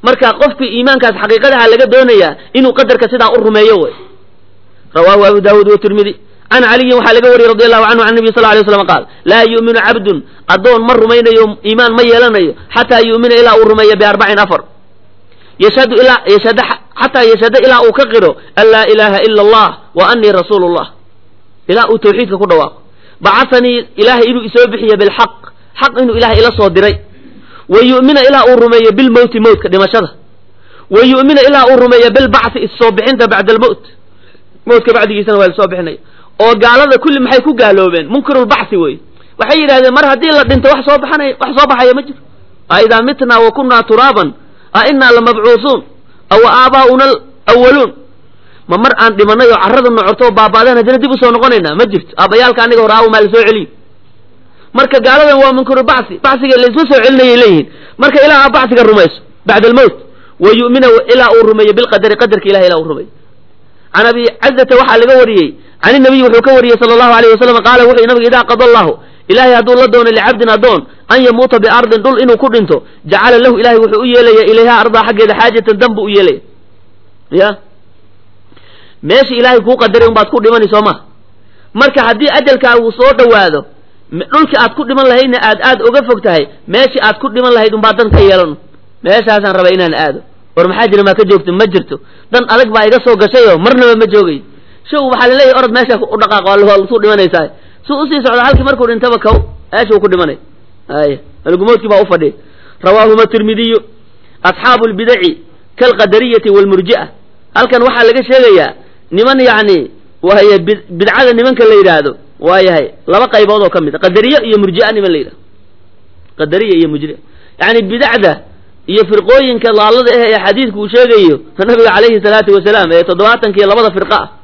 marka qofkii iimaankaas xaqiiqadaha laga doonayaa inuu qadarka sidaa u rumeeyo way rawaahu abu daawud wa tirmidhi an caliyin waxaa laga wariyey radi allahu canhu can nabiy sal alay waslam qaal laa yu'minu cabdun addoon ma rumaynayo iimaan ma yeelanayo xataa yu'mina ilaa uu rumeeyo biarbacin afar yashhadu ilaa yashhada xataa yashhada ilaa uu ka qiro an laa ilaaha ila allah wa anii rasuulu llah ilaa uu tawxiidka ku dhawaaqo bacasanii ilaahay inuu isoo bixiyo bilxaq xaq inuu ilahay ila soo diray wa yu'mina ilaa uu rumeeyo bilmowti mowtka dhimashada wa yu'mina ilaa uu rumeeyo bilbacthi issoo bixinta bacda almowt mowtka bacdigiisana waa lasoo bixinaya oo gaalada kulli maxay ku gaaloobeen munkirulbacthi wey waxay yidhahdeen mar haddii la dhinto wax soo baxanay wax soo baxaya ma jiro a idaa mitnaa wa kunnaa turaaban a innaa lamabcuusuun aw aabaa'una alawaluun ma mar aan dhimanay oo carrada nocorto oo baaba'deen haddana dib usoo noqonaynaa ma jirto aabbayaalka aniga hor aawo maa la soo celiyo marka gaaladan waa munkurulbacthi bacsiga laysma soo celinayay leeyihiin marka ilaa aa bacsiga rumayso bacda almowt wa yu'mina ilaa uu rumeeyo bilqadari qadarka ilahay ilaa uu rumeeyo can abi cazata waxaa laga wariyey can inabiy wuxuu ka wariyey sala allahu alayh wasalam qaala wuxuu nabiga idaa qada allahu ilahay hadduu la doono licabdin addoon an yamuuta biardin dhul inuu ku dhinto jacala lahu ilahay wuxuu u yeelaya ilayha ardaa xaggeeda xaajatan dan buu u yeelaya ya meesha ilaahay kuu qadaray unbaad ku dhimani soo maha marka haddii ajalkaagu soo dhowaado dhulkii aad ku dhiman lahaydna aad aad uga fog tahay meeshii aad ku dhiman lahayd unbaa dan ka yeelan meeshaasaan rabaa inaan aado war maxaa jira maa ka joogto ma jirto dan adag baa iga soo gashayoo marnaba ma joogayo show waxaa laleeyahy orod meesha u dhaqaaq waa lasuu dhimanaysaa suu usii socda halkii markuu dhintaba kow meeshuu ku dhimanay ay malgumoodkii baa u fadhiya rawaahuma tirmidiyu asxaabu lbidaci kaalqadariyati waalmurji'a halkan waxaa laga sheegayaa niman yacni waaye bidcada nimanka la yidhaahdo waayahay laba qaybood oo ka mid a qadariye iyo murji'a niman la yidhahdo qadariya iyo murji'a yacni bidacda iyo firqooyinka laalada ah ee xadiidku uu sheegayo nabiga calayhi salaatu wasalaam ee toddobaatankiiyo labada firqa ah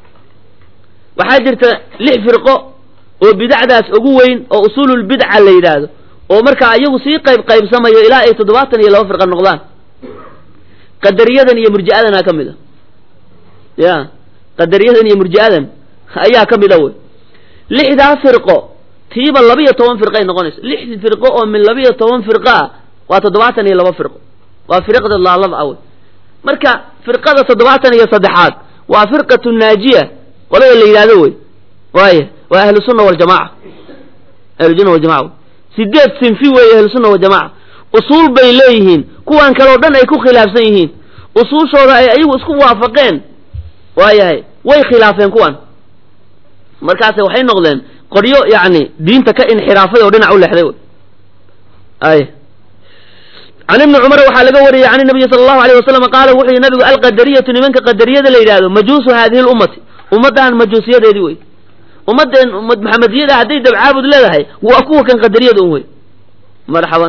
waxaa jirta lix firqo oo bidacdaas ugu weyn oo usuululbidca la yidhaahdo oo markaa iyagu sii qayb qaybsamayo ilaa ay toddobaatan iyo laba firqa noqdaan qadariyadan iyo murji'adana ka mid a ya qadariyadan iyo murji'adan ayaa ka mid a wey lixdaa firqo tiiba labiyo toban firqay noqonaysa lix firqo oo min labiyo toban firqa ah waa toddobaatan iyo laba firqo waa firqda laalada ah wey marka firqada toddobaatan iyo saddexaad waa firqatu naajiya qolada la yidhahdo wey waaya waa ahlu sunna waljamaca ahlu sunna waljamaca sideed sinfi weeye ahlu sunna waljamaca usuul bay leeyihiin kuwan kaleo dhan ay ku khilaafsan yihiin usuushooda ay ayagu isku waafaqeen waayahay way khilaafeen kuwan markaase waxay noqdeen qoryo yacni diinta ka inxiraafay oo dhinac u leexday wey ay can ibni cumar waxaa laga wariyey can nabiyi sala allahu alayh wasalam qaala wuxuu yihi nabigu alqadariyatu nimanka qadariyada la yidhahdo majuusu haadihi lummati ummaddan majuusiyadeedii wey ummaddeen ummad maxamediyada hadday dabcaabud leedahay waa kuwa kan qadariyada un wey marxaban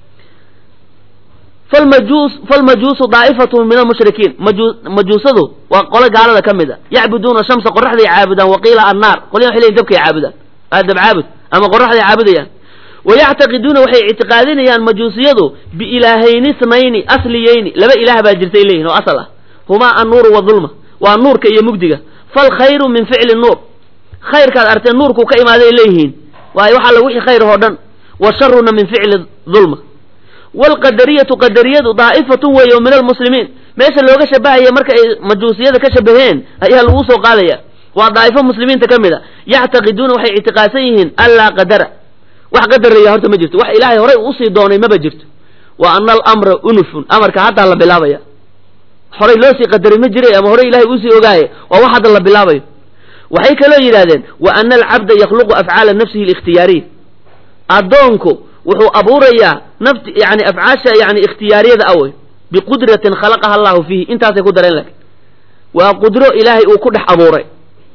falmajuus falmajuusu daa'ifatun min almushrikiin maju majuusadu waa qolo gaalada ka mid a yacbuduuna shamsa qoraxday caabudaan waqiila annaar qolya waxay leeyihin dabkay caabudaan aa dabcaabud ama qoraxday caabudayaan wayactaqiduuna waxay ictiqaadinayaan majuusiyadu biilaahayni isnayni asliyeyni laba ilaah baa jirtay leeyihin oo asal ah humaa annuuru wadulma waa nuurka iyo mugdiga falkhayru min ficli nuur khayrkaad arteen nuurkuu ka imaaday leeyihiin waayo waxa la wixii khayr oo dhan washaruna min ficli dulma waalqadariyatu qadariyadu daa'ifatun weeye min almuslimiin meesha looga shabahaya marka ay majuusiyada ka shabaheen ayaa lagu soo qaadaya waa daa'ifo muslimiinta ka mid a yactaqiduuna waxay ictiqaadsan yihiin anlaa qadara wax qadaraya horta ma jirto wax ilaahay horay usii doonay maba jirto wa ana alamra unufun amarka haddaa la bilaabaya horay loo sii qadaray ma jiray ama horay ilahay uusii ogaaye waa wax hadda la bilaabayo waxay kaloo yidhahdeen wa ana alcabda yakhluqu afcaala nafsihi alikhtiyaariya addoonku wuxuu abuurayaa naft yani afcaasha yani ikhtiyaariyada awey biqudratin khalaqaha allahu fiihi intaasay ku dareen lakin waa qudro ilaahay uu ku dhex abuuray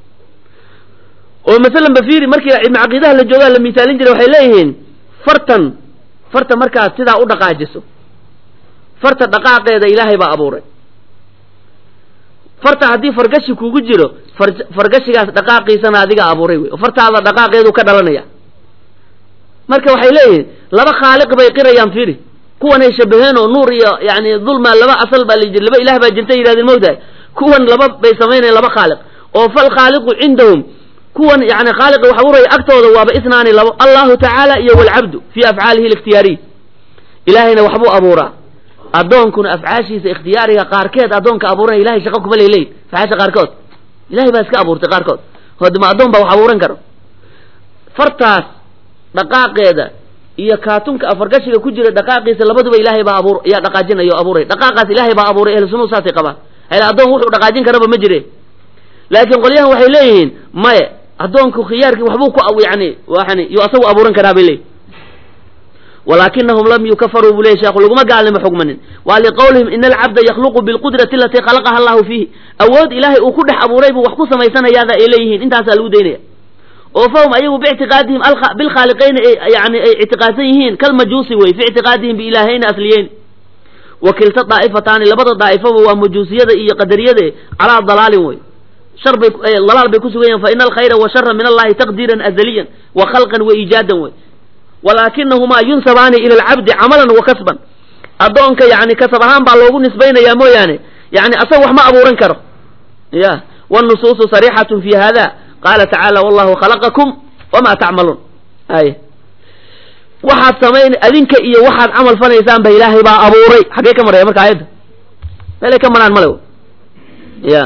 oo masalan bafiri markii ibnu caqiidaha la joogaa la misaalin jiray waxay leeyihiin fartan farta markaad sidaa u dhaqaajiso farta dhaqaaqeeda ilaahay baa abuuray farta haddii fargashi kugu jiro far fargashigaas dhaqaaqiisana adiga abuuray wey oo fartaada dhaqaaqeedu ka dhalanaya marka waxay leeyihiin laba khaaliq bay qirayaan firi kuwanay shabaheen oo nuur iyo yani dulma laba asal baa la laba ilaah baa jirta yidhahdeen mawdahay kuwan laba bay samaynayan laba khaaliq oo fal khaaliqu cindahum kuwan yani khaaliqa wax abuuraya agtooda waaba isnaani labo allahu tacaala iyo walcabdu fii afcaalihi alikhtiyaariy ilaahayna waxbuu abuuraa addoonkuna afcaashiisa ikhtiyaariga qaarkeed addoonka abuuranaya ilahay shaqo kuma leeleyin afcaasha qaarkood ilahay baa iska abuurtay qaarkood hodma addoon baa wax abuuran karo fartaas dhaqaaqeeda iyo kaatunka afargashiga ku jira dhaqaaqiisa labaduba ilaahay baa abuur yaa dhaqaajinayo o abuuray dhaqaaqaas ilaahay baa abuuray ehlu sunnadu saasay qabaan hela addoon wuxuu dhaqaajin karaba ma jire laakiin qolyahan waxay leeyihiin maye addoonku khiyaarkii waxbuu ku yani yani yuu asagu abuuran karaa bay leeyihin walaakinahum lam yukafaruu buu leeyay sheekhu laguma gaalnimo xugmanin waa liqowlihim ina alcabda yakhluqu bilqudrati alatii khalaqaha allahu fiihi awood ilaahay uu ku dhex abuuray buu wax ku samaysanayaada ay leeyihiin intaasaa lagu daynaya oo fahum ayagu biictiqaadihim bilkhaaliqayni yani ay ictiqaadsan yihiin kalmajuusi wey fi ictiqaadihim biilaahayni asliyeyn wa kilta daa'ifataani labada daa'ifaba waa majuusiyada iyo qadariyade calaa dalaalin wey shar bay dalaal bay ku sugan yahin fa ina alkhayra wa shara min allahi taqdiiran azaliyan wa khalqan wa iijaadan wey walaakinahumaa yunsabaani ila alcabdi camalan wa kasban addoonka yani kasab ahaan baa loogu nisbaynayaa mooyaane yani asaga wax ma abuuran karo ya wnusuusu sarixatun fi hada qaala tacaala wallahu khalaqakum wamaa tacmaluun ay waxaad samayn adinka iyo waxaad camal fanaysaan ba ilaahay baa abuuray xaggee ka maraya marka aayadda meelay ka maraan male ya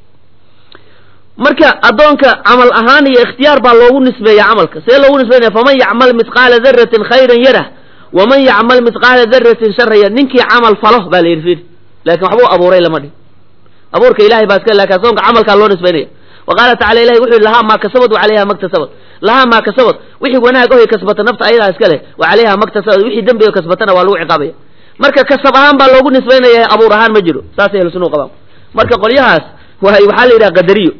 marka addoonka camal ahaan iyo ikhtiyaar baa loogu nisbeeya camalka see loogu nisbeynaya faman yacmal mithqaala daratin khayran yarah waman yacmal mithqaala daratin sharan yarah ninkii camal falo baa la yidhi fiir laakin waxbuu abuuray lama dhihin abuurka ilahay baa iska lakin addoonka camalkaa loo nisbeynaya wa qaala tacala ilahi wuxu yihi lahaa maa kasabad wa calayha maktasabad lahaa maa kasabad wixii wanaag ohay kasbata nafta ayadaa iska leh wa calayha maktasabad wixii dembi o kasbatana waa lagu ciqaabaya marka kasab ahaan baa loogu nisbeynaya abuur ahaan ma jiro saasay ahlu sunuu qabaan marka qolyahaas waxaa la yidhaha qadariyo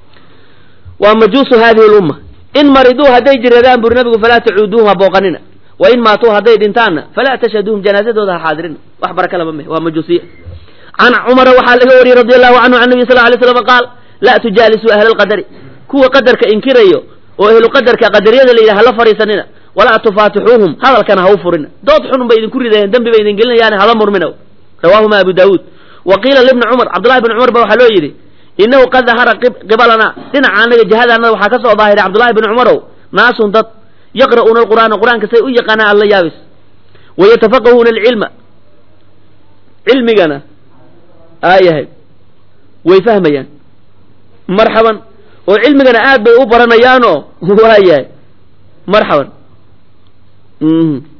waa majuusu hadihi lumma in mariduu hadday jiradaan buri nabigu falaa tacuuduuhum ha booqanina wa in maatuu hadday dhintaanna falaa tashhaduuhum janaazadooda ha xaadirina wax baraka lama meh waa majuusiya can cumara waxaa laga wariyey radi allahu canhu can nabi sal ly slam qaal laa tujaalisuu ahla alqadari kuwa qadarka inkirayo oo ehlu qadarka qadariyada la yidhaha hala fariisanina walaa tufaatixuuhum hadalkana ha u furina dood xunun bay idinku ridayeen dembi bay idin gelinayaan hala murmina rawaahuma abu daawuud wa qiila libni cumar cabdullahi bni cumar ba waxaa loo yidhi inahu qad dahara qibalana dhinaca anaga jihadaanada waxaa ka soo daahiray cabdullahi bni cumarow naasun dad yaqra'uuna alqur'aana qur'aanka say u yaqaanaan alla yaabis wayatafaqahuuna alcilma cilmigana aayahay way fahmayaan marxaban oo cilmigana aad bay u baranayaanoo waayahay marxaban